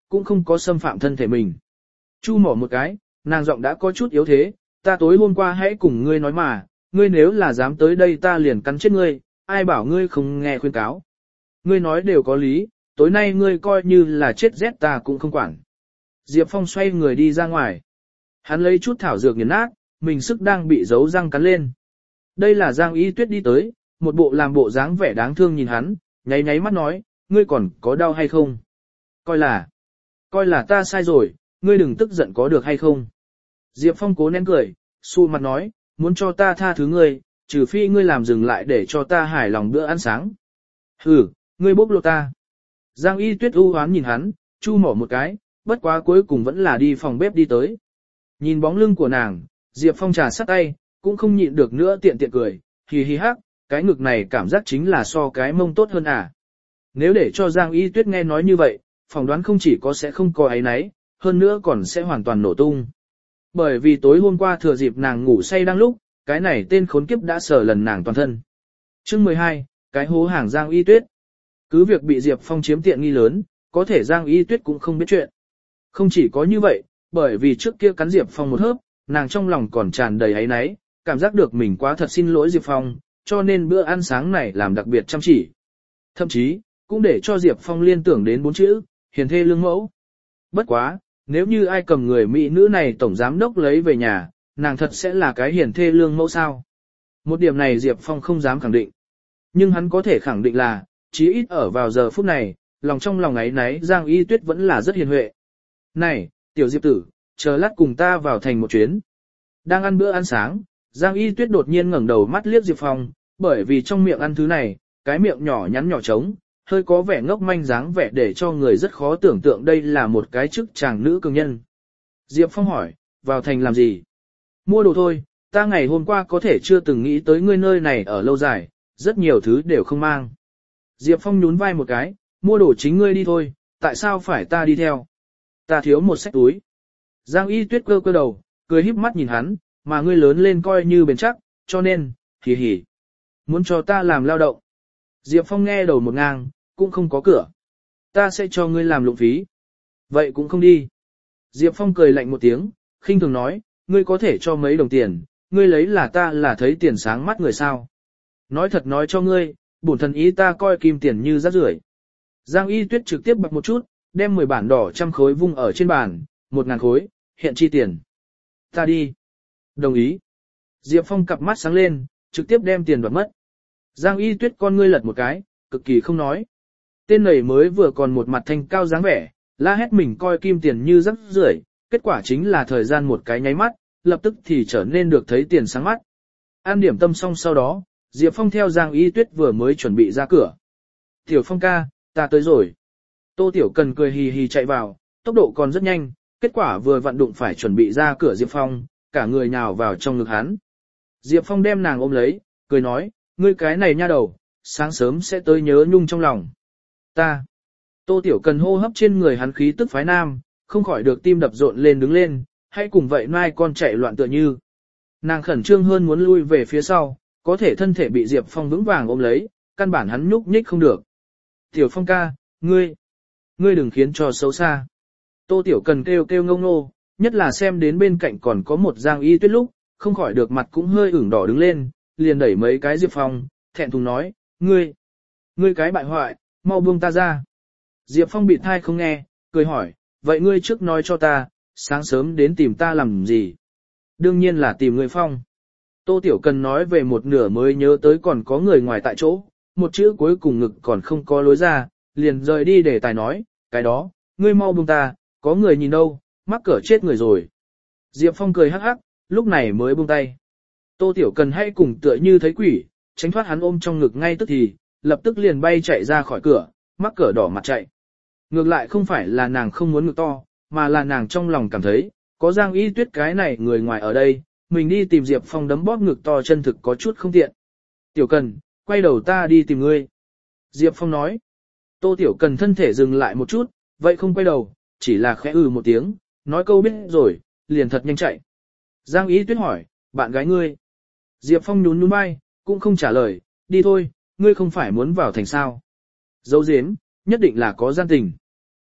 Speaker 1: cũng không có xâm phạm thân thể mình. Chu mỏ một cái, nàng giọng đã có chút yếu thế, ta tối hôm qua hãy cùng ngươi nói mà, ngươi nếu là dám tới đây ta liền cắn chết ngươi, ai bảo ngươi không nghe khuyên cáo. Ngươi nói đều có lý, tối nay ngươi coi như là chết rét ta cũng không quản. Diệp Phong xoay người đi ra ngoài. Hắn lấy chút thảo dược nghiền nát, mình sức đang bị giấu răng cắn lên. Đây là Giang Y Tuyết đi tới, một bộ làm bộ dáng vẻ đáng thương nhìn hắn, nháy nháy mắt nói, ngươi còn có đau hay không? Coi là, coi là ta sai rồi, ngươi đừng tức giận có được hay không? Diệp Phong cố nén cười, xu mặt nói, muốn cho ta tha thứ ngươi, trừ phi ngươi làm dừng lại để cho ta hài lòng bữa ăn sáng. Hừ, ngươi bốc lột ta. Giang Y Tuyết u hoán nhìn hắn, chu mỏ một cái, bất quá cuối cùng vẫn là đi phòng bếp đi tới. Nhìn bóng lưng của nàng, Diệp Phong trà sắt tay, cũng không nhịn được nữa tiện tiện cười, hì hì hắc, cái ngực này cảm giác chính là so cái mông tốt hơn à. Nếu để cho Giang Y Tuyết nghe nói như vậy, phỏng đoán không chỉ có sẽ không có ấy nấy, hơn nữa còn sẽ hoàn toàn nổ tung. Bởi vì tối hôm qua thừa dịp nàng ngủ say đang lúc, cái này tên khốn kiếp đã sờ lần nàng toàn thân. Chương mười hai, cái hố hàng Giang Y Tuyết. Cứ việc bị Diệp Phong chiếm tiện nghi lớn, có thể Giang Y Tuyết cũng không biết chuyện. Không chỉ có như vậy, bởi vì trước kia cắn Diệp Phong một hớp, nàng trong lòng còn tràn đầy áy náy, cảm giác được mình quá thật xin lỗi Diệp Phong, cho nên bữa ăn sáng này làm đặc biệt chăm chỉ. Thậm chí, cũng để cho Diệp Phong liên tưởng đến bốn chữ, hiền thê lương mẫu. Bất quá, nếu như ai cầm người mỹ nữ này tổng giám đốc lấy về nhà, nàng thật sẽ là cái hiền thê lương mẫu sao? Một điểm này Diệp Phong không dám khẳng định. Nhưng hắn có thể khẳng định là, chí ít ở vào giờ phút này, lòng trong lòng ấy nấy Giang Y Tuyết vẫn là rất hiền huệ. Này, tiểu Diệp tử, chờ lát cùng ta vào thành một chuyến. Đang ăn bữa ăn sáng, Giang Y Tuyết đột nhiên ngẩng đầu mắt liếc Diệp Phong, bởi vì trong miệng ăn thứ này, cái miệng nhỏ nhắn nhỏ trống, hơi có vẻ ngốc manh dáng vẻ để cho người rất khó tưởng tượng đây là một cái chức chàng nữ cường nhân. Diệp Phong hỏi, vào thành làm gì? Mua đồ thôi, ta ngày hôm qua có thể chưa từng nghĩ tới ngươi nơi này ở lâu dài, rất nhiều thứ đều không mang. Diệp Phong nhún vai một cái, mua đồ chính ngươi đi thôi, tại sao phải ta đi theo? Ta thiếu một xách túi. Giang Y Tuyết cơ cơ đầu, cười híp mắt nhìn hắn, mà ngươi lớn lên coi như bền chắc, cho nên, hì hì. Muốn cho ta làm lao động. Diệp Phong nghe đầu một ngang, cũng không có cửa. Ta sẽ cho ngươi làm lụng phí. Vậy cũng không đi. Diệp Phong cười lạnh một tiếng, khinh thường nói, ngươi có thể cho mấy đồng tiền, ngươi lấy là ta là thấy tiền sáng mắt người sao. Nói thật nói cho ngươi, bổn thần ý ta coi kim tiền như rác rưởi. Giang Y Tuyết trực tiếp bật một chút, đem mười bản đỏ trăm khối vung ở trên bàn, một ngàn khối, hiện chi tiền. Ta đi. Đồng ý. Diệp Phong cặp mắt sáng lên, trực tiếp đem tiền đoạt mất. Giang Y Tuyết con ngươi lật một cái, cực kỳ không nói. Tên này mới vừa còn một mặt thanh cao dáng vẻ, la hét mình coi kim tiền như rác rưởi, kết quả chính là thời gian một cái nháy mắt, lập tức thì trở nên được thấy tiền sáng mắt. An điểm tâm xong sau đó, Diệp Phong theo Giang Y Tuyết vừa mới chuẩn bị ra cửa. Tiểu Phong ca, ta tới rồi. Tô Tiểu Cần cười hì hì chạy vào, tốc độ còn rất nhanh, kết quả vừa vặn đụng phải chuẩn bị ra cửa Diệp Phong, cả người nhào vào trong ngực hắn. Diệp Phong đem nàng ôm lấy, cười nói, ngươi cái này nha đầu, sáng sớm sẽ tới nhớ nhung trong lòng. Ta. Tô Tiểu Cần hô hấp trên người hắn khí tức phái nam, không khỏi được tim đập rộn lên đứng lên, hay cùng vậy mai con chạy loạn tựa như. Nàng khẩn trương hơn muốn lui về phía sau, có thể thân thể bị Diệp Phong vững vàng ôm lấy, căn bản hắn nhúc nhích không được. Tiểu Phong ca, ngươi, ngươi đừng khiến cho xấu xa. Tô Tiểu Cần kêu kêu ngông nô, nhất là xem đến bên cạnh còn có một Giang Y Tuyết lúc, không khỏi được mặt cũng hơi ửng đỏ đứng lên, liền đẩy mấy cái Diệp Phong, thẹn thùng nói, ngươi, ngươi cái bại hoại, mau buông ta ra. Diệp Phong bị thai không nghe, cười hỏi, vậy ngươi trước nói cho ta, sáng sớm đến tìm ta làm gì? Đương nhiên là tìm người Phong. Tô Tiểu Cần nói về một nửa mới nhớ tới còn có người ngoài tại chỗ, một chữ cuối cùng ngực còn không có lối ra, liền rời đi để tài nói, cái đó, ngươi mau buông ta, có người nhìn đâu, mắc cỡ chết người rồi. Diệp Phong cười hắc hắc, lúc này mới buông tay. Tô Tiểu Cần hay cùng tựa như thấy quỷ, tránh thoát hắn ôm trong ngực ngay tức thì, lập tức liền bay chạy ra khỏi cửa, mắc cỡ đỏ mặt chạy. Ngược lại không phải là nàng không muốn ngực to, mà là nàng trong lòng cảm thấy, có Giang Y Tuyết cái này người ngoài ở đây, mình đi tìm Diệp Phong đấm bóp ngực to chân thực có chút không tiện. Tiểu Cần, quay đầu ta đi tìm ngươi. Diệp Phong nói. Tô Tiểu Cần thân thể dừng lại một chút, vậy không quay đầu, chỉ là khẽ ừ một tiếng, nói câu biết rồi, liền thật nhanh chạy. Giang Y Tuyết hỏi, bạn gái ngươi. Diệp Phong nhún nhún vai, cũng không trả lời, đi thôi, ngươi không phải muốn vào thành sao. Dấu diếm, nhất định là có gian tình.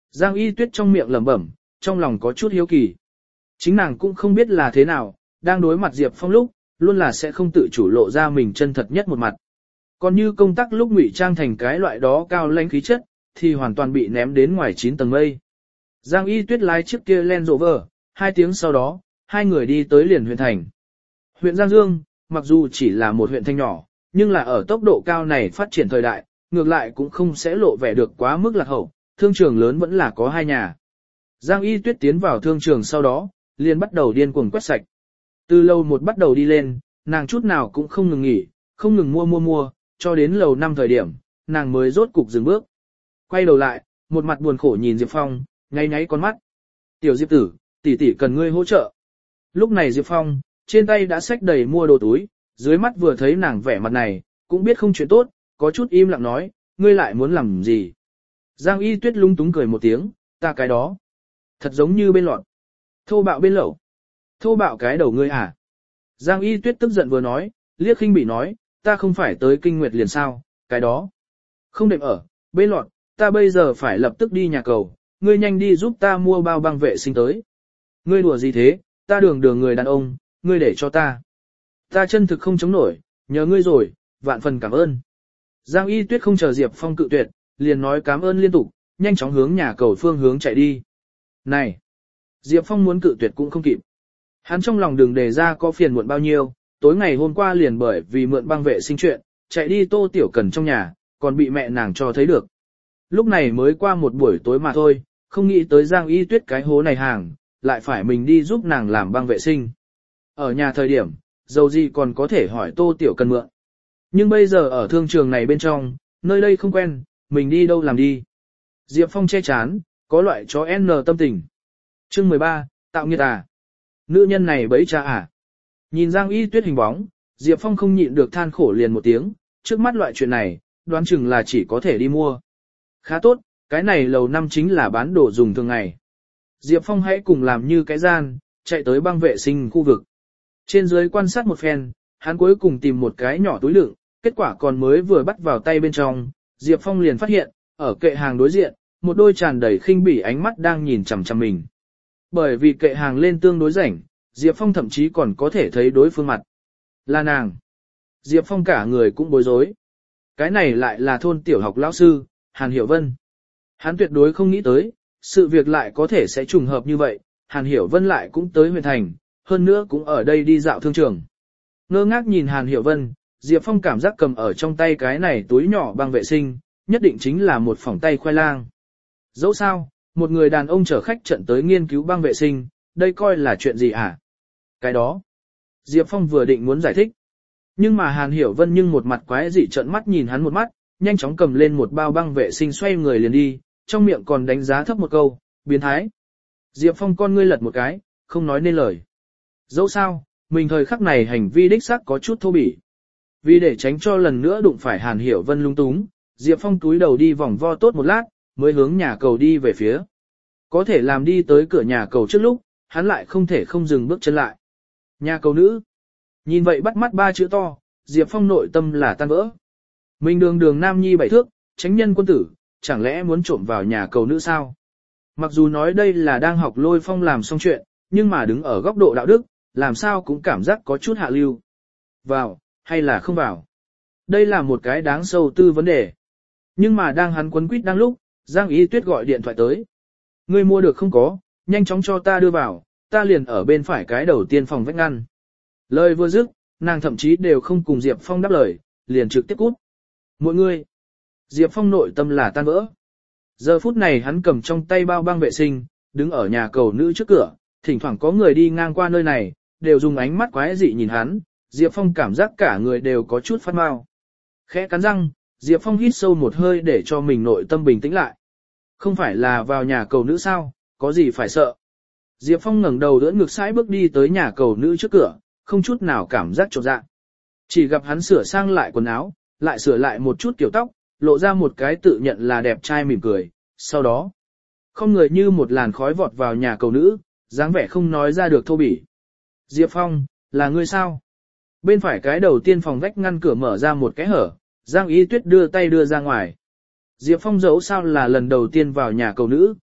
Speaker 1: Giang Y Tuyết trong miệng lẩm bẩm, trong lòng có chút hiếu kỳ. Chính nàng cũng không biết là thế nào, đang đối mặt Diệp Phong lúc, luôn là sẽ không tự chủ lộ ra mình chân thật nhất một mặt. Còn như công tác lúc ngụy trang thành cái loại đó cao lãnh khí chất, thì hoàn toàn bị ném đến ngoài chín tầng mây. Giang Y Tuyết lái chiếc kia Land Rover, hai tiếng sau đó, hai người đi tới liền huyện thành. Huyện Giang Dương, mặc dù chỉ là một huyện thanh nhỏ, nhưng là ở tốc độ cao này phát triển thời đại, ngược lại cũng không sẽ lộ vẻ được quá mức lạc hậu, thương trường lớn vẫn là có hai nhà. Giang Y Tuyết tiến vào thương trường sau đó, liền bắt đầu điên cuồng quét sạch. Từ lầu một bắt đầu đi lên, nàng chút nào cũng không ngừng nghỉ, không ngừng mua mua mua, cho đến lầu năm thời điểm, nàng mới rốt cục dừng bước. Quay đầu lại, một mặt buồn khổ nhìn Diệp Phong, nháy nháy con mắt. Tiểu Diệp tử, tỷ tỷ cần ngươi hỗ trợ. Lúc này Diệp Phong, trên tay đã xách đầy mua đồ túi, dưới mắt vừa thấy nàng vẻ mặt này, cũng biết không chuyện tốt, có chút im lặng nói, ngươi lại muốn làm gì. Giang Y Tuyết lung túng cười một tiếng, ta cái đó. Thật giống như bên lọt. Thô bạo bên lẩu. Thô bạo cái đầu ngươi à. Giang Y Tuyết tức giận vừa nói, liếc khinh bị nói, ta không phải tới kinh nguyệt liền sao, cái đó. Không đệm ở, bên lọt, ta bây giờ phải lập tức đi nhà cầu, ngươi nhanh đi giúp ta mua bao băng vệ sinh tới. Ngươi đùa gì thế, ta đường đường người đàn ông, ngươi để cho ta. Ta chân thực không chống nổi, nhờ ngươi rồi, vạn phần cảm ơn. Giang Y Tuyết không chờ Diệp Phong cự tuyệt, liền nói cảm ơn liên tục, nhanh chóng hướng nhà cầu phương hướng chạy đi. Này! Diệp Phong muốn cự tuyệt cũng không kịp. Hắn trong lòng đường đề ra có phiền muộn bao nhiêu, tối ngày hôm qua liền bởi vì mượn băng vệ sinh chuyện, chạy đi Tô Tiểu Cần trong nhà, còn bị mẹ nàng cho thấy được. Lúc này mới qua một buổi tối mà thôi, không nghĩ tới Giang Y Tuyết cái hố này hàng, lại phải mình đi giúp nàng làm băng vệ sinh. Ở nhà thời điểm, dầu gì còn có thể hỏi Tô Tiểu Cần mượn. Nhưng bây giờ ở thương trường này bên trong, nơi đây không quen, mình đi đâu làm đi. Diệp Phong che chán, có loại chó N tâm tình. Chương mười ba, tạo nghiệt à. Nữ nhân này bấy cha à. Nhìn Giang Y Tuyết hình bóng, Diệp Phong không nhịn được than khổ liền một tiếng, trước mắt loại chuyện này, đoán chừng là chỉ có thể đi mua. Khá tốt, cái này lầu năm chính là bán đồ dùng thường ngày. Diệp Phong hãy cùng làm như cái gian, chạy tới băng vệ sinh khu vực. Trên dưới quan sát một phen, hắn cuối cùng tìm một cái nhỏ túi đựng, kết quả còn mới vừa bắt vào tay bên trong, Diệp Phong liền phát hiện, ở kệ hàng đối diện, một đôi tràn đầy khinh bỉ ánh mắt đang nhìn chằm chằm mình. Bởi vì kệ hàng lên tương đối rảnh, Diệp Phong thậm chí còn có thể thấy đối phương mặt. Là nàng. Diệp Phong cả người cũng bối rối. Cái này lại là thôn tiểu học lão sư, Hàn Hiểu Vân. Hắn tuyệt đối không nghĩ tới, sự việc lại có thể sẽ trùng hợp như vậy, Hàn Hiểu Vân lại cũng tới huyện thành, hơn nữa cũng ở đây đi dạo thương trường. Ngơ ngác nhìn Hàn Hiểu Vân, Diệp Phong cảm giác cầm ở trong tay cái này túi nhỏ băng vệ sinh, nhất định chính là một phỏng tay khoai lang. Dẫu sao, một người đàn ông chở khách trận tới nghiên cứu băng vệ sinh, đây coi là chuyện gì hả? Cái đó. Diệp Phong vừa định muốn giải thích. Nhưng mà Hàn Hiểu Vân nhưng một mặt quái dị trợn mắt nhìn hắn một mắt, nhanh chóng cầm lên một bao băng vệ sinh xoay người liền đi, trong miệng còn đánh giá thấp một câu, biến thái. Diệp Phong con ngươi lật một cái, không nói nên lời. Dẫu sao, mình thời khắc này hành vi đích xác có chút thô bỉ. Vì để tránh cho lần nữa đụng phải Hàn Hiểu Vân lung túng, Diệp Phong túi đầu đi vòng vo tốt một lát, mới hướng nhà cầu đi về phía. Có thể làm đi tới cửa nhà cầu trước lúc, hắn lại không thể không dừng bước chân lại. Nhà cầu nữ. Nhìn vậy bắt mắt ba chữ to, Diệp Phong nội tâm là tan vỡ. Mình đường đường nam nhi bảy thước, chánh nhân quân tử, chẳng lẽ muốn trộm vào nhà cầu nữ sao? Mặc dù nói đây là đang học Lôi Phong làm xong chuyện, nhưng mà đứng ở góc độ đạo đức, làm sao cũng cảm giác có chút hạ lưu. Vào, hay là không vào? Đây là một cái đáng sâu tư vấn đề. Nhưng mà đang hắn quấn quýt đang lúc, Giang Y Tuyết gọi điện thoại tới. Ngươi mua được không có, nhanh chóng cho ta đưa vào, ta liền ở bên phải cái đầu tiên phòng vách ngăn. Lời vừa dứt, nàng thậm chí đều không cùng Diệp Phong đáp lời, liền trực tiếp cút. Mọi người, Diệp Phong nội tâm là tan vỡ. Giờ phút này hắn cầm trong tay bao băng vệ sinh, đứng ở nhà cầu nữ trước cửa, thỉnh thoảng có người đi ngang qua nơi này, đều dùng ánh mắt quái dị nhìn hắn, Diệp Phong cảm giác cả người đều có chút phát mau. Khẽ cắn răng, Diệp Phong hít sâu một hơi để cho mình nội tâm bình tĩnh lại. Không phải là vào nhà cầu nữ sao, có gì phải sợ. Diệp Phong ngẩng đầu đỡ ngực sải bước đi tới nhà cầu nữ trước cửa, không chút nào cảm giác chột dạ. Chỉ gặp hắn sửa sang lại quần áo, lại sửa lại một chút kiểu tóc, lộ ra một cái tự nhận là đẹp trai mỉm cười, sau đó, không người như một làn khói vọt vào nhà cầu nữ, dáng vẻ không nói ra được thô bỉ. Diệp Phong, là ngươi sao? Bên phải cái đầu tiên phòng vách ngăn cửa mở ra một cái hở, Giang Y Tuyết đưa tay đưa ra ngoài. Diệp Phong dẫu sao là lần đầu tiên vào nhà cầu nữ,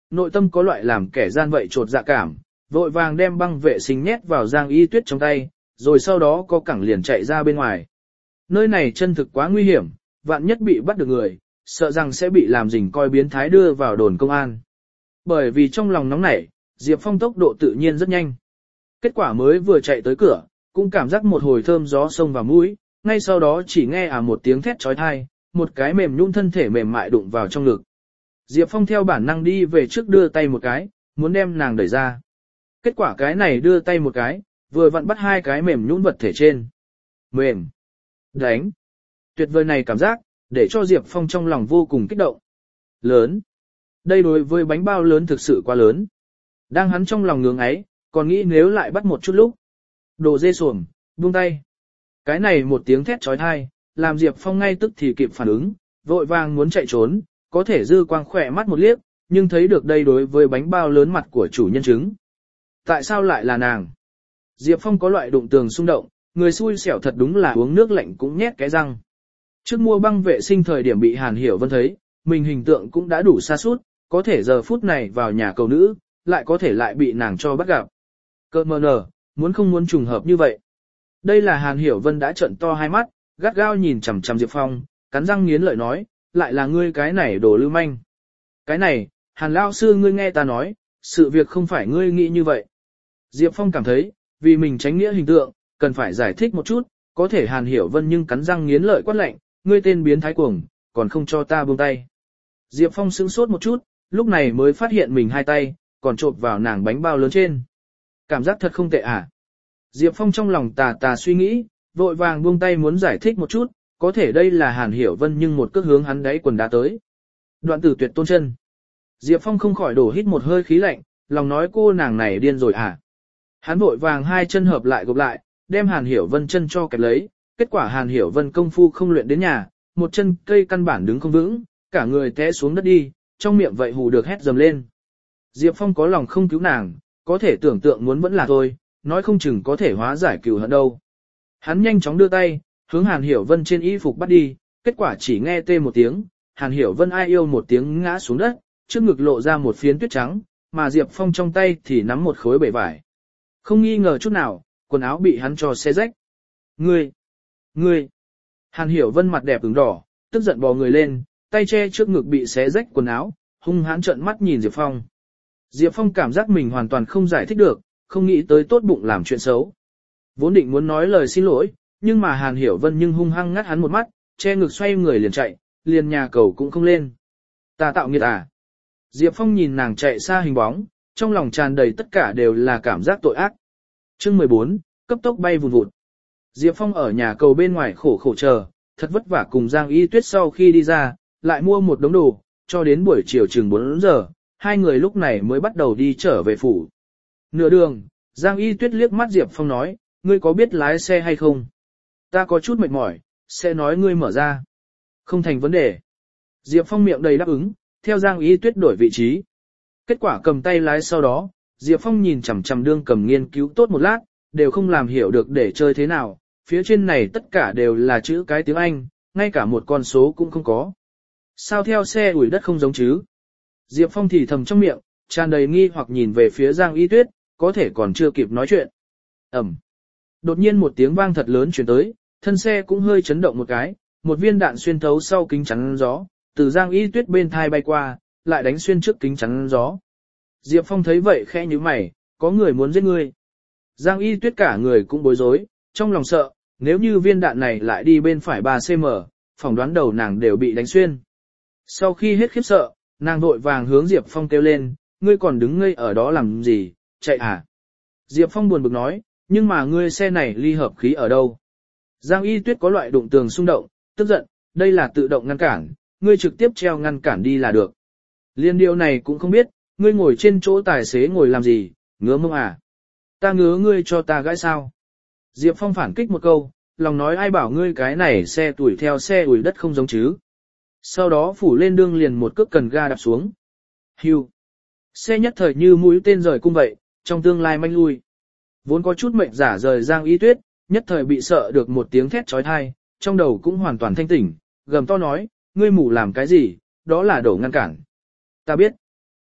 Speaker 1: nội tâm có loại làm kẻ gian vậy trột dạ cảm, vội vàng đem băng vệ sinh nhét vào Giang Y Tuyết trong tay, rồi sau đó có cẳng liền chạy ra bên ngoài. Nơi này chân thực quá nguy hiểm, vạn nhất bị bắt được người, sợ rằng sẽ bị làm rình coi biến thái đưa vào đồn công an. Bởi vì trong lòng nóng nảy, Diệp Phong tốc độ tự nhiên rất nhanh. Kết quả mới vừa chạy tới cửa, cũng cảm giác một hồi thơm gió xông vào mũi, ngay sau đó chỉ nghe à một tiếng thét chói tai, một cái mềm nhũn thân thể mềm mại đụng vào trong ngực. Diệp Phong theo bản năng đi về trước đưa tay một cái, muốn đem nàng đẩy ra. Kết quả cái này đưa tay một cái, vừa vặn bắt hai cái mềm nhũn vật thể trên. Mềm. Đánh. Tuyệt vời này cảm giác, để cho Diệp Phong trong lòng vô cùng kích động. Lớn. Đây đối với bánh bao lớn thực sự quá lớn. Đang hắn trong lòng ngưỡng ấy, còn nghĩ nếu lại bắt một chút lúc. Đồ dê xuồng, buông tay. Cái này một tiếng thét chói tai, làm Diệp Phong ngay tức thì kịp phản ứng, vội vàng muốn chạy trốn, có thể dư quang khỏe mắt một liếc, nhưng thấy được đây đối với bánh bao lớn mặt của chủ nhân chứng. Tại sao lại là nàng? Diệp Phong có loại đụng tường xung động, người xui xẻo thật đúng là uống nước lạnh cũng nhét cái răng. Trước mua băng vệ sinh thời điểm bị Hàn Hiểu Vân thấy, mình hình tượng cũng đã đủ xa sút, có thể giờ phút này vào nhà cầu nữ, lại có thể lại bị nàng cho bắt gặp. Cơ mờ nở, muốn không muốn trùng hợp như vậy. Đây là Hàn Hiểu Vân đã trợn to hai mắt, gắt gao nhìn chằm chằm Diệp Phong, cắn răng nghiến lợi nói, lại là ngươi cái này đồ lưu manh. Cái này, Hàn lão sư ngươi nghe ta nói, sự việc không phải ngươi nghĩ như vậy. Diệp Phong cảm thấy, vì mình tránh nghĩa hình tượng, cần phải giải thích một chút, có thể Hàn Hiểu Vân nhưng cắn răng nghiến lợi quát lạnh, ngươi tên biến thái cuồng, còn không cho ta buông tay. Diệp Phong sững sốt một chút, lúc này mới phát hiện mình hai tay, còn chộp vào nàng bánh bao lớn trên. Cảm giác thật không tệ à. Diệp Phong trong lòng tà tà suy nghĩ, vội vàng buông tay muốn giải thích một chút, có thể đây là Hàn Hiểu Vân nhưng một cước hướng hắn đáy quần đá tới. Đoạn tử tuyệt tôn chân. Diệp Phong không khỏi đổ hít một hơi khí lạnh, lòng nói cô nàng này điên rồi à. Hắn vội vàng hai chân hợp lại gộp lại, đem Hàn Hiểu Vân chân cho kẹp lấy, kết quả Hàn Hiểu Vân công phu không luyện đến nhà, một chân cây căn bản đứng không vững, cả người té xuống đất đi, trong miệng vậy hù được hét dầm lên. Diệp Phong có lòng không cứu nàng, có thể tưởng tượng muốn vẫn là thôi, nói không chừng có thể hóa giải cừu hận đâu. Hắn nhanh chóng đưa tay, hướng Hàn Hiểu Vân trên y phục bắt đi, kết quả chỉ nghe tê một tiếng, Hàn Hiểu Vân ai yêu một tiếng ngã xuống đất, trước ngực lộ ra một phiến tuyết trắng, mà Diệp Phong trong tay thì nắm một khối bể vải. Không nghi ngờ chút nào, quần áo bị hắn cho xé rách. Ngươi! Ngươi! Hàn Hiểu Vân mặt đẹp ửng đỏ, tức giận bò người lên, tay che trước ngực bị xé rách quần áo, hung hãn trợn mắt nhìn Diệp Phong. Diệp Phong cảm giác mình hoàn toàn không giải thích được, không nghĩ tới tốt bụng làm chuyện xấu. Vốn định muốn nói lời xin lỗi, nhưng mà Hàn Hiểu Vân nhưng hung hăng ngắt hắn một mắt, che ngực xoay người liền chạy, liền nhà cầu cũng không lên. Ta tạo nghiệt à? Diệp Phong nhìn nàng chạy xa hình bóng, trong lòng tràn đầy tất cả đều là cảm giác tội ác. Chương mười bốn, cấp tốc bay vùn vụt. Diệp Phong ở nhà cầu bên ngoài khổ khổ chờ, thật vất vả cùng Giang Y Tuyết sau khi đi ra, lại mua một đống đồ, cho đến buổi chiều chừng bốn giờ, hai người lúc này mới bắt đầu đi trở về phủ. Nửa đường, Giang Y Tuyết liếc mắt Diệp Phong nói, ngươi có biết lái xe hay không? Ta có chút mệt mỏi, sẽ nói ngươi mở ra. Không thành vấn đề. Diệp Phong miệng đầy đáp ứng, theo Giang Y Tuyết đổi vị trí. Kết quả cầm tay lái sau đó, Diệp Phong nhìn chằm chằm đương cầm nghiên cứu tốt một lát, đều không làm hiểu được để chơi thế nào, phía trên này tất cả đều là chữ cái tiếng Anh, ngay cả một con số cũng không có. Sao theo xe ủi đất không giống chứ? Diệp Phong thì thầm trong miệng, tràn đầy nghi hoặc nhìn về phía Giang Y Tuyết, có thể còn chưa kịp nói chuyện. Ẩm. Đột nhiên một tiếng vang thật lớn truyền tới, thân xe cũng hơi chấn động một cái, một viên đạn xuyên thấu sau kính chắn gió, từ Giang Y Tuyết bên thai bay qua, lại đánh xuyên trước kính chắn gió. Diệp Phong thấy vậy khẽ nhíu mày, có người muốn giết ngươi. Giang Y Tuyết cả người cũng bối rối, trong lòng sợ, nếu như viên đạn này lại đi bên phải ba xăng ti mét, phỏng đoán đầu nàng đều bị đánh xuyên. Sau khi hết khiếp sợ, nàng vội vàng hướng Diệp Phong kêu lên, ngươi còn đứng ngây ở đó làm gì, chạy à? Diệp Phong buồn bực nói, nhưng mà ngươi xe này ly hợp khí ở đâu? Giang Y Tuyết có loại đụng tường xung động, tức giận, đây là tự động ngăn cản, ngươi trực tiếp treo ngăn cản đi là được. Liên điều này cũng không biết, ngươi ngồi trên chỗ tài xế ngồi làm gì, ngứa mông à? Ta ngứa ngươi cho ta gãi sao? Diệp Phong phản kích một câu, lòng nói ai bảo ngươi cái này xe tuổi theo xe ủi đất không giống chứ. Sau đó phủ lên đương liền một cước cần ga đạp xuống. Hưu. Xe nhất thời như mũi tên rời cung vậy, trong tương lai manh lui. Vốn có chút mệnh giả rời Giang Y Tuyết, nhất thời bị sợ được một tiếng thét chói tai, trong đầu cũng hoàn toàn thanh tỉnh, gầm to nói, ngươi mù làm cái gì, đó là đổ ngăn cản. Ta biết.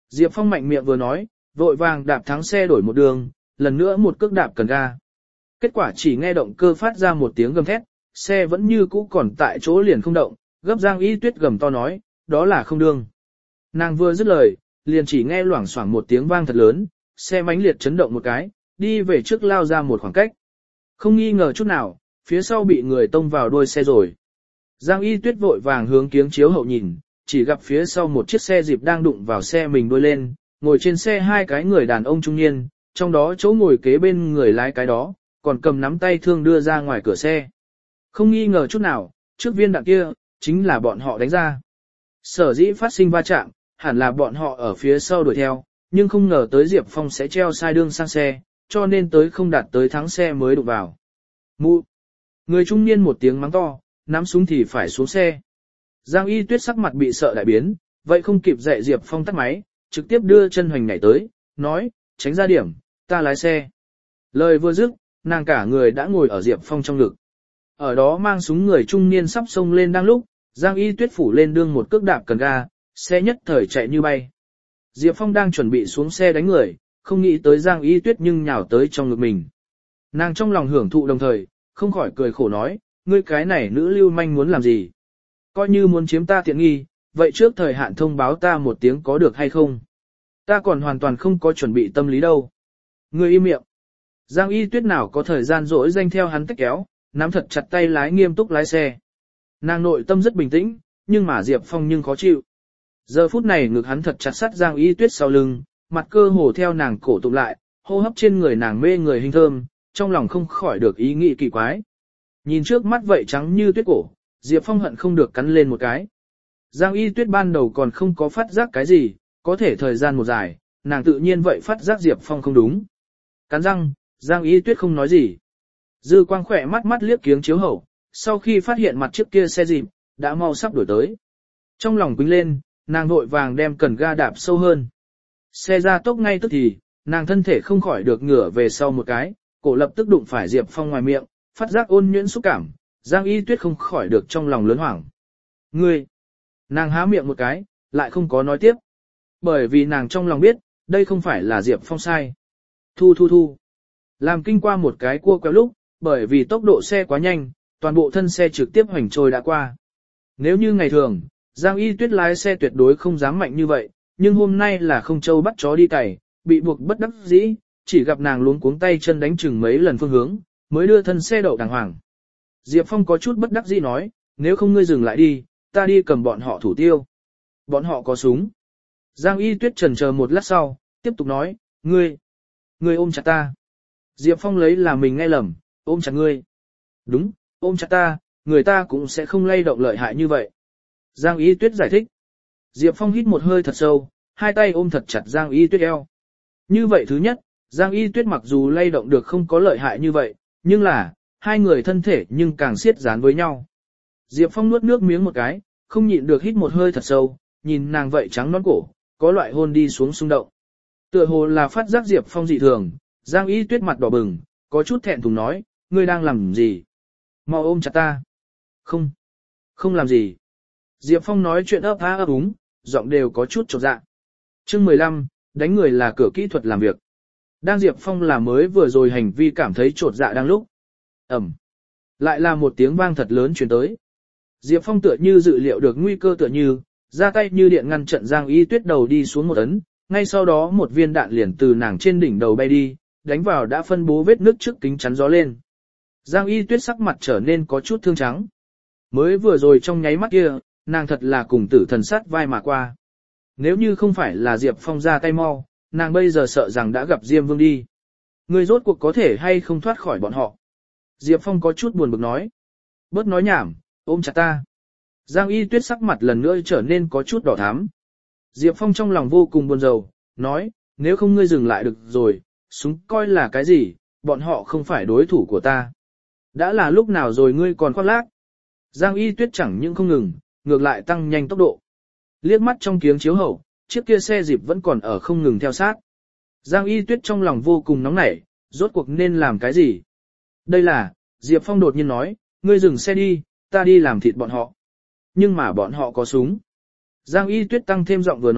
Speaker 1: Diệp Phong mạnh miệng vừa nói, vội vàng đạp thắng xe đổi một đường, lần nữa một cước đạp cần ga. Kết quả chỉ nghe động cơ phát ra một tiếng gầm thét, xe vẫn như cũ còn tại chỗ liền không động, gấp Giang Y Tuyết gầm to nói, đó là không đương. Nàng vừa dứt lời, liền chỉ nghe loảng xoảng một tiếng vang thật lớn, xe mãnh liệt chấn động một cái, đi về trước lao ra một khoảng cách. Không nghi ngờ chút nào, phía sau bị người tông vào đuôi xe rồi. Giang Y Tuyết vội vàng hướng kiếng chiếu hậu nhìn, chỉ gặp phía sau một chiếc xe dịp đang đụng vào xe mình đuôi lên, ngồi trên xe hai cái người đàn ông trung niên, trong đó chỗ ngồi kế bên người lái cái đó, còn cầm nắm tay thương đưa ra ngoài cửa xe. Không nghi ngờ chút nào, trước viên đạn kia, chính là bọn họ đánh ra. Sở dĩ phát sinh va chạm, hẳn là bọn họ ở phía sau đuổi theo, nhưng không ngờ tới Diệp Phong sẽ treo sai đương sang xe, cho nên tới không đạt tới thắng xe mới đụng vào. Mụ! Người trung niên một tiếng mắng to, nắm súng thì phải xuống xe. Giang Y Tuyết sắc mặt bị sợ đại biến, vậy không kịp dạy Diệp Phong tắt máy, trực tiếp đưa chân hoành nhảy tới, nói, tránh ra điểm, ta lái xe. Lời vừa dứt, nàng cả người đã ngồi ở Diệp Phong trong ngực. Ở đó mang súng người trung niên sắp xông lên đang lúc, Giang Y Tuyết phủ lên đương một cước đạp cần ga, xe nhất thời chạy như bay. Diệp Phong đang chuẩn bị xuống xe đánh người, không nghĩ tới Giang Y Tuyết nhưng nhào tới trong ngực mình. Nàng trong lòng hưởng thụ đồng thời, không khỏi cười khổ nói, ngươi cái này nữ lưu manh muốn làm gì? Coi như muốn chiếm ta tiện nghi, vậy trước thời hạn thông báo ta một tiếng có được hay không? Ta còn hoàn toàn không có chuẩn bị tâm lý đâu. Ngươi im miệng. Giang Y Tuyết nào có thời gian dỗi danh theo hắn tách kéo, nắm thật chặt tay lái nghiêm túc lái xe. Nàng nội tâm rất bình tĩnh, nhưng mà Diệp Phong nhưng khó chịu. Giờ phút này ngực hắn thật chặt sắt Giang Y Tuyết sau lưng, mặt cơ hồ theo nàng cổ tụng lại, hô hấp trên người nàng mê người hình thơm, trong lòng không khỏi được ý nghĩ kỳ quái. Nhìn trước mắt vậy trắng như tuyết cổ, Diệp Phong hận không được cắn lên một cái. Giang Y Tuyết ban đầu còn không có phát giác cái gì, có thể thời gian một dài, nàng tự nhiên vậy phát giác Diệp Phong không đúng. Cắn răng, Giang Y Tuyết không nói gì. Dư quang khỏe mắt mắt liếc kiếng chiếu hậu, sau khi phát hiện mặt trước kia xe dịp, đã mau sắp đuổi tới. Trong lòng quýnh lên, nàng vội vàng đem cần ga đạp sâu hơn. Xe ra tốc ngay tức thì, nàng thân thể không khỏi được ngửa về sau một cái, cổ lập tức đụng phải Diệp Phong ngoài miệng, phát giác ôn nhuyễn xúc cảm, Giang Y Tuyết không khỏi được trong lòng lớn hoảng. Ngươi! Nàng há miệng một cái, lại không có nói tiếp. Bởi vì nàng trong lòng biết, đây không phải là Diệp Phong sai. Thu thu thu! Làm kinh qua một cái cua quẹo lúc, bởi vì tốc độ xe quá nhanh, toàn bộ thân xe trực tiếp hoành trôi đã qua. Nếu như ngày thường, Giang Y Tuyết lái xe tuyệt đối không dám mạnh như vậy, nhưng hôm nay là không châu bắt chó đi cày, bị buộc bất đắc dĩ, chỉ gặp nàng luống cuống tay chân đánh chừng mấy lần phương hướng, mới đưa thân xe đậu đàng hoàng. Diệp Phong có chút bất đắc dĩ nói, nếu không ngươi dừng lại đi, ta đi cầm bọn họ thủ tiêu. Bọn họ có súng. Giang Y Tuyết chần chờ một lát sau, tiếp tục nói, ngươi, ngươi ôm chặt ta. Diệp Phong lấy là mình nghe lầm, ôm chặt ngươi. Đúng, ôm chặt ta, người ta cũng sẽ không lay động lợi hại như vậy. Giang Y Tuyết giải thích. Diệp Phong hít một hơi thật sâu, hai tay ôm thật chặt Giang Y Tuyết eo. Như vậy thứ nhất, Giang Y Tuyết mặc dù lay động được không có lợi hại như vậy, nhưng là, hai người thân thể nhưng càng siết dán với nhau. Diệp Phong nuốt nước miếng một cái, không nhịn được hít một hơi thật sâu, nhìn nàng vậy trắng nõn cổ, có loại hôn đi xuống xung động. Tựa hồ là phát giác Diệp Phong dị thường, Giang Y Tuyết mặt đỏ bừng, có chút thẹn thùng nói, ngươi đang làm gì? Mau ôm chặt ta. Không, không làm gì. Diệp Phong nói chuyện ấp á ấp úng, giọng đều có chút chột dạ. Chương mười lăm, đánh người là cửa kỹ thuật làm việc. Đang Diệp Phong là mới vừa rồi hành vi cảm thấy chột dạ đang lúc. Ẩm. Lại là một tiếng vang thật lớn truyền tới. Diệp Phong tựa như dự liệu được nguy cơ tựa như, ra tay như điện ngăn trận Giang Y Tuyết đầu đi xuống một ấn, ngay sau đó một viên đạn liền từ nàng trên đỉnh đầu bay đi, đánh vào đã phân bố vết nước trước kính chắn gió lên. Giang Y Tuyết sắc mặt trở nên có chút thương trắng. Mới vừa rồi trong nháy mắt kia, nàng thật là cùng tử thần sát vai mà qua. Nếu như không phải là Diệp Phong ra tay mau, nàng bây giờ sợ rằng đã gặp Diêm Vương đi. Người rốt cuộc có thể hay không thoát khỏi bọn họ. Diệp Phong có chút buồn bực nói. Bớt nói nhảm, ôm chặt ta. Giang Y Tuyết sắc mặt lần nữa trở nên có chút đỏ thắm. Diệp Phong trong lòng vô cùng buồn rầu, nói, nếu không ngươi dừng lại được rồi, súng coi là cái gì, bọn họ không phải đối thủ của ta. Đã là lúc nào rồi ngươi còn khoác lác. Giang Y Tuyết chẳng những không ngừng, ngược lại tăng nhanh tốc độ. Liếc mắt trong kiếng chiếu hậu, chiếc kia xe dịp vẫn còn ở không ngừng theo sát. Giang Y Tuyết trong lòng vô cùng nóng nảy, rốt cuộc nên làm cái gì? Đây là, Diệp Phong đột nhiên nói, ngươi dừng xe đi, ta đi làm thịt bọn họ. Nhưng mà bọn họ có súng. Giang Y Tuyết tăng thêm giọng vừa nói,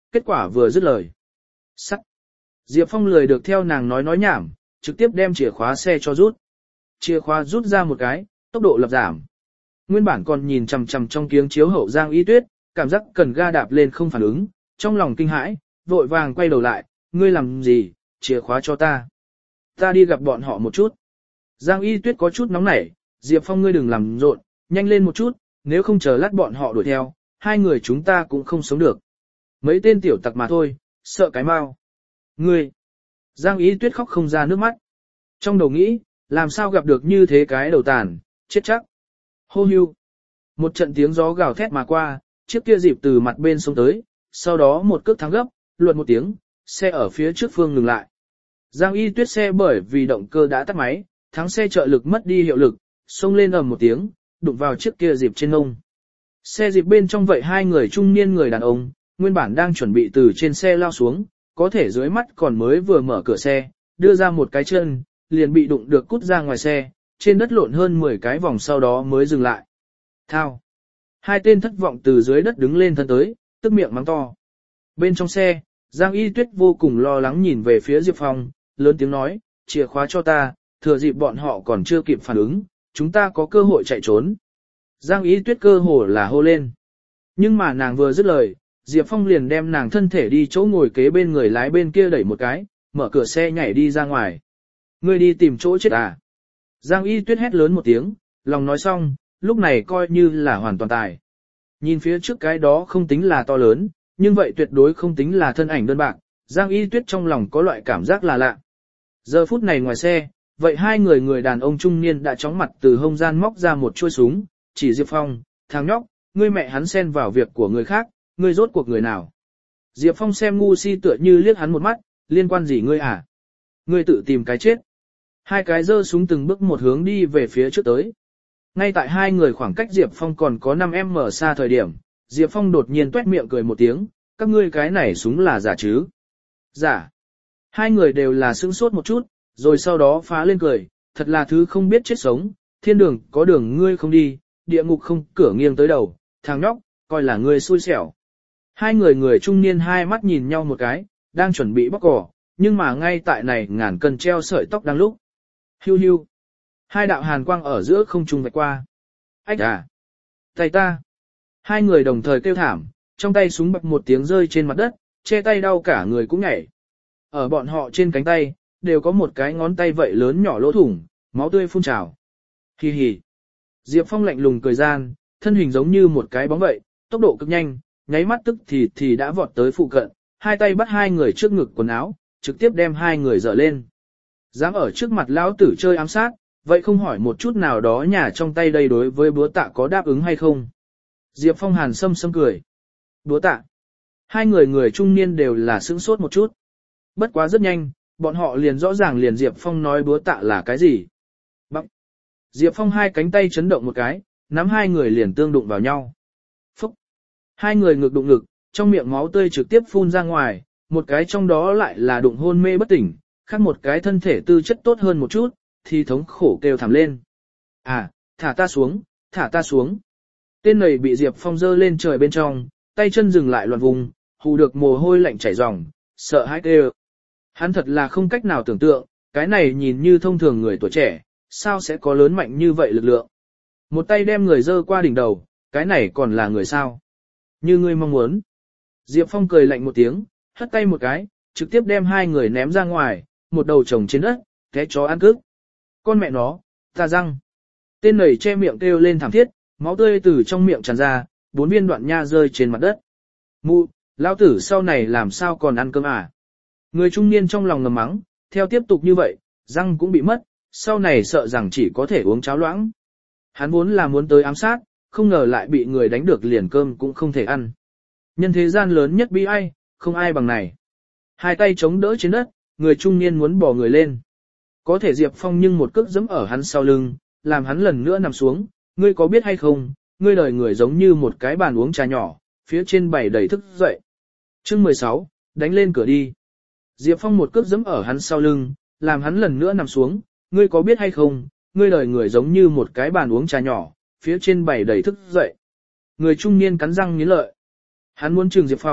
Speaker 1: kết quả vừa dứt lời. Sắt. Diệp Phong lười được theo nàng nói nói nhảm, trực tiếp đem chìa khóa xe cho rút. Chìa khóa rút ra một cái, tốc độ lập giảm. Nguyên bản còn nhìn chằm chằm trong kiếng chiếu hậu Giang Y Tuyết, cảm giác cần ga đạp lên không phản ứng, trong lòng kinh hãi, vội vàng quay đầu lại, ngươi làm gì, chìa khóa cho ta. Ta đi gặp bọn họ một chút. Giang Y Tuyết có chút nóng nảy, Diệp Phong ngươi đừng làm rộn, nhanh lên một chút, nếu không chờ lát bọn họ đuổi theo, hai người chúng ta cũng không sống được. Mấy tên tiểu tặc mà thôi, sợ cái mau. Ngươi. Giang Y Tuyết khóc không ra nước mắt. Trong đầu nghĩ, làm sao gặp được như thế cái đầu tàn, chết chắc. Hô hưu. Một trận tiếng gió gào thét mà qua, chiếc kia dịp từ mặt bên sông tới, sau đó một cước thắng gấp, luột một tiếng, xe ở phía trước phương ngừng lại. Giang Y Tuyết xe bởi vì động cơ đã tắt máy, thắng xe trợ lực mất đi hiệu lực, xông lên ầm một tiếng, đụng vào chiếc kia dịp trên ngông. Xe dịp bên trong vậy hai người trung niên người đàn ông, nguyên bản đang chuẩn bị từ trên xe lao xuống, có thể dưới mắt còn mới vừa mở cửa xe, đưa ra một cái chân, liền bị đụng được cút ra ngoài xe, trên đất lộn hơn mười cái vòng sau đó mới dừng lại. Thao. Hai tên thất vọng từ dưới đất đứng lên thân tới, tức miệng mắng to. Bên trong xe, Giang Y Tuyết vô cùng lo lắng nhìn về phía Diệp Phong, lớn tiếng nói, chìa khóa cho ta, thừa dịp bọn họ còn chưa kịp phản ứng, chúng ta có cơ hội chạy trốn. Giang Y Tuyết cơ hồ là hô lên. Nhưng mà nàng vừa dứt lời, Diệp Phong liền đem nàng thân thể đi chỗ ngồi kế bên người lái bên kia đẩy một cái, mở cửa xe nhảy đi ra ngoài. Ngươi đi tìm chỗ chết à? Giang Y Tuyết hét lớn một tiếng, lòng nói xong, lúc này coi như là hoàn toàn tài. Nhìn phía trước cái đó không tính là to lớn, nhưng vậy tuyệt đối không tính là thân ảnh đơn bạc, Giang Y Tuyết trong lòng có loại cảm giác là lạ. Giờ phút này ngoài xe, vậy hai người người đàn ông trung niên đã chóng mặt từ hông gian móc ra một chuôi súng, chỉ Diệp Phong, thằng nhóc, ngươi mẹ hắn xen vào việc của người khác, ngươi rốt cuộc người nào. Diệp Phong xem ngu si tựa như liếc hắn một mắt, liên quan gì ngươi à? Ngươi tự tìm cái chết. Hai cái giơ súng từng bước một hướng đi về phía trước tới. Ngay tại hai người khoảng cách Diệp Phong còn có năm mét xa thời điểm, Diệp Phong đột nhiên tuét miệng cười một tiếng, các ngươi cái này súng là giả chứ? Giả. Hai người đều là sững sốt một chút, rồi sau đó phá lên cười, thật là thứ không biết chết sống, thiên đường có đường ngươi không đi, địa ngục không cửa nghiêng tới đầu, thằng nhóc, coi là ngươi xui xẻo. Hai người người trung niên hai mắt nhìn nhau một cái, đang chuẩn bị bóc cỏ, nhưng mà ngay tại này ngàn cân treo sợi tóc đang lúc. Hiu hiu. Hai đạo hàn quang ở giữa không trung vạch qua. Ách à. Tay ta. Hai người đồng thời kêu thảm, trong tay súng bập một tiếng rơi trên mặt đất, che tay đau cả người cũng nhảy. Ở bọn họ trên cánh tay, đều có một cái ngón tay vậy lớn nhỏ lỗ thủng, máu tươi phun trào. Hi hi. Diệp Phong lạnh lùng cười gian, thân hình giống như một cái bóng vậy, tốc độ cực nhanh, nháy mắt tức thì thì đã vọt tới phụ cận, hai tay bắt hai người trước ngực quần áo, trực tiếp đem hai người dở lên. Dám ở trước mặt lão tử chơi ám sát, vậy không hỏi một chút nào đó nhà trong tay đây đối với búa tạ có đáp ứng hay không. Diệp Phong hàn sâm sâm cười. Búa tạ. Hai người người trung niên đều là sững sốt một chút. Bất quá rất nhanh, bọn họ liền rõ ràng liền Diệp Phong nói búa tạ là cái gì. Bắc. Diệp Phong hai cánh tay chấn động một cái, nắm hai người liền tương đụng vào nhau. Phúc. Hai người ngực đụng ngực, trong miệng máu tươi trực tiếp phun ra ngoài, một cái trong đó lại là đụng hôn mê bất tỉnh, khác một cái thân thể tư chất tốt hơn một chút, thì thống khổ kêu thảm lên. À, thả ta xuống, thả ta xuống. Tên này bị Diệp Phong dơ lên trời bên trong, tay chân dừng lại loạn vùng, hù được mồ hôi lạnh chảy ròng, sợ hãi kêu. Hắn thật là không cách nào tưởng tượng, cái này nhìn như thông thường người tuổi trẻ, sao sẽ có lớn mạnh như vậy lực lượng. Một tay đem người dơ qua đỉnh đầu, cái này còn là người sao? Như ngươi mong muốn. Diệp Phong cười lạnh một tiếng, hất tay một cái, trực tiếp đem hai người ném ra ngoài, một đầu chồng trên đất, té chó ăn cước. Con mẹ nó, ta răng. Tên nầy che miệng kêu lên thảm thiết, máu tươi từ trong miệng tràn ra, bốn viên đoạn nha rơi trên mặt đất. Mụ, lão tử sau này làm sao còn ăn cơm à? Người trung niên trong lòng ngầm mắng, theo tiếp tục như vậy, răng cũng bị mất, sau này sợ rằng chỉ có thể uống cháo loãng. Hắn vốn là muốn tới ám sát, không ngờ lại bị người đánh được liền cơm cũng không thể ăn. Nhân thế gian lớn nhất bi ai, không ai bằng này. Hai tay chống đỡ trên đất, người trung niên muốn bỏ người lên. Có thể Diệp Phong nhưng một cước giẫm ở hắn sau lưng, làm hắn lần nữa nằm xuống, ngươi có biết hay không, ngươi đời người giống như một cái bàn uống trà nhỏ, phía trên bày đầy thức dậy. Chương mười sáu, đánh lên cửa đi. Diệp Phong một cước giẫm ở hắn sau lưng, làm hắn lần nữa nằm xuống, ngươi có biết hay không, ngươi đời người giống như một cái bàn uống trà nhỏ, phía trên bày đầy thức dậy. Người trung niên cắn răng nghiến lợi. Hắn muốn trừng Diệp Phong,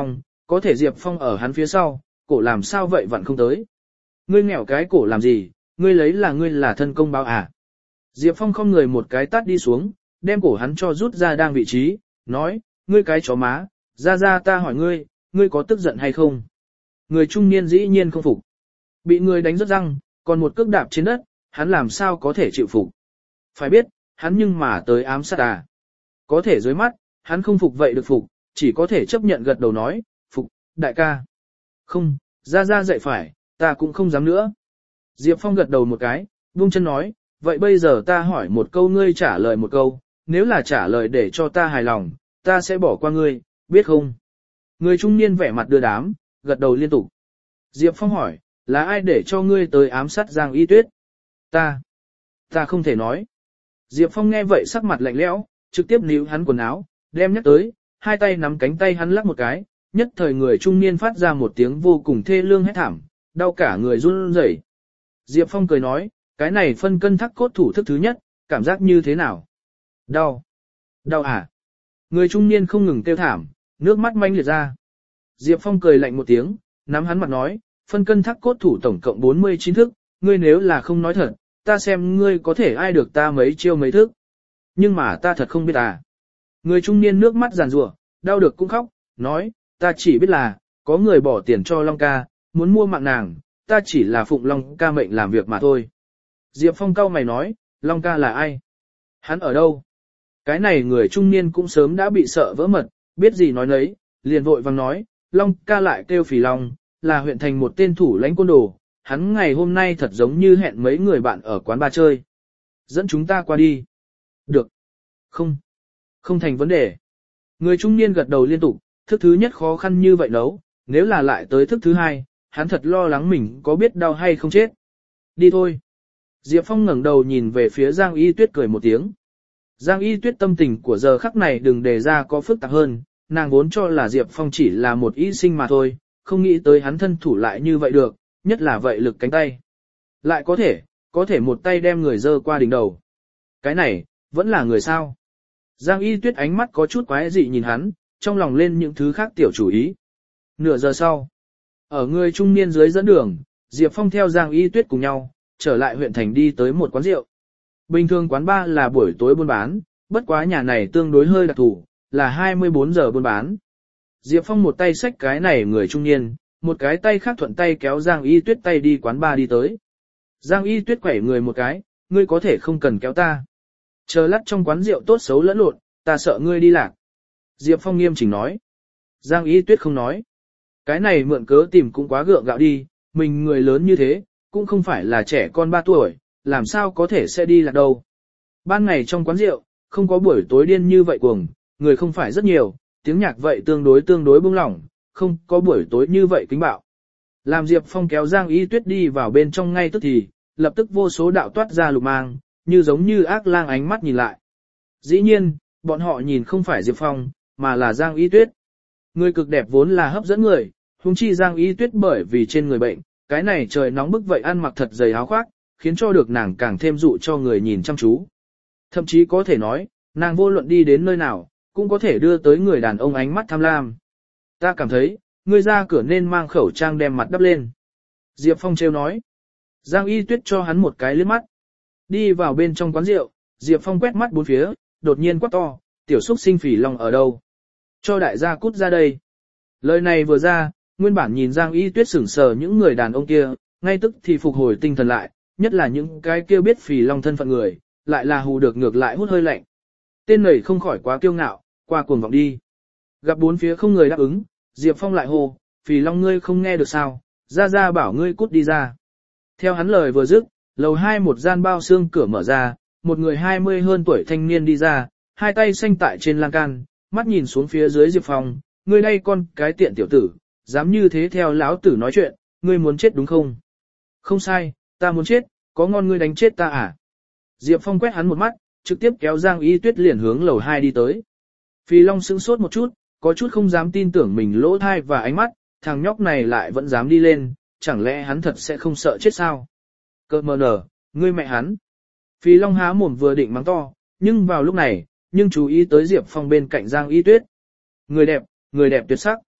Speaker 1: có thể Diệp Phong ở hắn phía sau, cổ làm sao vậy vặn không tới. Ngươi nghèo cái cổ làm gì, ngươi lấy là ngươi là thân công báo à. Diệp Phong không người một cái tát đi xuống, đem cổ hắn cho rút ra đang vị trí, nói, ngươi cái chó má, ra ra ta hỏi ngươi, ngươi có tức giận hay không? Người trung niên dĩ nhiên không phục. Bị người đánh rớt răng, còn một cước đạp trên đất, hắn làm sao có thể chịu phục. Phải biết, hắn nhưng mà tới ám sát à. Có thể dưới mắt, hắn không phục vậy được phục, chỉ có thể chấp nhận gật đầu nói, phục, đại ca. Không, ra ra dạy phải, ta cũng không dám nữa. Diệp Phong gật đầu một cái, buông chân nói, vậy bây giờ ta hỏi một câu ngươi trả lời một câu, nếu là trả lời để cho ta hài lòng, ta sẽ bỏ qua ngươi, biết không? Người trung niên vẻ mặt đưa đám, gật đầu liên tục. Diệp Phong hỏi, là ai để cho ngươi tới ám sát Giang Y Tuyết? Ta. Ta không thể nói. Diệp Phong nghe vậy sắc mặt lạnh lẽo, trực tiếp níu hắn quần áo, đem nhắc tới, hai tay nắm cánh tay hắn lắc một cái, nhất thời người trung niên phát ra một tiếng vô cùng thê lương hét thảm, đau cả người run rẩy. Diệp Phong cười nói, cái này phân cân thắc cốt thủ thức thứ nhất, cảm giác như thế nào? Đau. Đau à? Người trung niên không ngừng kêu thảm, nước mắt manh liệt ra. Diệp Phong cười lạnh một tiếng, nắm hắn mặt nói, phân cân thắc cốt thủ tổng cộng bốn mươi chín thức, ngươi nếu là không nói thật, ta xem ngươi có thể ai được ta mấy chiêu mấy thức. Nhưng mà ta thật không biết à. Người trung niên nước mắt giàn rủa, đau được cũng khóc, nói, ta chỉ biết là, có người bỏ tiền cho Long ca, muốn mua mạng nàng, ta chỉ là phụng Long ca mệnh làm việc mà thôi. Diệp Phong cau mày nói, Long ca là ai? Hắn ở đâu? Cái này người trung niên cũng sớm đã bị sợ vỡ mật, biết gì nói nấy, liền vội vàng nói, Long ca lại kêu Phì Long, là huyện thành một tên thủ lãnh côn đồ, hắn ngày hôm nay thật giống như hẹn mấy người bạn ở quán bar chơi. Dẫn chúng ta qua đi. Được. Không. Không thành vấn đề. Người trung niên gật đầu liên tục, thức thứ nhất khó khăn như vậy nấu, nếu là lại tới thức thứ hai, hắn thật lo lắng mình có biết đau hay không chết. Đi thôi. Diệp Phong ngẩng đầu nhìn về phía Giang Y Tuyết cười một tiếng. Giang Y Tuyết tâm tình của giờ khắc này đừng đề ra có phức tạp hơn, nàng vốn cho là Diệp Phong chỉ là một y sinh mà thôi, không nghĩ tới hắn thân thủ lại như vậy được, nhất là vậy lực cánh tay. Lại có thể, có thể một tay đem người dơ qua đỉnh đầu. Cái này, vẫn là người sao. Giang Y Tuyết ánh mắt có chút quái dị nhìn hắn, trong lòng lên những thứ khác tiểu chủ ý. Nửa giờ sau, ở người trung niên dưới dẫn đường, Diệp Phong theo Giang Y Tuyết cùng nhau, trở lại huyện thành đi tới một quán rượu. Bình thường quán bar là buổi tối buôn bán, bất quá nhà này tương đối hơi đặc thù, là hai mươi bốn giờ buôn bán. Diệp Phong một tay xách cái này người trung niên, một cái tay khác thuận tay kéo Giang Y Tuyết tay đi quán bar đi tới. Giang Y Tuyết quẩy người một cái, ngươi có thể không cần kéo ta. Chờ lát trong quán rượu tốt xấu lẫn lộn, ta sợ ngươi đi lạc. Diệp Phong nghiêm chỉnh nói. Giang Y Tuyết không nói. Cái này mượn cớ tìm cũng quá gượng gạo đi, mình người lớn như thế, cũng không phải là trẻ con ba tuổi, làm sao có thể sẽ đi lạc đâu. Ban ngày trong quán rượu, không có buổi tối điên như vậy cuồng, người không phải rất nhiều, tiếng nhạc vậy tương đối tương đối bông lỏng, không có buổi tối như vậy kính bạo. Làm Diệp Phong kéo Giang Y Tuyết đi vào bên trong ngay tức thì, lập tức vô số đạo toát ra lục mang, như giống như ác lang ánh mắt nhìn lại. Dĩ nhiên, bọn họ nhìn không phải Diệp Phong, mà là Giang Y Tuyết. Người cực đẹp vốn là hấp dẫn người, huống chi Giang Y Tuyết bởi vì trên người bệnh, cái này trời nóng bức vậy ăn mặc thật dày áo khoác, khiến cho được nàng càng thêm dụ cho người nhìn chăm chú. Thậm chí có thể nói, nàng vô luận đi đến nơi nào, cũng có thể đưa tới người đàn ông ánh mắt tham lam. Ta cảm thấy, ngươi ra cửa nên mang khẩu trang đem mặt đắp lên. Diệp Phong trêu nói. Giang Y Tuyết cho hắn một cái liếc mắt. Đi vào bên trong quán rượu, Diệp Phong quét mắt bốn phía, đột nhiên quát to, tiểu xúc sinh Phì Long ở đâu? Cho đại gia cút ra đây. Lời này vừa ra, nguyên bản nhìn Giang Y Tuyết sững sờ những người đàn ông kia, ngay tức thì phục hồi tinh thần lại, nhất là những cái kia biết Phì Long thân phận người, lại là hù được ngược lại hút hơi lạnh. Tên này không khỏi quá kiêu ngạo, qua cuồng vọng đi. Gặp bốn phía không người đáp ứng, Diệp Phong lại hô, Phì Long ngươi không nghe được sao, ra ra bảo ngươi cút đi ra. Theo hắn lời vừa dứt, lầu hai một gian bao xương cửa mở ra, một người hai mươi hơn tuổi thanh niên đi ra, hai tay xanh tại trên lan can, mắt nhìn xuống phía dưới Diệp Phong, ngươi đây con cái tiện tiểu tử, dám như thế theo lão tử nói chuyện, ngươi muốn chết đúng không? Không sai, ta muốn chết, có ngon ngươi đánh chết ta à? Diệp Phong quét hắn một mắt, trực tiếp kéo Giang Y Tuyết liền hướng lầu hai đi tới. Phì Long sững sốt một chút, có chút không dám tin tưởng mình lỗ thai và ánh mắt, thằng nhóc này lại vẫn dám đi lên, chẳng lẽ hắn thật sẽ không sợ chết sao? Cơ mờ nở, ngươi mẹ hắn. Phì Long há mồm vừa định mắng to, nhưng vào lúc này, nhưng chú ý tới Diệp Phong bên cạnh Giang Y Tuyết. Người đẹp, người đẹp tuyệt sắc.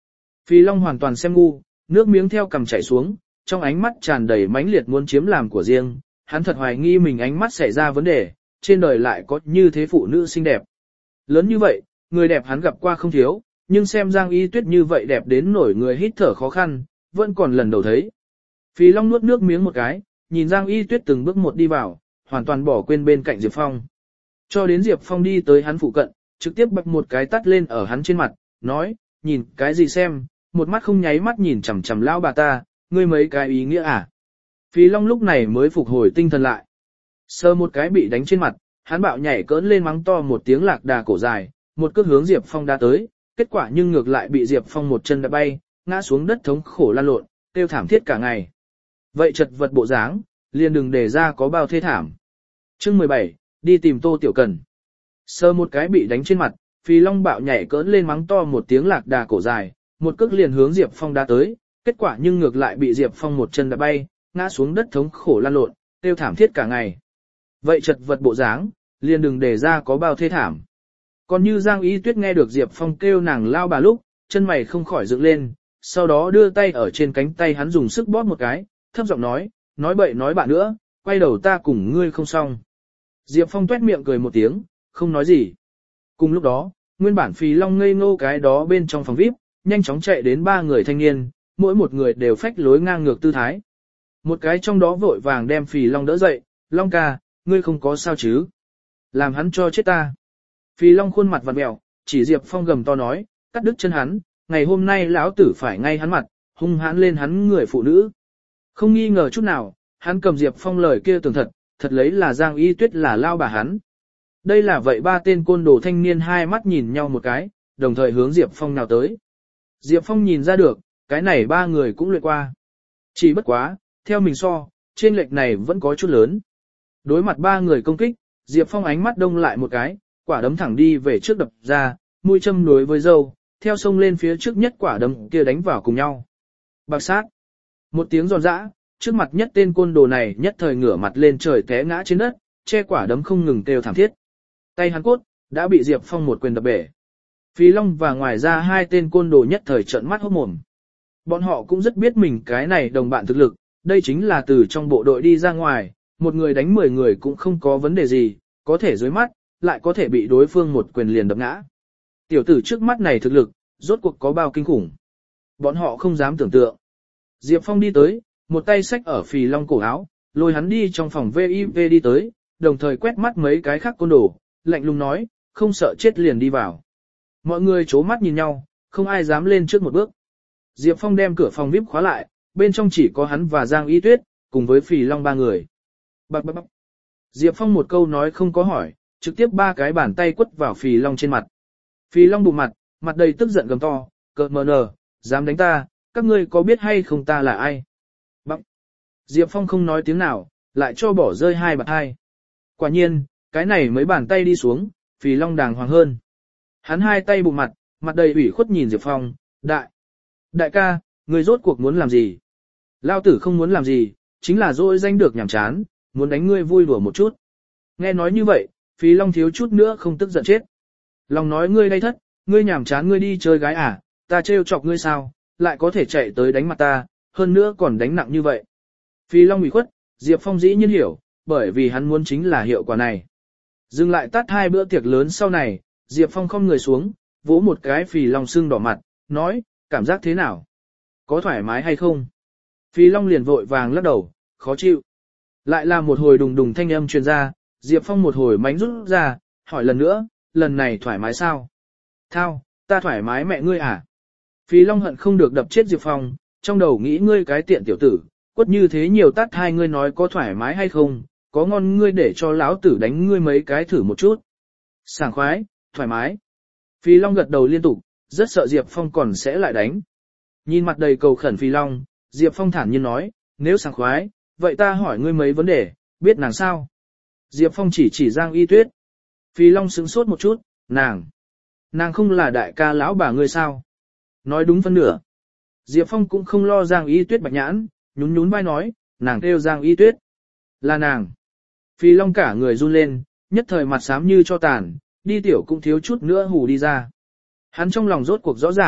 Speaker 1: Phi Long hoàn toàn xem ngu, nước miếng theo cằm chảy xuống, trong ánh mắt tràn đầy mãnh liệt muốn chiếm làm của riêng, hắn thật hoài nghi mình ánh mắt xảy ra vấn đề, trên đời lại có như thế phụ nữ xinh đẹp. Lớn như vậy, người đẹp hắn gặp qua không thiếu, nhưng xem Giang Y Tuyết như vậy đẹp đến nổi người hít thở khó khăn, vẫn còn lần đầu thấy. Phi Long nuốt nước miếng một cái, nhìn Giang Y Tuyết từng bước một đi vào, hoàn toàn bỏ quên bên cạnh Diệp Phong. Cho đến Diệp Phong đi tới hắn phụ cận, trực tiếp bật một cái tát lên ở hắn trên mặt, nói, nhìn cái gì xem, một mắt không nháy mắt nhìn chằm chằm lão bà ta, ngươi mấy cái ý nghĩa à. Phi Long lúc này mới phục hồi tinh thần lại. Sơ một cái bị đánh trên mặt, hắn bạo nhảy cỡn lên mắng to một tiếng lạc đà cổ dài, một cước hướng Diệp Phong đã tới, kết quả nhưng ngược lại bị Diệp Phong một chân đã bay, ngã xuống đất thống khổ lăn lộn, kêu thảm thiết cả ngày. Vậy chật vật bộ dáng, liền đừng để ra có bao thê thảm. Chương mười bảy, đi tìm Tô Tiểu Cần. Sơ một cái bị đánh trên mặt, Phi Long bạo nhảy cỡn lên mắng to một tiếng lạc đà cổ dài, một cước liền hướng Diệp Phong đã tới, kết quả nhưng ngược lại bị Diệp Phong một chân đã bay, ngã xuống đất thống khổ lăn lộn, kêu thảm thiết cả ngày. Vậy chật vật bộ dáng, liền đừng để ra có bao thê thảm. Còn như Giang Y Tuyết nghe được Diệp Phong kêu nàng lao bà lúc, chân mày không khỏi dựng lên, sau đó đưa tay ở trên cánh tay hắn dùng sức bóp một cái, thấp giọng nói, nói bậy nói bạ nữa, quay đầu ta cùng ngươi không xong. Diệp Phong tuét miệng cười một tiếng, không nói gì. Cùng lúc đó, nguyên bản Phi Long ngây ngô cái đó bên trong phòng vi ai pi, nhanh chóng chạy đến ba người thanh niên, mỗi một người đều phách lối ngang ngược tư thái. Một cái trong đó vội vàng đem Phi Long đỡ dậy, Long ca, ngươi không có sao chứ? Làm hắn cho chết ta. Phi Long khuôn mặt vặn mèo, chỉ Diệp Phong gầm to nói, cắt đứt chân hắn, ngày hôm nay lão tử phải ngay hắn mặt, hung hãn lên hắn người phụ nữ. Không nghi ngờ chút nào, hắn cầm Diệp Phong lời kia tưởng thật, thật lấy là Giang Y Tuyết là lao bà hắn. Đây là vậy ba tên côn đồ thanh niên hai mắt nhìn nhau một cái, đồng thời hướng Diệp Phong nào tới. Diệp Phong nhìn ra được, cái này ba người cũng luyện qua. Chỉ bất quá, theo mình so, trên lệch này vẫn có chút lớn. Đối mặt ba người công kích, Diệp Phong ánh mắt đông lại một cái, quả đấm thẳng đi về trước đập ra, mũi châm đối với dâu, theo sông lên phía trước nhất quả đấm kia đánh vào cùng nhau. Bạc sát. Một tiếng giòn giã, trước mặt nhất tên côn đồ này nhất thời ngửa mặt lên trời té ngã trên đất, che quả đấm không ngừng kêu thảm thiết. Tay hắn cốt, đã bị Diệp Phong một quyền đập bể. Phi Long và ngoài ra hai tên côn đồ nhất thời trợn mắt hốt mồm. Bọn họ cũng rất biết mình cái này đồng bạn thực lực, đây chính là từ trong bộ đội đi ra ngoài, một người đánh mười người cũng không có vấn đề gì, có thể dưới mắt, lại có thể bị đối phương một quyền liền đập ngã. Tiểu tử trước mắt này thực lực, rốt cuộc có bao kinh khủng. Bọn họ không dám tưởng tượng. Diệp Phong đi tới, một tay xách ở Phi Long cổ áo, lôi hắn đi trong phòng vê i pê đi tới, đồng thời quét mắt mấy cái khác côn đồ, lạnh lùng nói, không sợ chết liền đi vào. Mọi người chố mắt nhìn nhau, không ai dám lên trước một bước. Diệp Phong đem cửa phòng vi ai pi khóa lại, bên trong chỉ có hắn và Giang Y Tuyết, cùng với Phi Long ba người. Bạc bạc bạc. Diệp Phong một câu nói không có hỏi, trực tiếp ba cái bàn tay quất vào Phi Long trên mặt. Phi Long bụng mặt, mặt đầy tức giận gầm to, cợt mờ nờ, dám đánh ta, các ngươi có biết hay không ta là ai? Bạc. Diệp Phong không nói tiếng nào, lại cho bỏ rơi hai bạc hai. Quả nhiên, cái này mấy bàn tay đi xuống, Phi Long đàng hoàng hơn. Hắn hai tay bụng mặt, mặt đầy ủy khuất nhìn Diệp Phong, đại. Đại ca, ngươi rốt cuộc muốn làm gì? Lao tử không muốn làm gì, chính là dỗi danh được nhảm chán, muốn đánh ngươi vui đùa một chút. Nghe nói như vậy, Phi Long thiếu chút nữa không tức giận chết. Long nói ngươi đây thất, ngươi nhảm chán ngươi đi chơi gái à, ta trêu chọc ngươi sao, lại có thể chạy tới đánh mặt ta, hơn nữa còn đánh nặng như vậy. Phi Long ủy khuất, Diệp Phong dĩ nhiên hiểu, bởi vì hắn muốn chính là hiệu quả này. Dừng lại tắt hai bữa tiệc lớn sau này, Diệp Phong không người xuống, vỗ một cái Phi Long sưng đỏ mặt, nói, cảm giác thế nào? Có thoải mái hay không? Phi Long liền vội vàng lắc đầu, khó chịu. Lại là một hồi đùng đùng thanh âm truyền ra, Diệp Phong một hồi mánh rút ra, hỏi lần nữa, lần này thoải mái sao? Thao, ta thoải mái mẹ ngươi à? Phi Long hận không được đập chết Diệp Phong, trong đầu nghĩ ngươi cái tiện tiểu tử, quất như thế nhiều tát hai ngươi nói có thoải mái hay không, có ngon ngươi để cho lão tử đánh ngươi mấy cái thử một chút. Sảng khoái, thoải mái. Phi Long gật đầu liên tục, rất sợ Diệp Phong còn sẽ lại đánh. Nhìn mặt đầy cầu khẩn Phi Long, Diệp Phong thản nhiên nói, nếu sảng khoái, vậy ta hỏi ngươi mấy vấn đề, biết nàng sao? Diệp Phong chỉ chỉ Giang Y Tuyết. Phi Long sững sốt một chút, nàng. Nàng không là đại ca lão bà ngươi sao? Nói đúng phân nửa. Diệp Phong cũng không lo Giang Y Tuyết bạch nhãn, nhún nhún vai nói, nàng kêu Giang Y Tuyết. Là nàng. Phi Long cả người run lên, nhất thời mặt xám như cho tàn, đi tiểu cũng thiếu chút nữa hù đi ra. Hắn trong lòng rốt cuộc rõ ràng,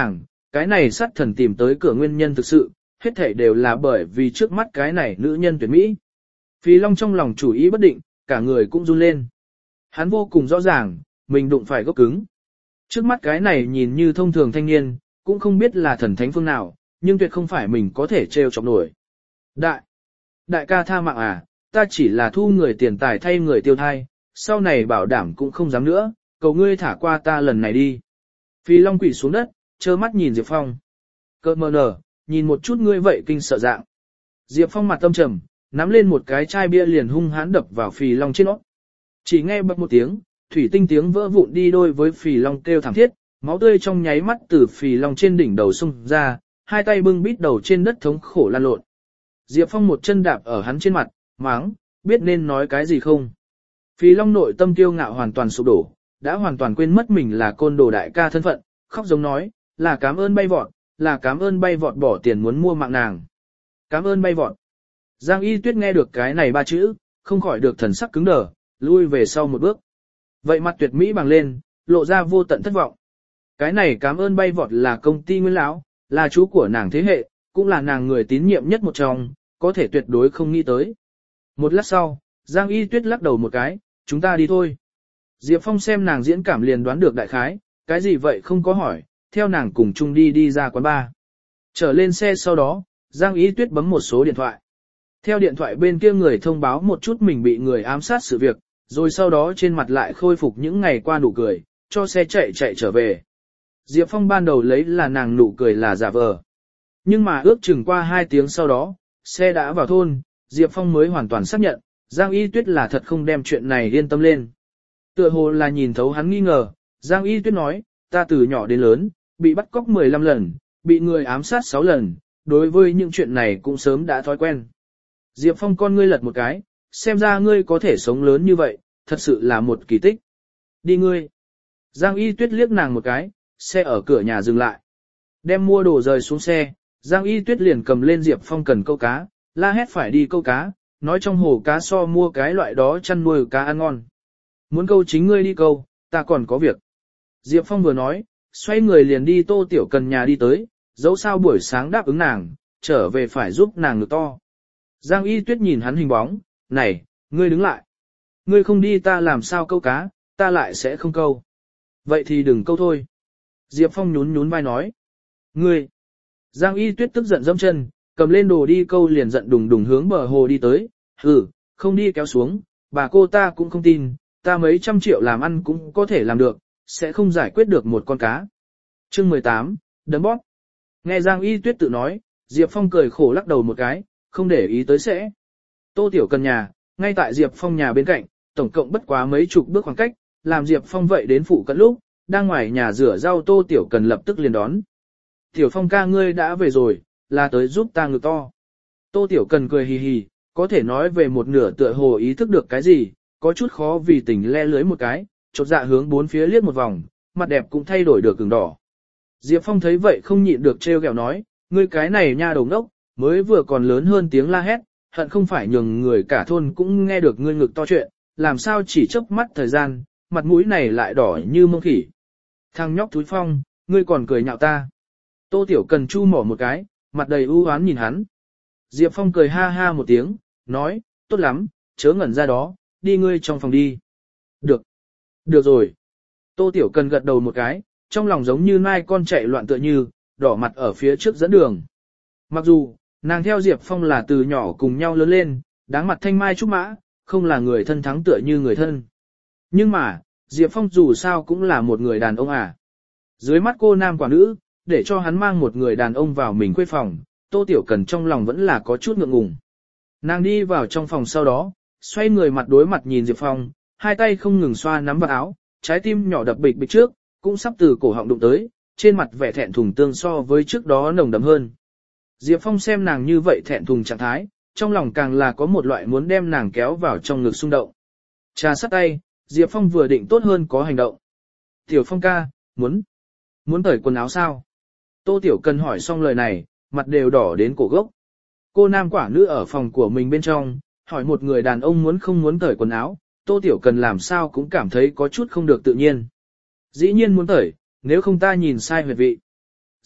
Speaker 1: cái này sát thần tìm tới cửa nguyên nhân thực sự, hết thảy đều là bởi vì trước mắt cái này nữ nhân tuyệt mỹ. Phí Long trong lòng chủ ý bất định, cả người cũng run lên. Hắn vô cùng rõ ràng, mình đụng phải gốc cứng. Trước mắt cái này nhìn như thông thường thanh niên, cũng không biết là thần thánh phương nào, nhưng tuyệt không phải mình có thể trêu chọc nổi. Đại, đại ca tha mạng à, ta chỉ là thu người tiền tài thay người tiêu thai, sau này bảo đảm cũng không dám nữa, cầu ngươi thả qua ta lần này đi. Phi Long quỳ xuống đất, trơ mắt nhìn Diệp Phong. Cơ mờ nở, nhìn một chút ngươi vậy kinh sợ dạng. Diệp Phong mặt tâm trầm, nắm lên một cái chai bia liền hung hãn đập vào Phi Long trên nó. Chỉ nghe bật một tiếng, thủy tinh tiếng vỡ vụn đi đôi với Phi Long kêu thảm thiết, máu tươi trong nháy mắt từ Phi Long trên đỉnh đầu xung ra, hai tay bưng bít đầu trên đất thống khổ lăn lộn. Diệp Phong một chân đạp ở hắn trên mặt, máng, biết nên nói cái gì không. Phi Long nội tâm kiêu ngạo hoàn toàn sụp đổ, đã hoàn toàn quên mất mình là côn đồ đại ca thân phận, khóc giống nói, là cảm ơn bay vọt, là cảm ơn bay vọt bỏ tiền muốn mua mạng nàng. Cảm ơn bay vọt. Giang Y Tuyết nghe được cái này ba chữ, không khỏi được thần sắc cứng đờ, lui về sau một bước. Vậy mặt tuyệt mỹ bằng lên, lộ ra vô tận thất vọng. Cái này cảm ơn bay vọt là công ty Nguyên lão, là chú của nàng thế hệ, cũng là nàng người tín nhiệm nhất một trong, có thể tuyệt đối không nghĩ tới. Một lát sau, Giang Y Tuyết lắc đầu một cái, chúng ta đi thôi. Diệp Phong xem nàng diễn cảm liền đoán được đại khái, cái gì vậy không có hỏi, theo nàng cùng chung đi đi ra quán bar. Trở lên xe sau đó, Giang Y Tuyết bấm một số điện thoại. Theo điện thoại bên kia người thông báo một chút mình bị người ám sát sự việc, rồi sau đó trên mặt lại khôi phục những ngày qua nụ cười, cho xe chạy chạy trở về. Diệp Phong ban đầu lấy là nàng nụ cười là giả vờ. Nhưng mà ước chừng qua hai tiếng sau đó, xe đã vào thôn, Diệp Phong mới hoàn toàn xác nhận, Giang Y Tuyết là thật không đem chuyện này yên tâm lên. Tựa hồ là nhìn thấu hắn nghi ngờ, Giang Y Tuyết nói, ta từ nhỏ đến lớn, bị bắt cóc mười lăm lần, bị người ám sát sáu lần, đối với những chuyện này cũng sớm đã thói quen. Diệp Phong con ngươi lật một cái, xem ra ngươi có thể sống lớn như vậy, thật sự là một kỳ tích. Đi ngươi. Giang Y Tuyết liếc nàng một cái, xe ở cửa nhà dừng lại. Đem mua đồ rời xuống xe, Giang Y Tuyết liền cầm lên Diệp Phong cần câu cá, la hét phải đi câu cá, nói trong hồ cá so mua cái loại đó chăn nuôi cá ăn ngon. Muốn câu chính ngươi đi câu, ta còn có việc. Diệp Phong vừa nói, xoay người liền đi Tô Tiểu Cần nhà đi tới, dẫu sao buổi sáng đáp ứng nàng, trở về phải giúp nàng ngực to. Giang Y Tuyết nhìn hắn hình bóng, này, ngươi đứng lại. Ngươi không đi ta làm sao câu cá, ta lại sẽ không câu. Vậy thì đừng câu thôi. Diệp Phong nhún nhún vai nói. Ngươi. Giang Y Tuyết tức giận dẫm chân, cầm lên đồ đi câu liền giận đùng đùng hướng bờ hồ đi tới. Hừ, không đi kéo xuống, bà cô ta cũng không tin, ta mấy trăm triệu làm ăn cũng có thể làm được, sẽ không giải quyết được một con cá. Chương mười tám, đấm bóp. Nghe Giang Y Tuyết tự nói, Diệp Phong cười khổ lắc đầu một cái, không để ý tới sẽ. Tô Tiểu Cần nhà, ngay tại Diệp Phong nhà bên cạnh, tổng cộng bất quá mấy chục bước khoảng cách, làm Diệp Phong vậy đến phụ cận lúc, đang ngoài nhà rửa rau Tô Tiểu Cần lập tức liền đón. Tiểu Phong ca ngươi đã về rồi, là tới giúp ta ngực to. Tô Tiểu Cần cười hì hì, có thể nói về một nửa tựa hồ ý thức được cái gì, có chút khó vì tình le lưới một cái, chột dạ hướng bốn phía liếc một vòng, mặt đẹp cũng thay đổi được cứng đỏ. Diệp Phong thấy vậy không nhịn được trêu ghẹo nói, ngươi cái này nha đầu ngốc, mới vừa còn lớn hơn tiếng la hét, hận không phải nhường người cả thôn cũng nghe được ngươi ngực to chuyện, làm sao chỉ chớp mắt thời gian, mặt mũi này lại đỏ như mông khỉ. Thằng nhóc thúi Phong, ngươi còn cười nhạo ta. Tô Tiểu Cần chu mỏ một cái, mặt đầy ưu oán nhìn hắn. Diệp Phong cười ha ha một tiếng, nói, tốt lắm, chớ ngẩn ra đó, đi ngươi trong phòng đi. Được. Được rồi. Tô Tiểu Cần gật đầu một cái, trong lòng giống như nai con chạy loạn tựa như, đỏ mặt ở phía trước dẫn đường. Mặc dù, nàng theo Diệp Phong là từ nhỏ cùng nhau lớn lên, đáng mặt thanh mai trúc mã, không là người thân thắng tựa như người thân. Nhưng mà, Diệp Phong dù sao cũng là một người đàn ông à. Dưới mắt cô nam quả nữ, để cho hắn mang một người đàn ông vào mình khuê phòng, Tô Tiểu Cần trong lòng vẫn là có chút ngượng ngùng. Nàng đi vào trong phòng sau đó, xoay người mặt đối mặt nhìn Diệp Phong, hai tay không ngừng xoa nắm vào áo, trái tim nhỏ đập bịch bịch trước, cũng sắp từ cổ họng đụng tới, trên mặt vẻ thẹn thùng tương so với trước đó nồng đậm hơn. Diệp Phong xem nàng như vậy thẹn thùng trạng thái, trong lòng càng là có một loại muốn đem nàng kéo vào trong ngực xung động. Trà sắt tay, Diệp Phong vừa định tốt hơn có hành động. Tiểu Phong ca, muốn, muốn cởi quần áo sao? Tô Tiểu Cần hỏi xong lời này, mặt đều đỏ đến cổ gốc. Cô nam quả nữ ở phòng của mình bên trong, hỏi một người đàn ông muốn không muốn cởi quần áo, Tô Tiểu Cần làm sao cũng cảm thấy có chút không được tự nhiên. Dĩ nhiên muốn cởi, nếu không ta nhìn sai huyệt vị.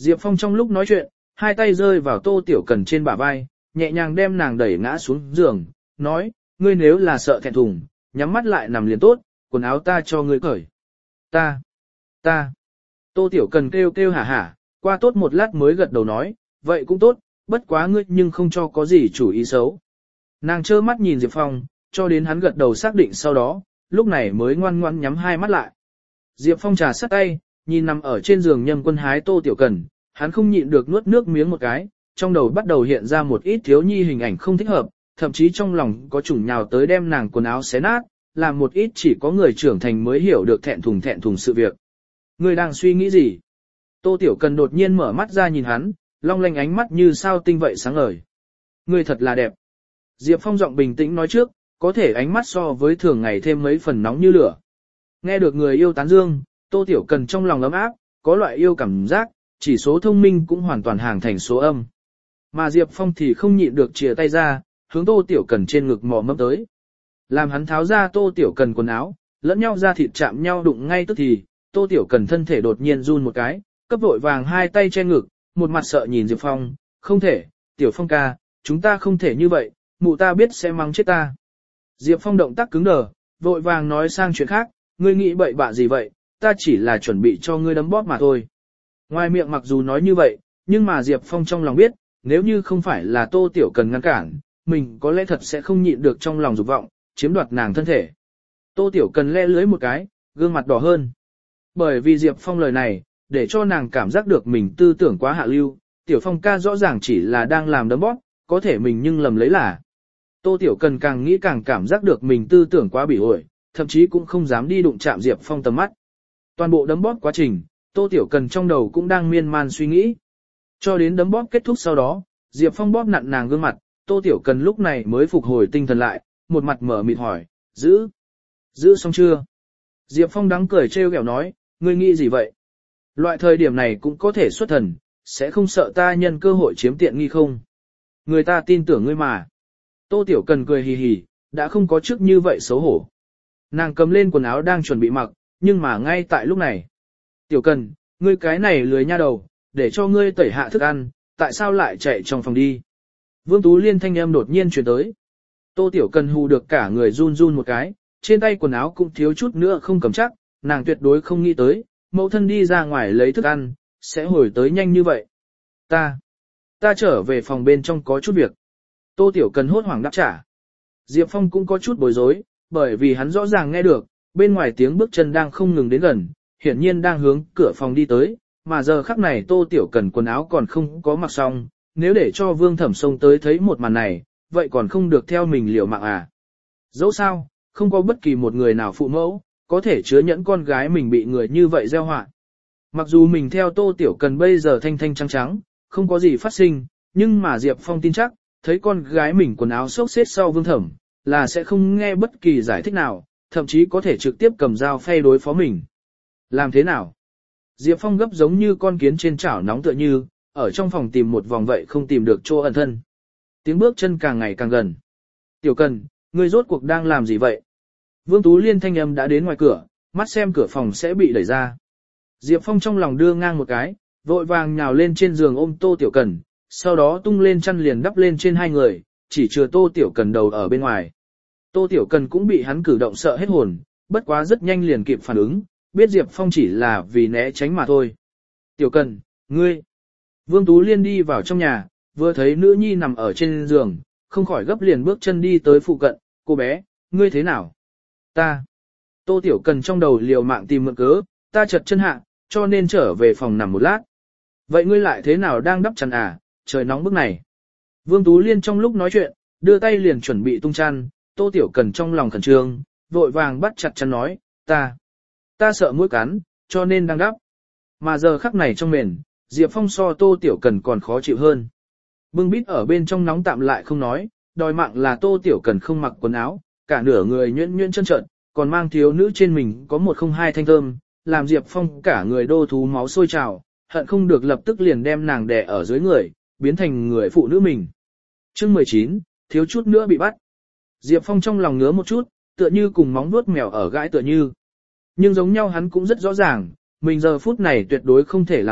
Speaker 1: Diệp Phong trong lúc nói chuyện, hai tay rơi vào Tô Tiểu Cần trên bả vai, nhẹ nhàng đem nàng đẩy ngã xuống giường, nói, ngươi nếu là sợ thẹn thùng, nhắm mắt lại nằm liền tốt, quần áo ta cho ngươi cởi. Ta, ta. Tô Tiểu Cần kêu kêu hả hả, qua tốt một lát mới gật đầu nói, vậy cũng tốt, bất quá ngươi nhưng không cho có gì chủ ý xấu. Nàng trơ mắt nhìn Diệp Phong, cho đến hắn gật đầu xác định sau đó, lúc này mới ngoan ngoãn nhắm hai mắt lại. Diệp Phong trà sát tay, nhìn nằm ở trên giường Nhâm Quân hái Tô Tiểu Cần, hắn không nhịn được nuốt nước miếng một cái, trong đầu bắt đầu hiện ra một ít thiếu nhi hình ảnh không thích hợp, thậm chí trong lòng có chủng nhào tới đem nàng quần áo xé nát, làm một ít chỉ có người trưởng thành mới hiểu được thẹn thùng thẹn thùng sự việc. Ngươi đang suy nghĩ gì? Tô Tiểu Cần đột nhiên mở mắt ra nhìn hắn, long lanh ánh mắt như sao tinh vậy sáng ngời. Ngươi thật là đẹp. Diệp Phong giọng bình tĩnh nói trước, có thể ánh mắt so với thường ngày thêm mấy phần nóng như lửa. Nghe được người yêu tán dương, Tô Tiểu Cần trong lòng ấm áp, có loại yêu cảm giác, chỉ số thông minh cũng hoàn toàn hàng thành số âm. Mà Diệp Phong thì không nhịn được chìa tay ra, hướng Tô Tiểu Cần trên ngực mò mẫm tới. Làm hắn tháo ra Tô Tiểu Cần quần áo, lẫn nhau ra thịt chạm nhau đụng ngay tức thì, Tô Tiểu Cần thân thể đột nhiên run một cái, cấp vội vàng hai tay che ngực, một mặt sợ nhìn Diệp Phong, không thể, Tiểu Phong ca, chúng ta không thể như vậy, mụ ta biết sẽ mắng chết ta. Diệp Phong động tác cứng đờ, vội vàng nói sang chuyện khác, ngươi nghĩ bậy bạ gì vậy, ta chỉ là chuẩn bị cho ngươi đấm bóp mà thôi. Ngoài miệng mặc dù nói như vậy, nhưng mà Diệp Phong trong lòng biết, nếu như không phải là Tô Tiểu Cần ngăn cản, mình có lẽ thật sẽ không nhịn được trong lòng dục vọng, chiếm đoạt nàng thân thể. Tô Tiểu Cần le lưới một cái, gương mặt đỏ hơn. Bởi vì Diệp Phong lời này, để cho nàng cảm giác được mình tư tưởng quá hạ lưu, Tiểu Phong ca rõ ràng chỉ là đang làm đấm bóp, có thể mình nhưng lầm lấy là. Tô Tiểu Cần càng nghĩ càng cảm giác được mình tư tưởng quá bỉ ổi, thậm chí cũng không dám đi đụng chạm Diệp Phong tầm mắt. Toàn bộ đấm bóp quá trình, Tô Tiểu Cần trong đầu cũng đang miên man suy nghĩ. Cho đến đấm bóp kết thúc sau đó, Diệp Phong bóp nặn nàng gương mặt, Tô Tiểu Cần lúc này mới phục hồi tinh thần lại, một mặt mở mịt hỏi, giữ, giữ xong chưa? Diệp Phong đắng cười trêu ghẹo nói, ngươi nghĩ gì vậy? Loại thời điểm này cũng có thể xuất thần, sẽ không sợ ta nhân cơ hội chiếm tiện nghi không? Người ta tin tưởng ngươi mà. Tô Tiểu Cần cười hì hì, đã không có trước như vậy xấu hổ. Nàng cầm lên quần áo đang chuẩn bị mặc, nhưng mà ngay tại lúc này. Tiểu Cần, ngươi cái này lười nha đầu, để cho ngươi tẩy hạ thức ăn, tại sao lại chạy trong phòng đi? Vương Tú Liên thanh âm đột nhiên truyền tới. Tô Tiểu Cần hù được cả người run run một cái, trên tay quần áo cũng thiếu chút nữa không cầm chắc, nàng tuyệt đối không nghĩ tới, mẫu thân đi ra ngoài lấy thức ăn, sẽ hồi tới nhanh như vậy. Ta, ta trở về phòng bên trong có chút việc. Tô Tiểu Cần hốt hoảng đáp trả. Diệp Phong cũng có chút bối rối, bởi vì hắn rõ ràng nghe được, bên ngoài tiếng bước chân đang không ngừng đến gần, hiển nhiên đang hướng cửa phòng đi tới, mà giờ khắc này Tô Tiểu Cần quần áo còn không có mặc xong, nếu để cho Vương Thẩm xông tới thấy một màn này, vậy còn không được theo mình liều mạng à. Dẫu sao, không có bất kỳ một người nào phụ mẫu, có thể chứa nhẫn con gái mình bị người như vậy gieo họa. Mặc dù mình theo Tô Tiểu Cần bây giờ thanh thanh trắng trắng, không có gì phát sinh, nhưng mà Diệp Phong tin chắc, thấy con gái mình quần áo xốc xếp sau Vương Thẩm, là sẽ không nghe bất kỳ giải thích nào, thậm chí có thể trực tiếp cầm dao phay đối phó mình. Làm thế nào? Diệp Phong gấp giống như con kiến trên chảo nóng tựa như, ở trong phòng tìm một vòng vậy không tìm được chỗ ẩn thân. Tiếng bước chân càng ngày càng gần. Tiểu Cần, ngươi rốt cuộc đang làm gì vậy? Vương Tú Liên thanh âm đã đến ngoài cửa, mắt xem cửa phòng sẽ bị đẩy ra. Diệp Phong trong lòng đưa ngang một cái, vội vàng nhào lên trên giường ôm Tô Tiểu Cần, sau đó tung lên chăn liền đắp lên trên hai người, chỉ chừa Tô Tiểu Cần đầu ở bên ngoài. Tô Tiểu Cần cũng bị hắn cử động sợ hết hồn, bất quá rất nhanh liền kịp phản ứng, biết Diệp Phong chỉ là vì né tránh mà thôi. Tiểu Cần, ngươi. Vương Tú Liên đi vào trong nhà, vừa thấy nữ nhi nằm ở trên giường, không khỏi gấp liền bước chân đi tới phụ cận, cô bé, ngươi thế nào? Ta. Tô Tiểu Cần trong đầu liều mạng tìm mượn cớ, ta chật chân hạ, cho nên trở về phòng nằm một lát. Vậy ngươi lại thế nào đang đắp chăn à, trời nóng bức này. Vương Tú Liên trong lúc nói chuyện, đưa tay liền chuẩn bị tung chăn, Tô Tiểu Cần trong lòng khẩn trương, vội vàng bắt chặt chăn nói, ta, ta sợ mũi cắn, cho nên đang đắp. Mà giờ khắc này trong mền, Diệp Phong so Tô Tiểu Cần còn khó chịu hơn. Bưng bít ở bên trong nóng tạm lại không nói, đòi mạng là Tô Tiểu Cần không mặc quần áo, cả nửa người nhuyễn nhuyễn chân trợn, còn mang thiếu nữ trên mình có một không hai thanh thơm, làm Diệp Phong cả người đô thú máu sôi trào, hận không được lập tức liền đem nàng đè ở dưới người, biến thành người phụ nữ mình. Chương mười chín, thiếu chút nữa bị bắt. Diệp Phong trong lòng ngứa một chút, tựa như cùng móng vuốt mèo ở gãi tựa như. Nhưng giống nhau hắn cũng rất rõ ràng, mình giờ phút này tuyệt đối không thể làm bậy,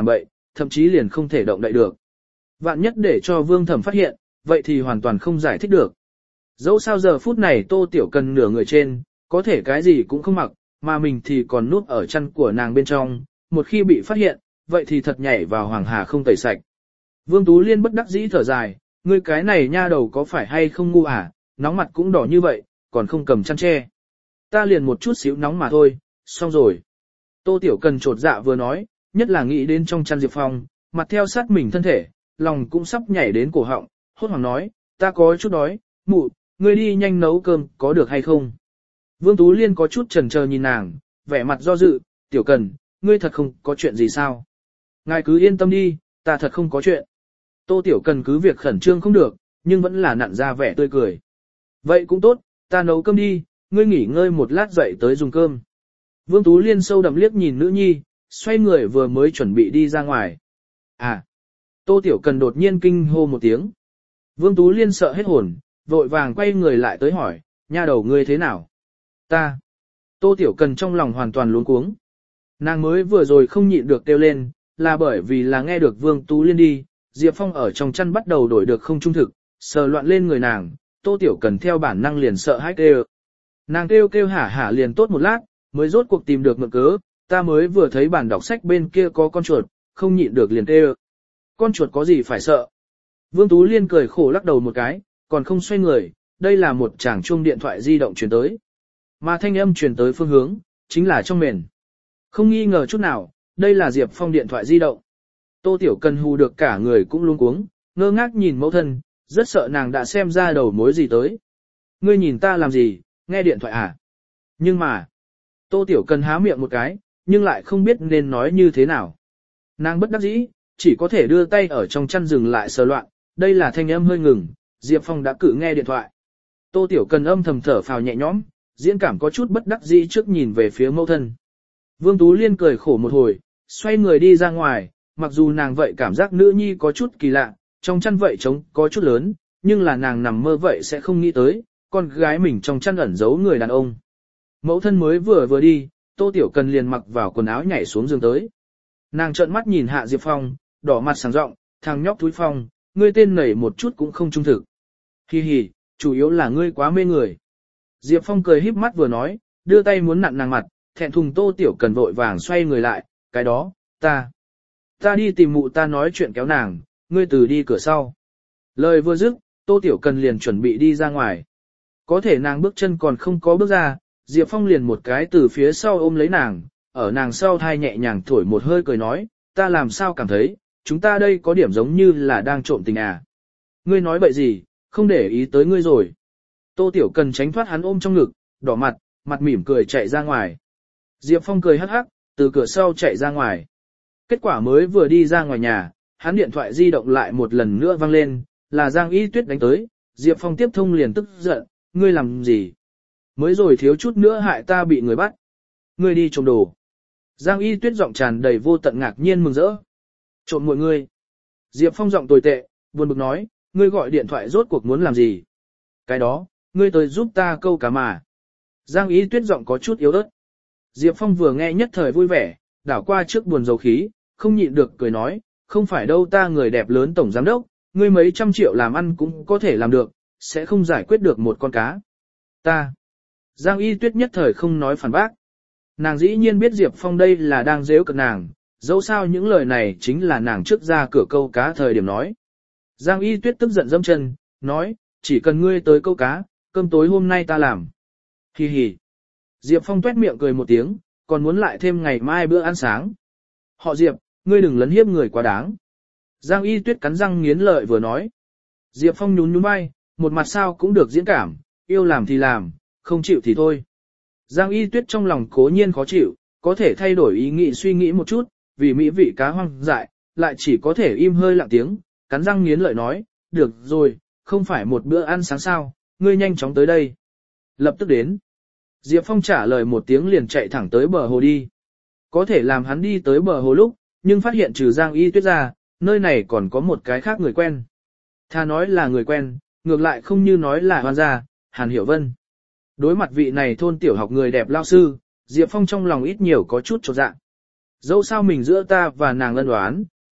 Speaker 1: thậm chí liền không thể động đậy được. Vạn nhất để cho Vương Thẩm phát hiện, vậy thì hoàn toàn không giải thích được. Dẫu sao giờ phút này Tô Tiểu Cần nửa người trên, có thể cái gì cũng không mặc, mà mình thì còn núp ở chăn của nàng bên trong, một khi bị phát hiện, vậy thì thật nhảy vào hoàng hà không tẩy sạch. Vương Tú Liên bất đắc dĩ thở dài, ngươi cái này nha đầu có phải hay không ngu à, nóng mặt cũng đỏ như vậy, còn không cầm chăn che. Ta liền một chút xíu nóng mà thôi, xong rồi. Tô Tiểu Cần trột dạ vừa nói, nhất là nghĩ đến trong chăn Diệp Phong, mặt theo sát mình thân thể, lòng cũng sắp nhảy đến cổ họng, hốt hoảng nói, ta có chút đói, mụ, ngươi đi nhanh nấu cơm, có được hay không? Vương Tú Liên có chút chần chờ nhìn nàng, vẻ mặt do dự, Tiểu Cần, ngươi thật không có chuyện gì sao? Ngài cứ yên tâm đi, ta thật không có chuyện. Tô Tiểu Cần cứ việc khẩn trương không được, nhưng vẫn là nặn ra vẻ tươi cười. Vậy cũng tốt, ta nấu cơm đi, ngươi nghỉ ngơi một lát dậy tới dùng cơm. Vương Tú Liên sâu đậm liếc nhìn nữ nhi, xoay người vừa mới chuẩn bị đi ra ngoài. À! Tô Tiểu Cần đột nhiên kinh hô một tiếng. Vương Tú Liên sợ hết hồn, vội vàng quay người lại tới hỏi, nha đầu ngươi thế nào? Ta! Tô Tiểu Cần trong lòng hoàn toàn luống cuống. Nàng mới vừa rồi không nhịn được kêu lên, là bởi vì là nghe được Vương Tú Liên đi, Diệp Phong ở trong chăn bắt đầu đổi được không trung thực, sờ loạn lên người nàng, Tô Tiểu Cần theo bản năng liền sợ hãi kêu. Nàng kêu kêu hả hả liền tốt một lát, mới rốt cuộc tìm được mượn cớ, ta mới vừa thấy bản đọc sách bên kia có con chuột, không nhịn được liền kêu. Con chuột có gì phải sợ? Vương Tú Liên cười khổ lắc đầu một cái, còn không xoay người, đây là một chàng chuông điện thoại di động truyền tới. Mà thanh âm truyền tới phương hướng, chính là trong mền. Không nghi ngờ chút nào, đây là Diệp Phong điện thoại di động. Tô Tiểu Cần hù được cả người cũng luống cuống, ngơ ngác nhìn mẫu thân, rất sợ nàng đã xem ra đầu mối gì tới. Ngươi nhìn ta làm gì, nghe điện thoại à? Nhưng mà, Tô Tiểu Cần há miệng một cái, nhưng lại không biết nên nói như thế nào. Nàng bất đắc dĩ, chỉ có thể đưa tay ở trong chăn dừng lại sờ loạn, đây là thanh âm hơi ngừng, Diệp Phong đã cử nghe điện thoại. Tô Tiểu Cần âm thầm thở phào nhẹ nhõm, diễn cảm có chút bất đắc dĩ trước nhìn về phía mẫu thân. Vương Tú Liên cười khổ một hồi, xoay người đi ra ngoài, mặc dù nàng vậy cảm giác nữ nhi có chút kỳ lạ, trong chăn vậy trống có chút lớn, nhưng là nàng nằm mơ vậy sẽ không nghĩ tới, con gái mình trong chăn ẩn giấu người đàn ông. Mẫu thân mới vừa vừa đi, Tô Tiểu Cần liền mặc vào quần áo nhảy xuống giường tới. Nàng trợn mắt nhìn Hạ Diệp Phong, đỏ mặt sáng rộng, thằng nhóc thúi Phong, ngươi tên nảy một chút cũng không trung thực. Hi hi, chủ yếu là ngươi quá mê người. Diệp Phong cười híp mắt vừa nói, đưa tay muốn nặn nàng mặt, thẹn thùng Tô Tiểu Cần vội vàng xoay người lại, cái đó, ta. Ta đi tìm mụ ta nói chuyện kéo nàng, ngươi từ đi cửa sau. Lời vừa dứt, Tô Tiểu Cần liền chuẩn bị đi ra ngoài. Có thể nàng bước chân còn không có bước ra, Diệp Phong liền một cái từ phía sau ôm lấy nàng, ở nàng sau thai nhẹ nhàng thổi một hơi cười nói, ta làm sao cảm thấy, chúng ta đây có điểm giống như là đang trộm tình à. Ngươi nói bậy gì, không để ý tới ngươi rồi. Tô Tiểu Cần tránh thoát hắn ôm trong ngực, đỏ mặt, mặt mỉm cười chạy ra ngoài. Diệp Phong cười hắc hắc, từ cửa sau chạy ra ngoài. Kết quả mới vừa đi ra ngoài nhà, hắn điện thoại di động lại một lần nữa vang lên, là Giang Y Tuyết đánh tới, Diệp Phong tiếp thông liền tức giận, ngươi làm gì? Mới rồi thiếu chút nữa hại ta bị người bắt. Ngươi đi trộm đồ. Giang Y Tuyết giọng tràn đầy vô tận ngạc nhiên mừng rỡ. Trộm mọi ngươi. Diệp Phong giọng tồi tệ, buồn bực nói, ngươi gọi điện thoại rốt cuộc muốn làm gì? Cái đó, ngươi tới giúp ta câu cá mà. Giang Y Tuyết giọng có chút yếu ớt. Diệp Phong vừa nghe nhất thời vui vẻ, đảo qua trước buồn dầu khí, không nhịn được cười nói, không phải đâu ta người đẹp lớn tổng giám đốc, ngươi mấy trăm triệu làm ăn cũng có thể làm được, sẽ không giải quyết được một con cá. Ta. Giang Y Tuyết nhất thời không nói phản bác. Nàng dĩ nhiên biết Diệp Phong đây là đang giễu cợt nàng, dẫu sao những lời này chính là nàng trước ra cửa câu cá thời điểm nói. Giang Y Tuyết tức giận dâm chân, nói, chỉ cần ngươi tới câu cá, cơm tối hôm nay ta làm. Hi hi. Diệp Phong tuét miệng cười một tiếng, còn muốn lại thêm ngày mai bữa ăn sáng. Họ Diệp, ngươi đừng lấn hiếp người quá đáng. Giang Y Tuyết cắn răng nghiến lợi vừa nói. Diệp Phong nhún nhún vai, một mặt sao cũng được diễn cảm, yêu làm thì làm, không chịu thì thôi. Giang Y Tuyết trong lòng cố nhiên khó chịu, có thể thay đổi ý nghĩ suy nghĩ một chút, vì mỹ vị cá hoang dại, lại chỉ có thể im hơi lặng tiếng, cắn răng nghiến lợi nói, được rồi, không phải một bữa ăn sáng sao, ngươi nhanh chóng tới đây. Lập tức đến. Diệp Phong trả lời một tiếng liền chạy thẳng tới bờ hồ đi. Có thể làm hắn đi tới bờ hồ lúc, nhưng phát hiện trừ Giang Y Tuyết ra, nơi này còn có một cái khác người quen. Tha nói là người quen, ngược lại không như nói là hoan gia, Hàn Hiểu Vân. Đối mặt vị này thôn tiểu học người đẹp lao sư, Diệp Phong trong lòng ít nhiều có chút chột dạ. Dẫu sao mình giữa ta và nàng ân oán,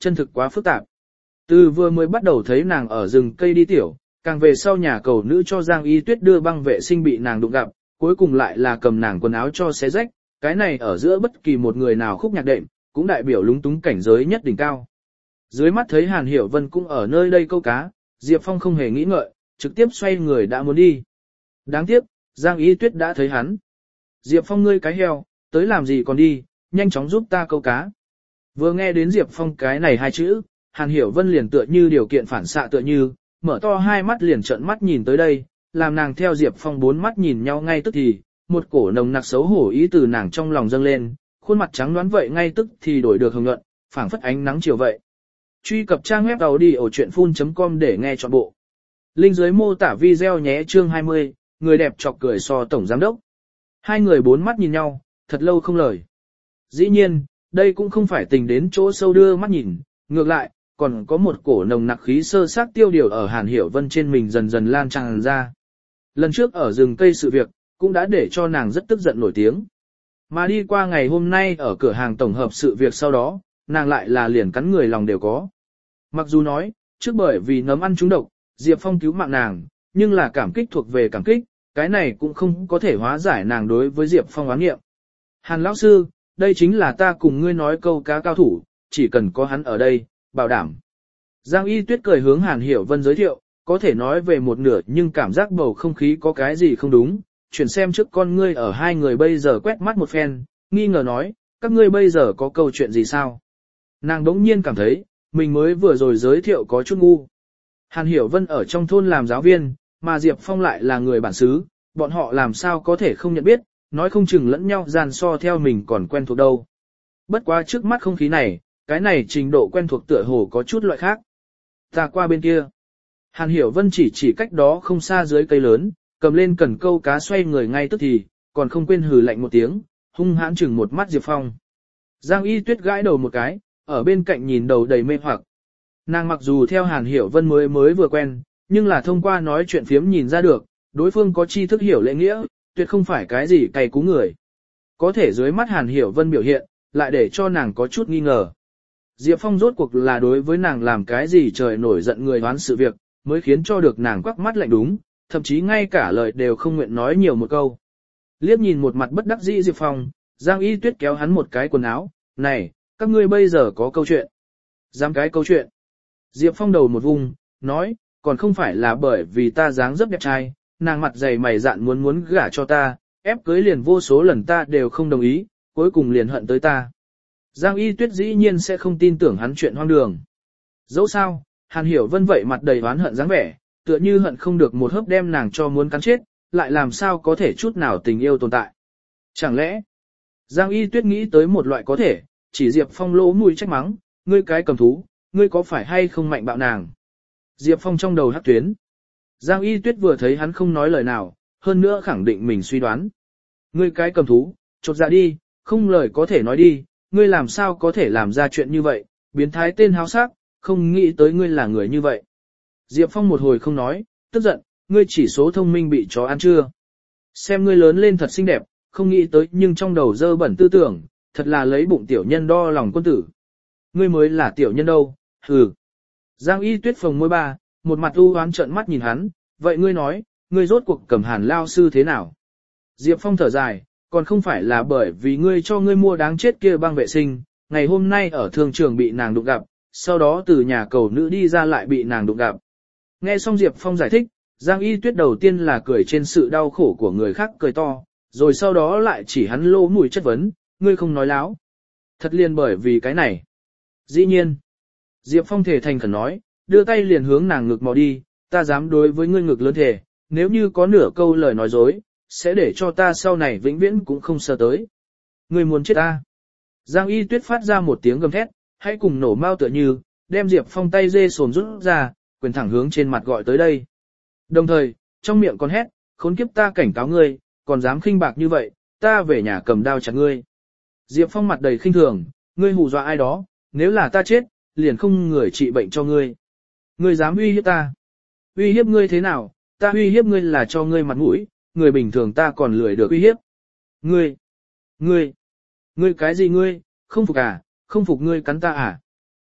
Speaker 1: chân thực quá phức tạp. Từ vừa mới bắt đầu thấy nàng ở rừng cây đi tiểu, càng về sau nhà cầu nữ cho Giang Y Tuyết đưa băng vệ sinh bị nàng đụng gặp, cuối cùng lại là cầm nàng quần áo cho xé rách, cái này ở giữa bất kỳ một người nào khúc nhạc đệm, cũng đại biểu lúng túng cảnh giới nhất đỉnh cao. Dưới mắt thấy Hàn Hiểu Vân cũng ở nơi đây câu cá, Diệp Phong không hề nghĩ ngợi, trực tiếp xoay người đã muốn đi. Đáng tiếc, Giang Y Tuyết đã thấy hắn. Diệp Phong ngươi cái heo, tới làm gì còn đi, nhanh chóng giúp ta câu cá. Vừa nghe đến Diệp Phong cái này hai chữ, Hàn Hiểu Vân liền tựa như điều kiện phản xạ tựa như, mở to hai mắt liền trợn mắt nhìn tới đây, làm nàng theo Diệp Phong bốn mắt nhìn nhau ngay tức thì, một cổ nồng nặc xấu hổ ý từ nàng trong lòng dâng lên, khuôn mặt trắng đoán vậy ngay tức thì đổi được hồng nhuận, phảng phất ánh nắng chiều vậy. Truy cập trang web đầu đi ở chuyện phun chấm com để nghe trọn bộ. Link dưới mô tả video nhé chương hai mươi, người đẹp chọc cười so tổng giám đốc. Hai người bốn mắt nhìn nhau, thật lâu không lời. Dĩ nhiên, đây cũng không phải tình đến chỗ sâu đưa mắt nhìn, ngược lại, còn có một cổ nồng nặc khí sơ xác tiêu điều ở Hàn Hiểu Vân trên mình dần dần lan tràn ra. Lần trước ở rừng cây sự việc, cũng đã để cho nàng rất tức giận nổi tiếng. Mà đi qua ngày hôm nay ở cửa hàng tổng hợp sự việc sau đó, nàng lại là liền cắn người lòng đều có. Mặc dù nói, trước bởi vì nấm ăn trúng độc, Diệp Phong cứu mạng nàng, nhưng là cảm kích thuộc về cảm kích, cái này cũng không có thể hóa giải nàng đối với Diệp Phong oán nghiệm. Hàn lão sư, đây chính là ta cùng ngươi nói câu cá cao thủ, chỉ cần có hắn ở đây, bảo đảm. Giang Y Tuyết cười hướng Hàn Hiểu Vân giới thiệu, có thể nói về một nửa nhưng cảm giác bầu không khí có cái gì không đúng, chuyển xem trước con ngươi ở hai người bây giờ quét mắt một phen, nghi ngờ nói, các ngươi bây giờ có câu chuyện gì sao? Nàng đống nhiên cảm thấy, mình mới vừa rồi giới thiệu có chút ngu. Hàn Hiểu Vân ở trong thôn làm giáo viên, mà Diệp Phong lại là người bản xứ, bọn họ làm sao có thể không nhận biết, nói không chừng lẫn nhau gian so theo mình còn quen thuộc đâu. Bất quá trước mắt không khí này, cái này trình độ quen thuộc tựa hồ có chút loại khác. Ta qua bên kia. Hàn Hiểu Vân chỉ chỉ cách đó không xa dưới cây lớn, cầm lên cần câu cá xoay người ngay tức thì, còn không quên hừ lạnh một tiếng, hung hãn chừng một mắt Diệp Phong. Giang Y Tuyết gãi đầu một cái, ở bên cạnh nhìn đầu đầy mê hoặc. Nàng mặc dù theo Hàn Hiểu Vân mới mới vừa quen, nhưng là thông qua nói chuyện phiếm nhìn ra được, đối phương có tri thức hiểu lễ nghĩa, tuyệt không phải cái gì cày cú người. Có thể dưới mắt Hàn Hiểu Vân biểu hiện, lại để cho nàng có chút nghi ngờ. Diệp Phong rốt cuộc là đối với nàng làm cái gì trời nổi giận người đoán sự việc, mới khiến cho được nàng quắc mắt lạnh đúng, thậm chí ngay cả lời đều không nguyện nói nhiều một câu. Liếc nhìn một mặt bất đắc dĩ Diệp Phong, Giang Y Tuyết kéo hắn một cái quần áo, này, các ngươi bây giờ có câu chuyện. Dám cái câu chuyện. Diệp Phong đầu một vùng, nói, còn không phải là bởi vì ta dáng dấp đẹp trai, nàng mặt dày mày dạn muốn muốn gả cho ta, ép cưới liền vô số lần ta đều không đồng ý, cuối cùng liền hận tới ta. Giang Y Tuyết dĩ nhiên sẽ không tin tưởng hắn chuyện hoang đường. Dẫu sao, Hàn Hiểu Vân vậy mặt đầy oán hận dáng vẻ, tựa như hận không được một hớp đem nàng cho muốn cắn chết, lại làm sao có thể chút nào tình yêu tồn tại. Chẳng lẽ, Giang Y Tuyết nghĩ tới một loại có thể, chỉ Diệp Phong lỗ mũi trách mắng, ngươi cái cầm thú, ngươi có phải hay không mạnh bạo nàng. Diệp Phong trong đầu hắc tuyến. Giang Y Tuyết vừa thấy hắn không nói lời nào, hơn nữa khẳng định mình suy đoán. Ngươi cái cầm thú, chột dạ đi, không lời có thể nói đi, ngươi làm sao có thể làm ra chuyện như vậy, biến thái tên háo sắc, không nghĩ tới ngươi là người như vậy. Diệp Phong một hồi không nói, tức giận, ngươi chỉ số thông minh bị chó ăn chưa. Xem ngươi lớn lên thật xinh đẹp, không nghĩ tới nhưng trong đầu dơ bẩn tư tưởng, thật là lấy bụng tiểu nhân đo lòng quân tử. Ngươi mới là tiểu nhân đâu, hừ. Giang Y Tuyết phồng môi ba, một mặt u oán trợn mắt nhìn hắn, vậy ngươi nói, ngươi rốt cuộc cầm Hàn lao sư thế nào? Diệp Phong thở dài, còn không phải là bởi vì ngươi cho ngươi mua đáng chết kia băng vệ sinh, ngày hôm nay ở thương trường bị nàng đụng gặp, sau đó từ nhà cầu nữ đi ra lại bị nàng đụng gặp. Nghe xong Diệp Phong giải thích, Giang Y Tuyết đầu tiên là cười trên sự đau khổ của người khác cười to, rồi sau đó lại chỉ hắn lỗ mũi chất vấn, ngươi không nói láo. Thật liền bởi vì cái này. Dĩ nhiên. Diệp Phong thể thành khẩn nói, đưa tay liền hướng nàng ngực mò đi, ta dám đối với ngươi ngực lớn thể, nếu như có nửa câu lời nói dối, sẽ để cho ta sau này vĩnh viễn cũng không sơ tới. Ngươi muốn chết ta. Giang Y Tuyết phát ra một tiếng gầm thét, hãy cùng nổ mau tựa như, đem Diệp Phong tay dê sồn rút ra, quyền thẳng hướng trên mặt gọi tới đây. Đồng thời, trong miệng còn hét, khốn kiếp ta cảnh cáo ngươi, còn dám khinh bạc như vậy, ta về nhà cầm đao chặt ngươi. Diệp Phong mặt đầy khinh thường, ngươi hù dọa ai đó, nếu là ta chết, liền không người trị bệnh cho ngươi. Ngươi dám uy hiếp ta. Uy hiếp ngươi thế nào, ta uy hiếp ngươi là cho ngươi mặt mũi, người bình thường ta còn lười được uy hiếp. Ngươi, ngươi, ngươi cái gì ngươi, không phục à, không phục ngươi cắn ta à.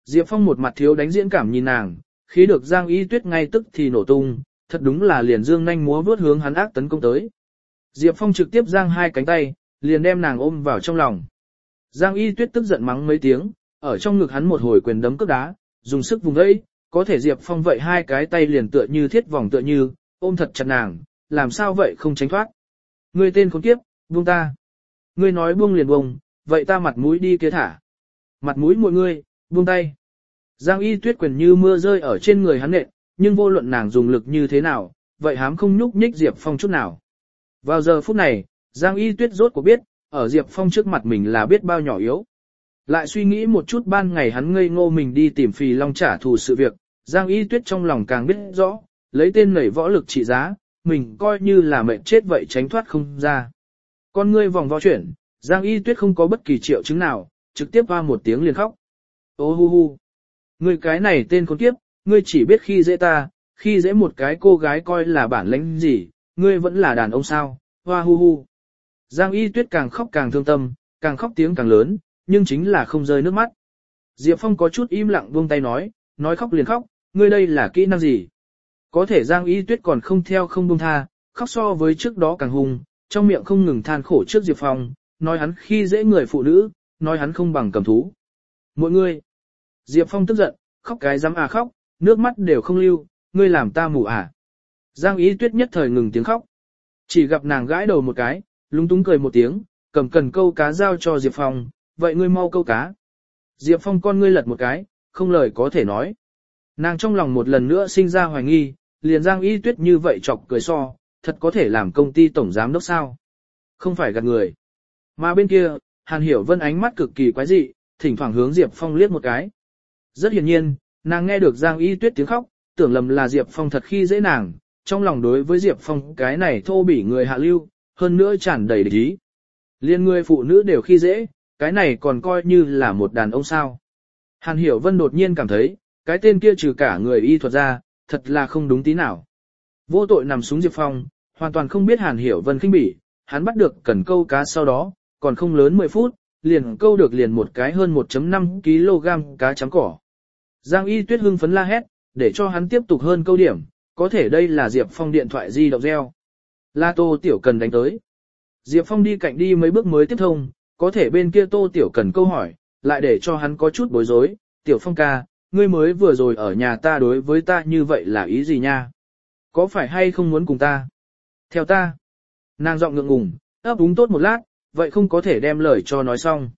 Speaker 1: Diệp Phong một mặt thiếu đánh diễn cảm nhìn nàng, khí được Giang Y Tuyết ngay tức thì nổ tung, thật đúng là liền dương nhanh múa vuốt hướng hắn ác tấn công tới. Diệp Phong trực tiếp giang hai cánh tay, liền đem nàng ôm vào trong lòng. Giang Y Tuyết tức giận mắng mấy tiếng, ở trong ngực hắn một hồi quyền đấm cước đá, dùng sức vùng ấy, có thể Diệp Phong vậy hai cái tay liền tựa như thiết vòng tựa như, ôm thật chặt nàng, làm sao vậy không tránh thoát. Ngươi tên khốn kiếp, buông ta. Ngươi nói buông liền buông, vậy ta mặt mũi đi kia thả. Mặt mũi mọi ngươi, buông tay. Giang Y Tuyết quyền như mưa rơi ở trên người hắn nện, nhưng vô luận nàng dùng lực như thế nào, vậy hám không nhúc nhích Diệp Phong chút nào. Vào giờ phút này, Giang Y Tuyết rốt cuộc biết, ở Diệp Phong trước mặt mình là biết bao nhỏ yếu. Lại suy nghĩ một chút ban ngày hắn ngây ngô mình đi tìm Phì Long trả thù sự việc, Giang Y Tuyết trong lòng càng biết rõ, lấy tên nảy võ lực trị giá, mình coi như là mệnh chết vậy tránh thoát không ra. Con ngươi vòng vo chuyển, Giang Y Tuyết không có bất kỳ triệu chứng nào, trực tiếp hoa một tiếng liền khóc. Ô hu hu, ngươi cái này tên khốn kiếp, ngươi chỉ biết khi dễ ta, khi dễ một cái cô gái coi là bản lĩnh gì, ngươi vẫn là đàn ông sao, hoa hu hu. Giang Y Tuyết càng khóc càng thương tâm, càng khóc tiếng càng lớn, nhưng chính là không rơi nước mắt. Diệp Phong có chút im lặng buông tay nói, nói khóc liền khóc, ngươi đây là kỹ năng gì? Có thể Giang Y Tuyết còn không theo không buông tha, khóc so với trước đó càng hung, trong miệng không ngừng than khổ trước Diệp Phong, nói hắn khi dễ người phụ nữ, nói hắn không bằng cầm thú. Mọi người. Diệp Phong tức giận, khóc cái dám à khóc, nước mắt đều không lưu, ngươi làm ta mù à. Giang Y Tuyết nhất thời ngừng tiếng khóc. Chỉ gặp nàng gãi đầu một cái, lúng túng cười một tiếng, cầm cần câu cá giao cho Diệp Phong, vậy ngươi mau câu cá. Diệp Phong con ngươi lật một cái, không lời có thể nói. Nàng trong lòng một lần nữa sinh ra hoài nghi, liền Giang Y Tuyết như vậy chọc cười so, thật có thể làm công ty tổng giám đốc sao. Không phải gạt người. Mà bên kia, Hàn Hiểu Vân ánh mắt cực kỳ quái dị, thỉnh thoảng hướng Diệp Phong liếc một cái. Rất hiển nhiên, nàng nghe được Giang Y Tuyết tiếng khóc, tưởng lầm là Diệp Phong thật khi dễ nàng, trong lòng đối với Diệp Phong cái này thô bỉ người hạ lưu, hơn nữa tràn đầy địch ý. Liên người phụ nữ đều khi dễ, cái này còn coi như là một đàn ông sao. Hàn Hiểu Vân đột nhiên cảm thấy, cái tên kia trừ cả người y thuật ra, thật là không đúng tí nào. Vô tội nằm xuống Diệp Phong, hoàn toàn không biết Hàn Hiểu Vân khinh bỉ, hắn bắt được cần câu cá sau đó, còn không lớn mười phút, liền câu được liền một cái hơn một phẩy năm ki lô gam cá chấm cỏ. Giang Y Tuyết hưng phấn la hét, để cho hắn tiếp tục hơn câu điểm, có thể đây là Diệp Phong điện thoại di động reo. La Tô Tiểu Cần đánh tới. Diệp Phong đi cạnh đi mấy bước mới tiếp thông, có thể bên kia Tô Tiểu Cần câu hỏi, lại để cho hắn có chút bối rối, Tiểu Phong ca, ngươi mới vừa rồi ở nhà ta đối với ta như vậy là ý gì nha? Có phải hay không muốn cùng ta? Theo ta. Nàng giọng ngượng ngùng, ấp úng tốt một lát, vậy không có thể đem lời cho nói xong.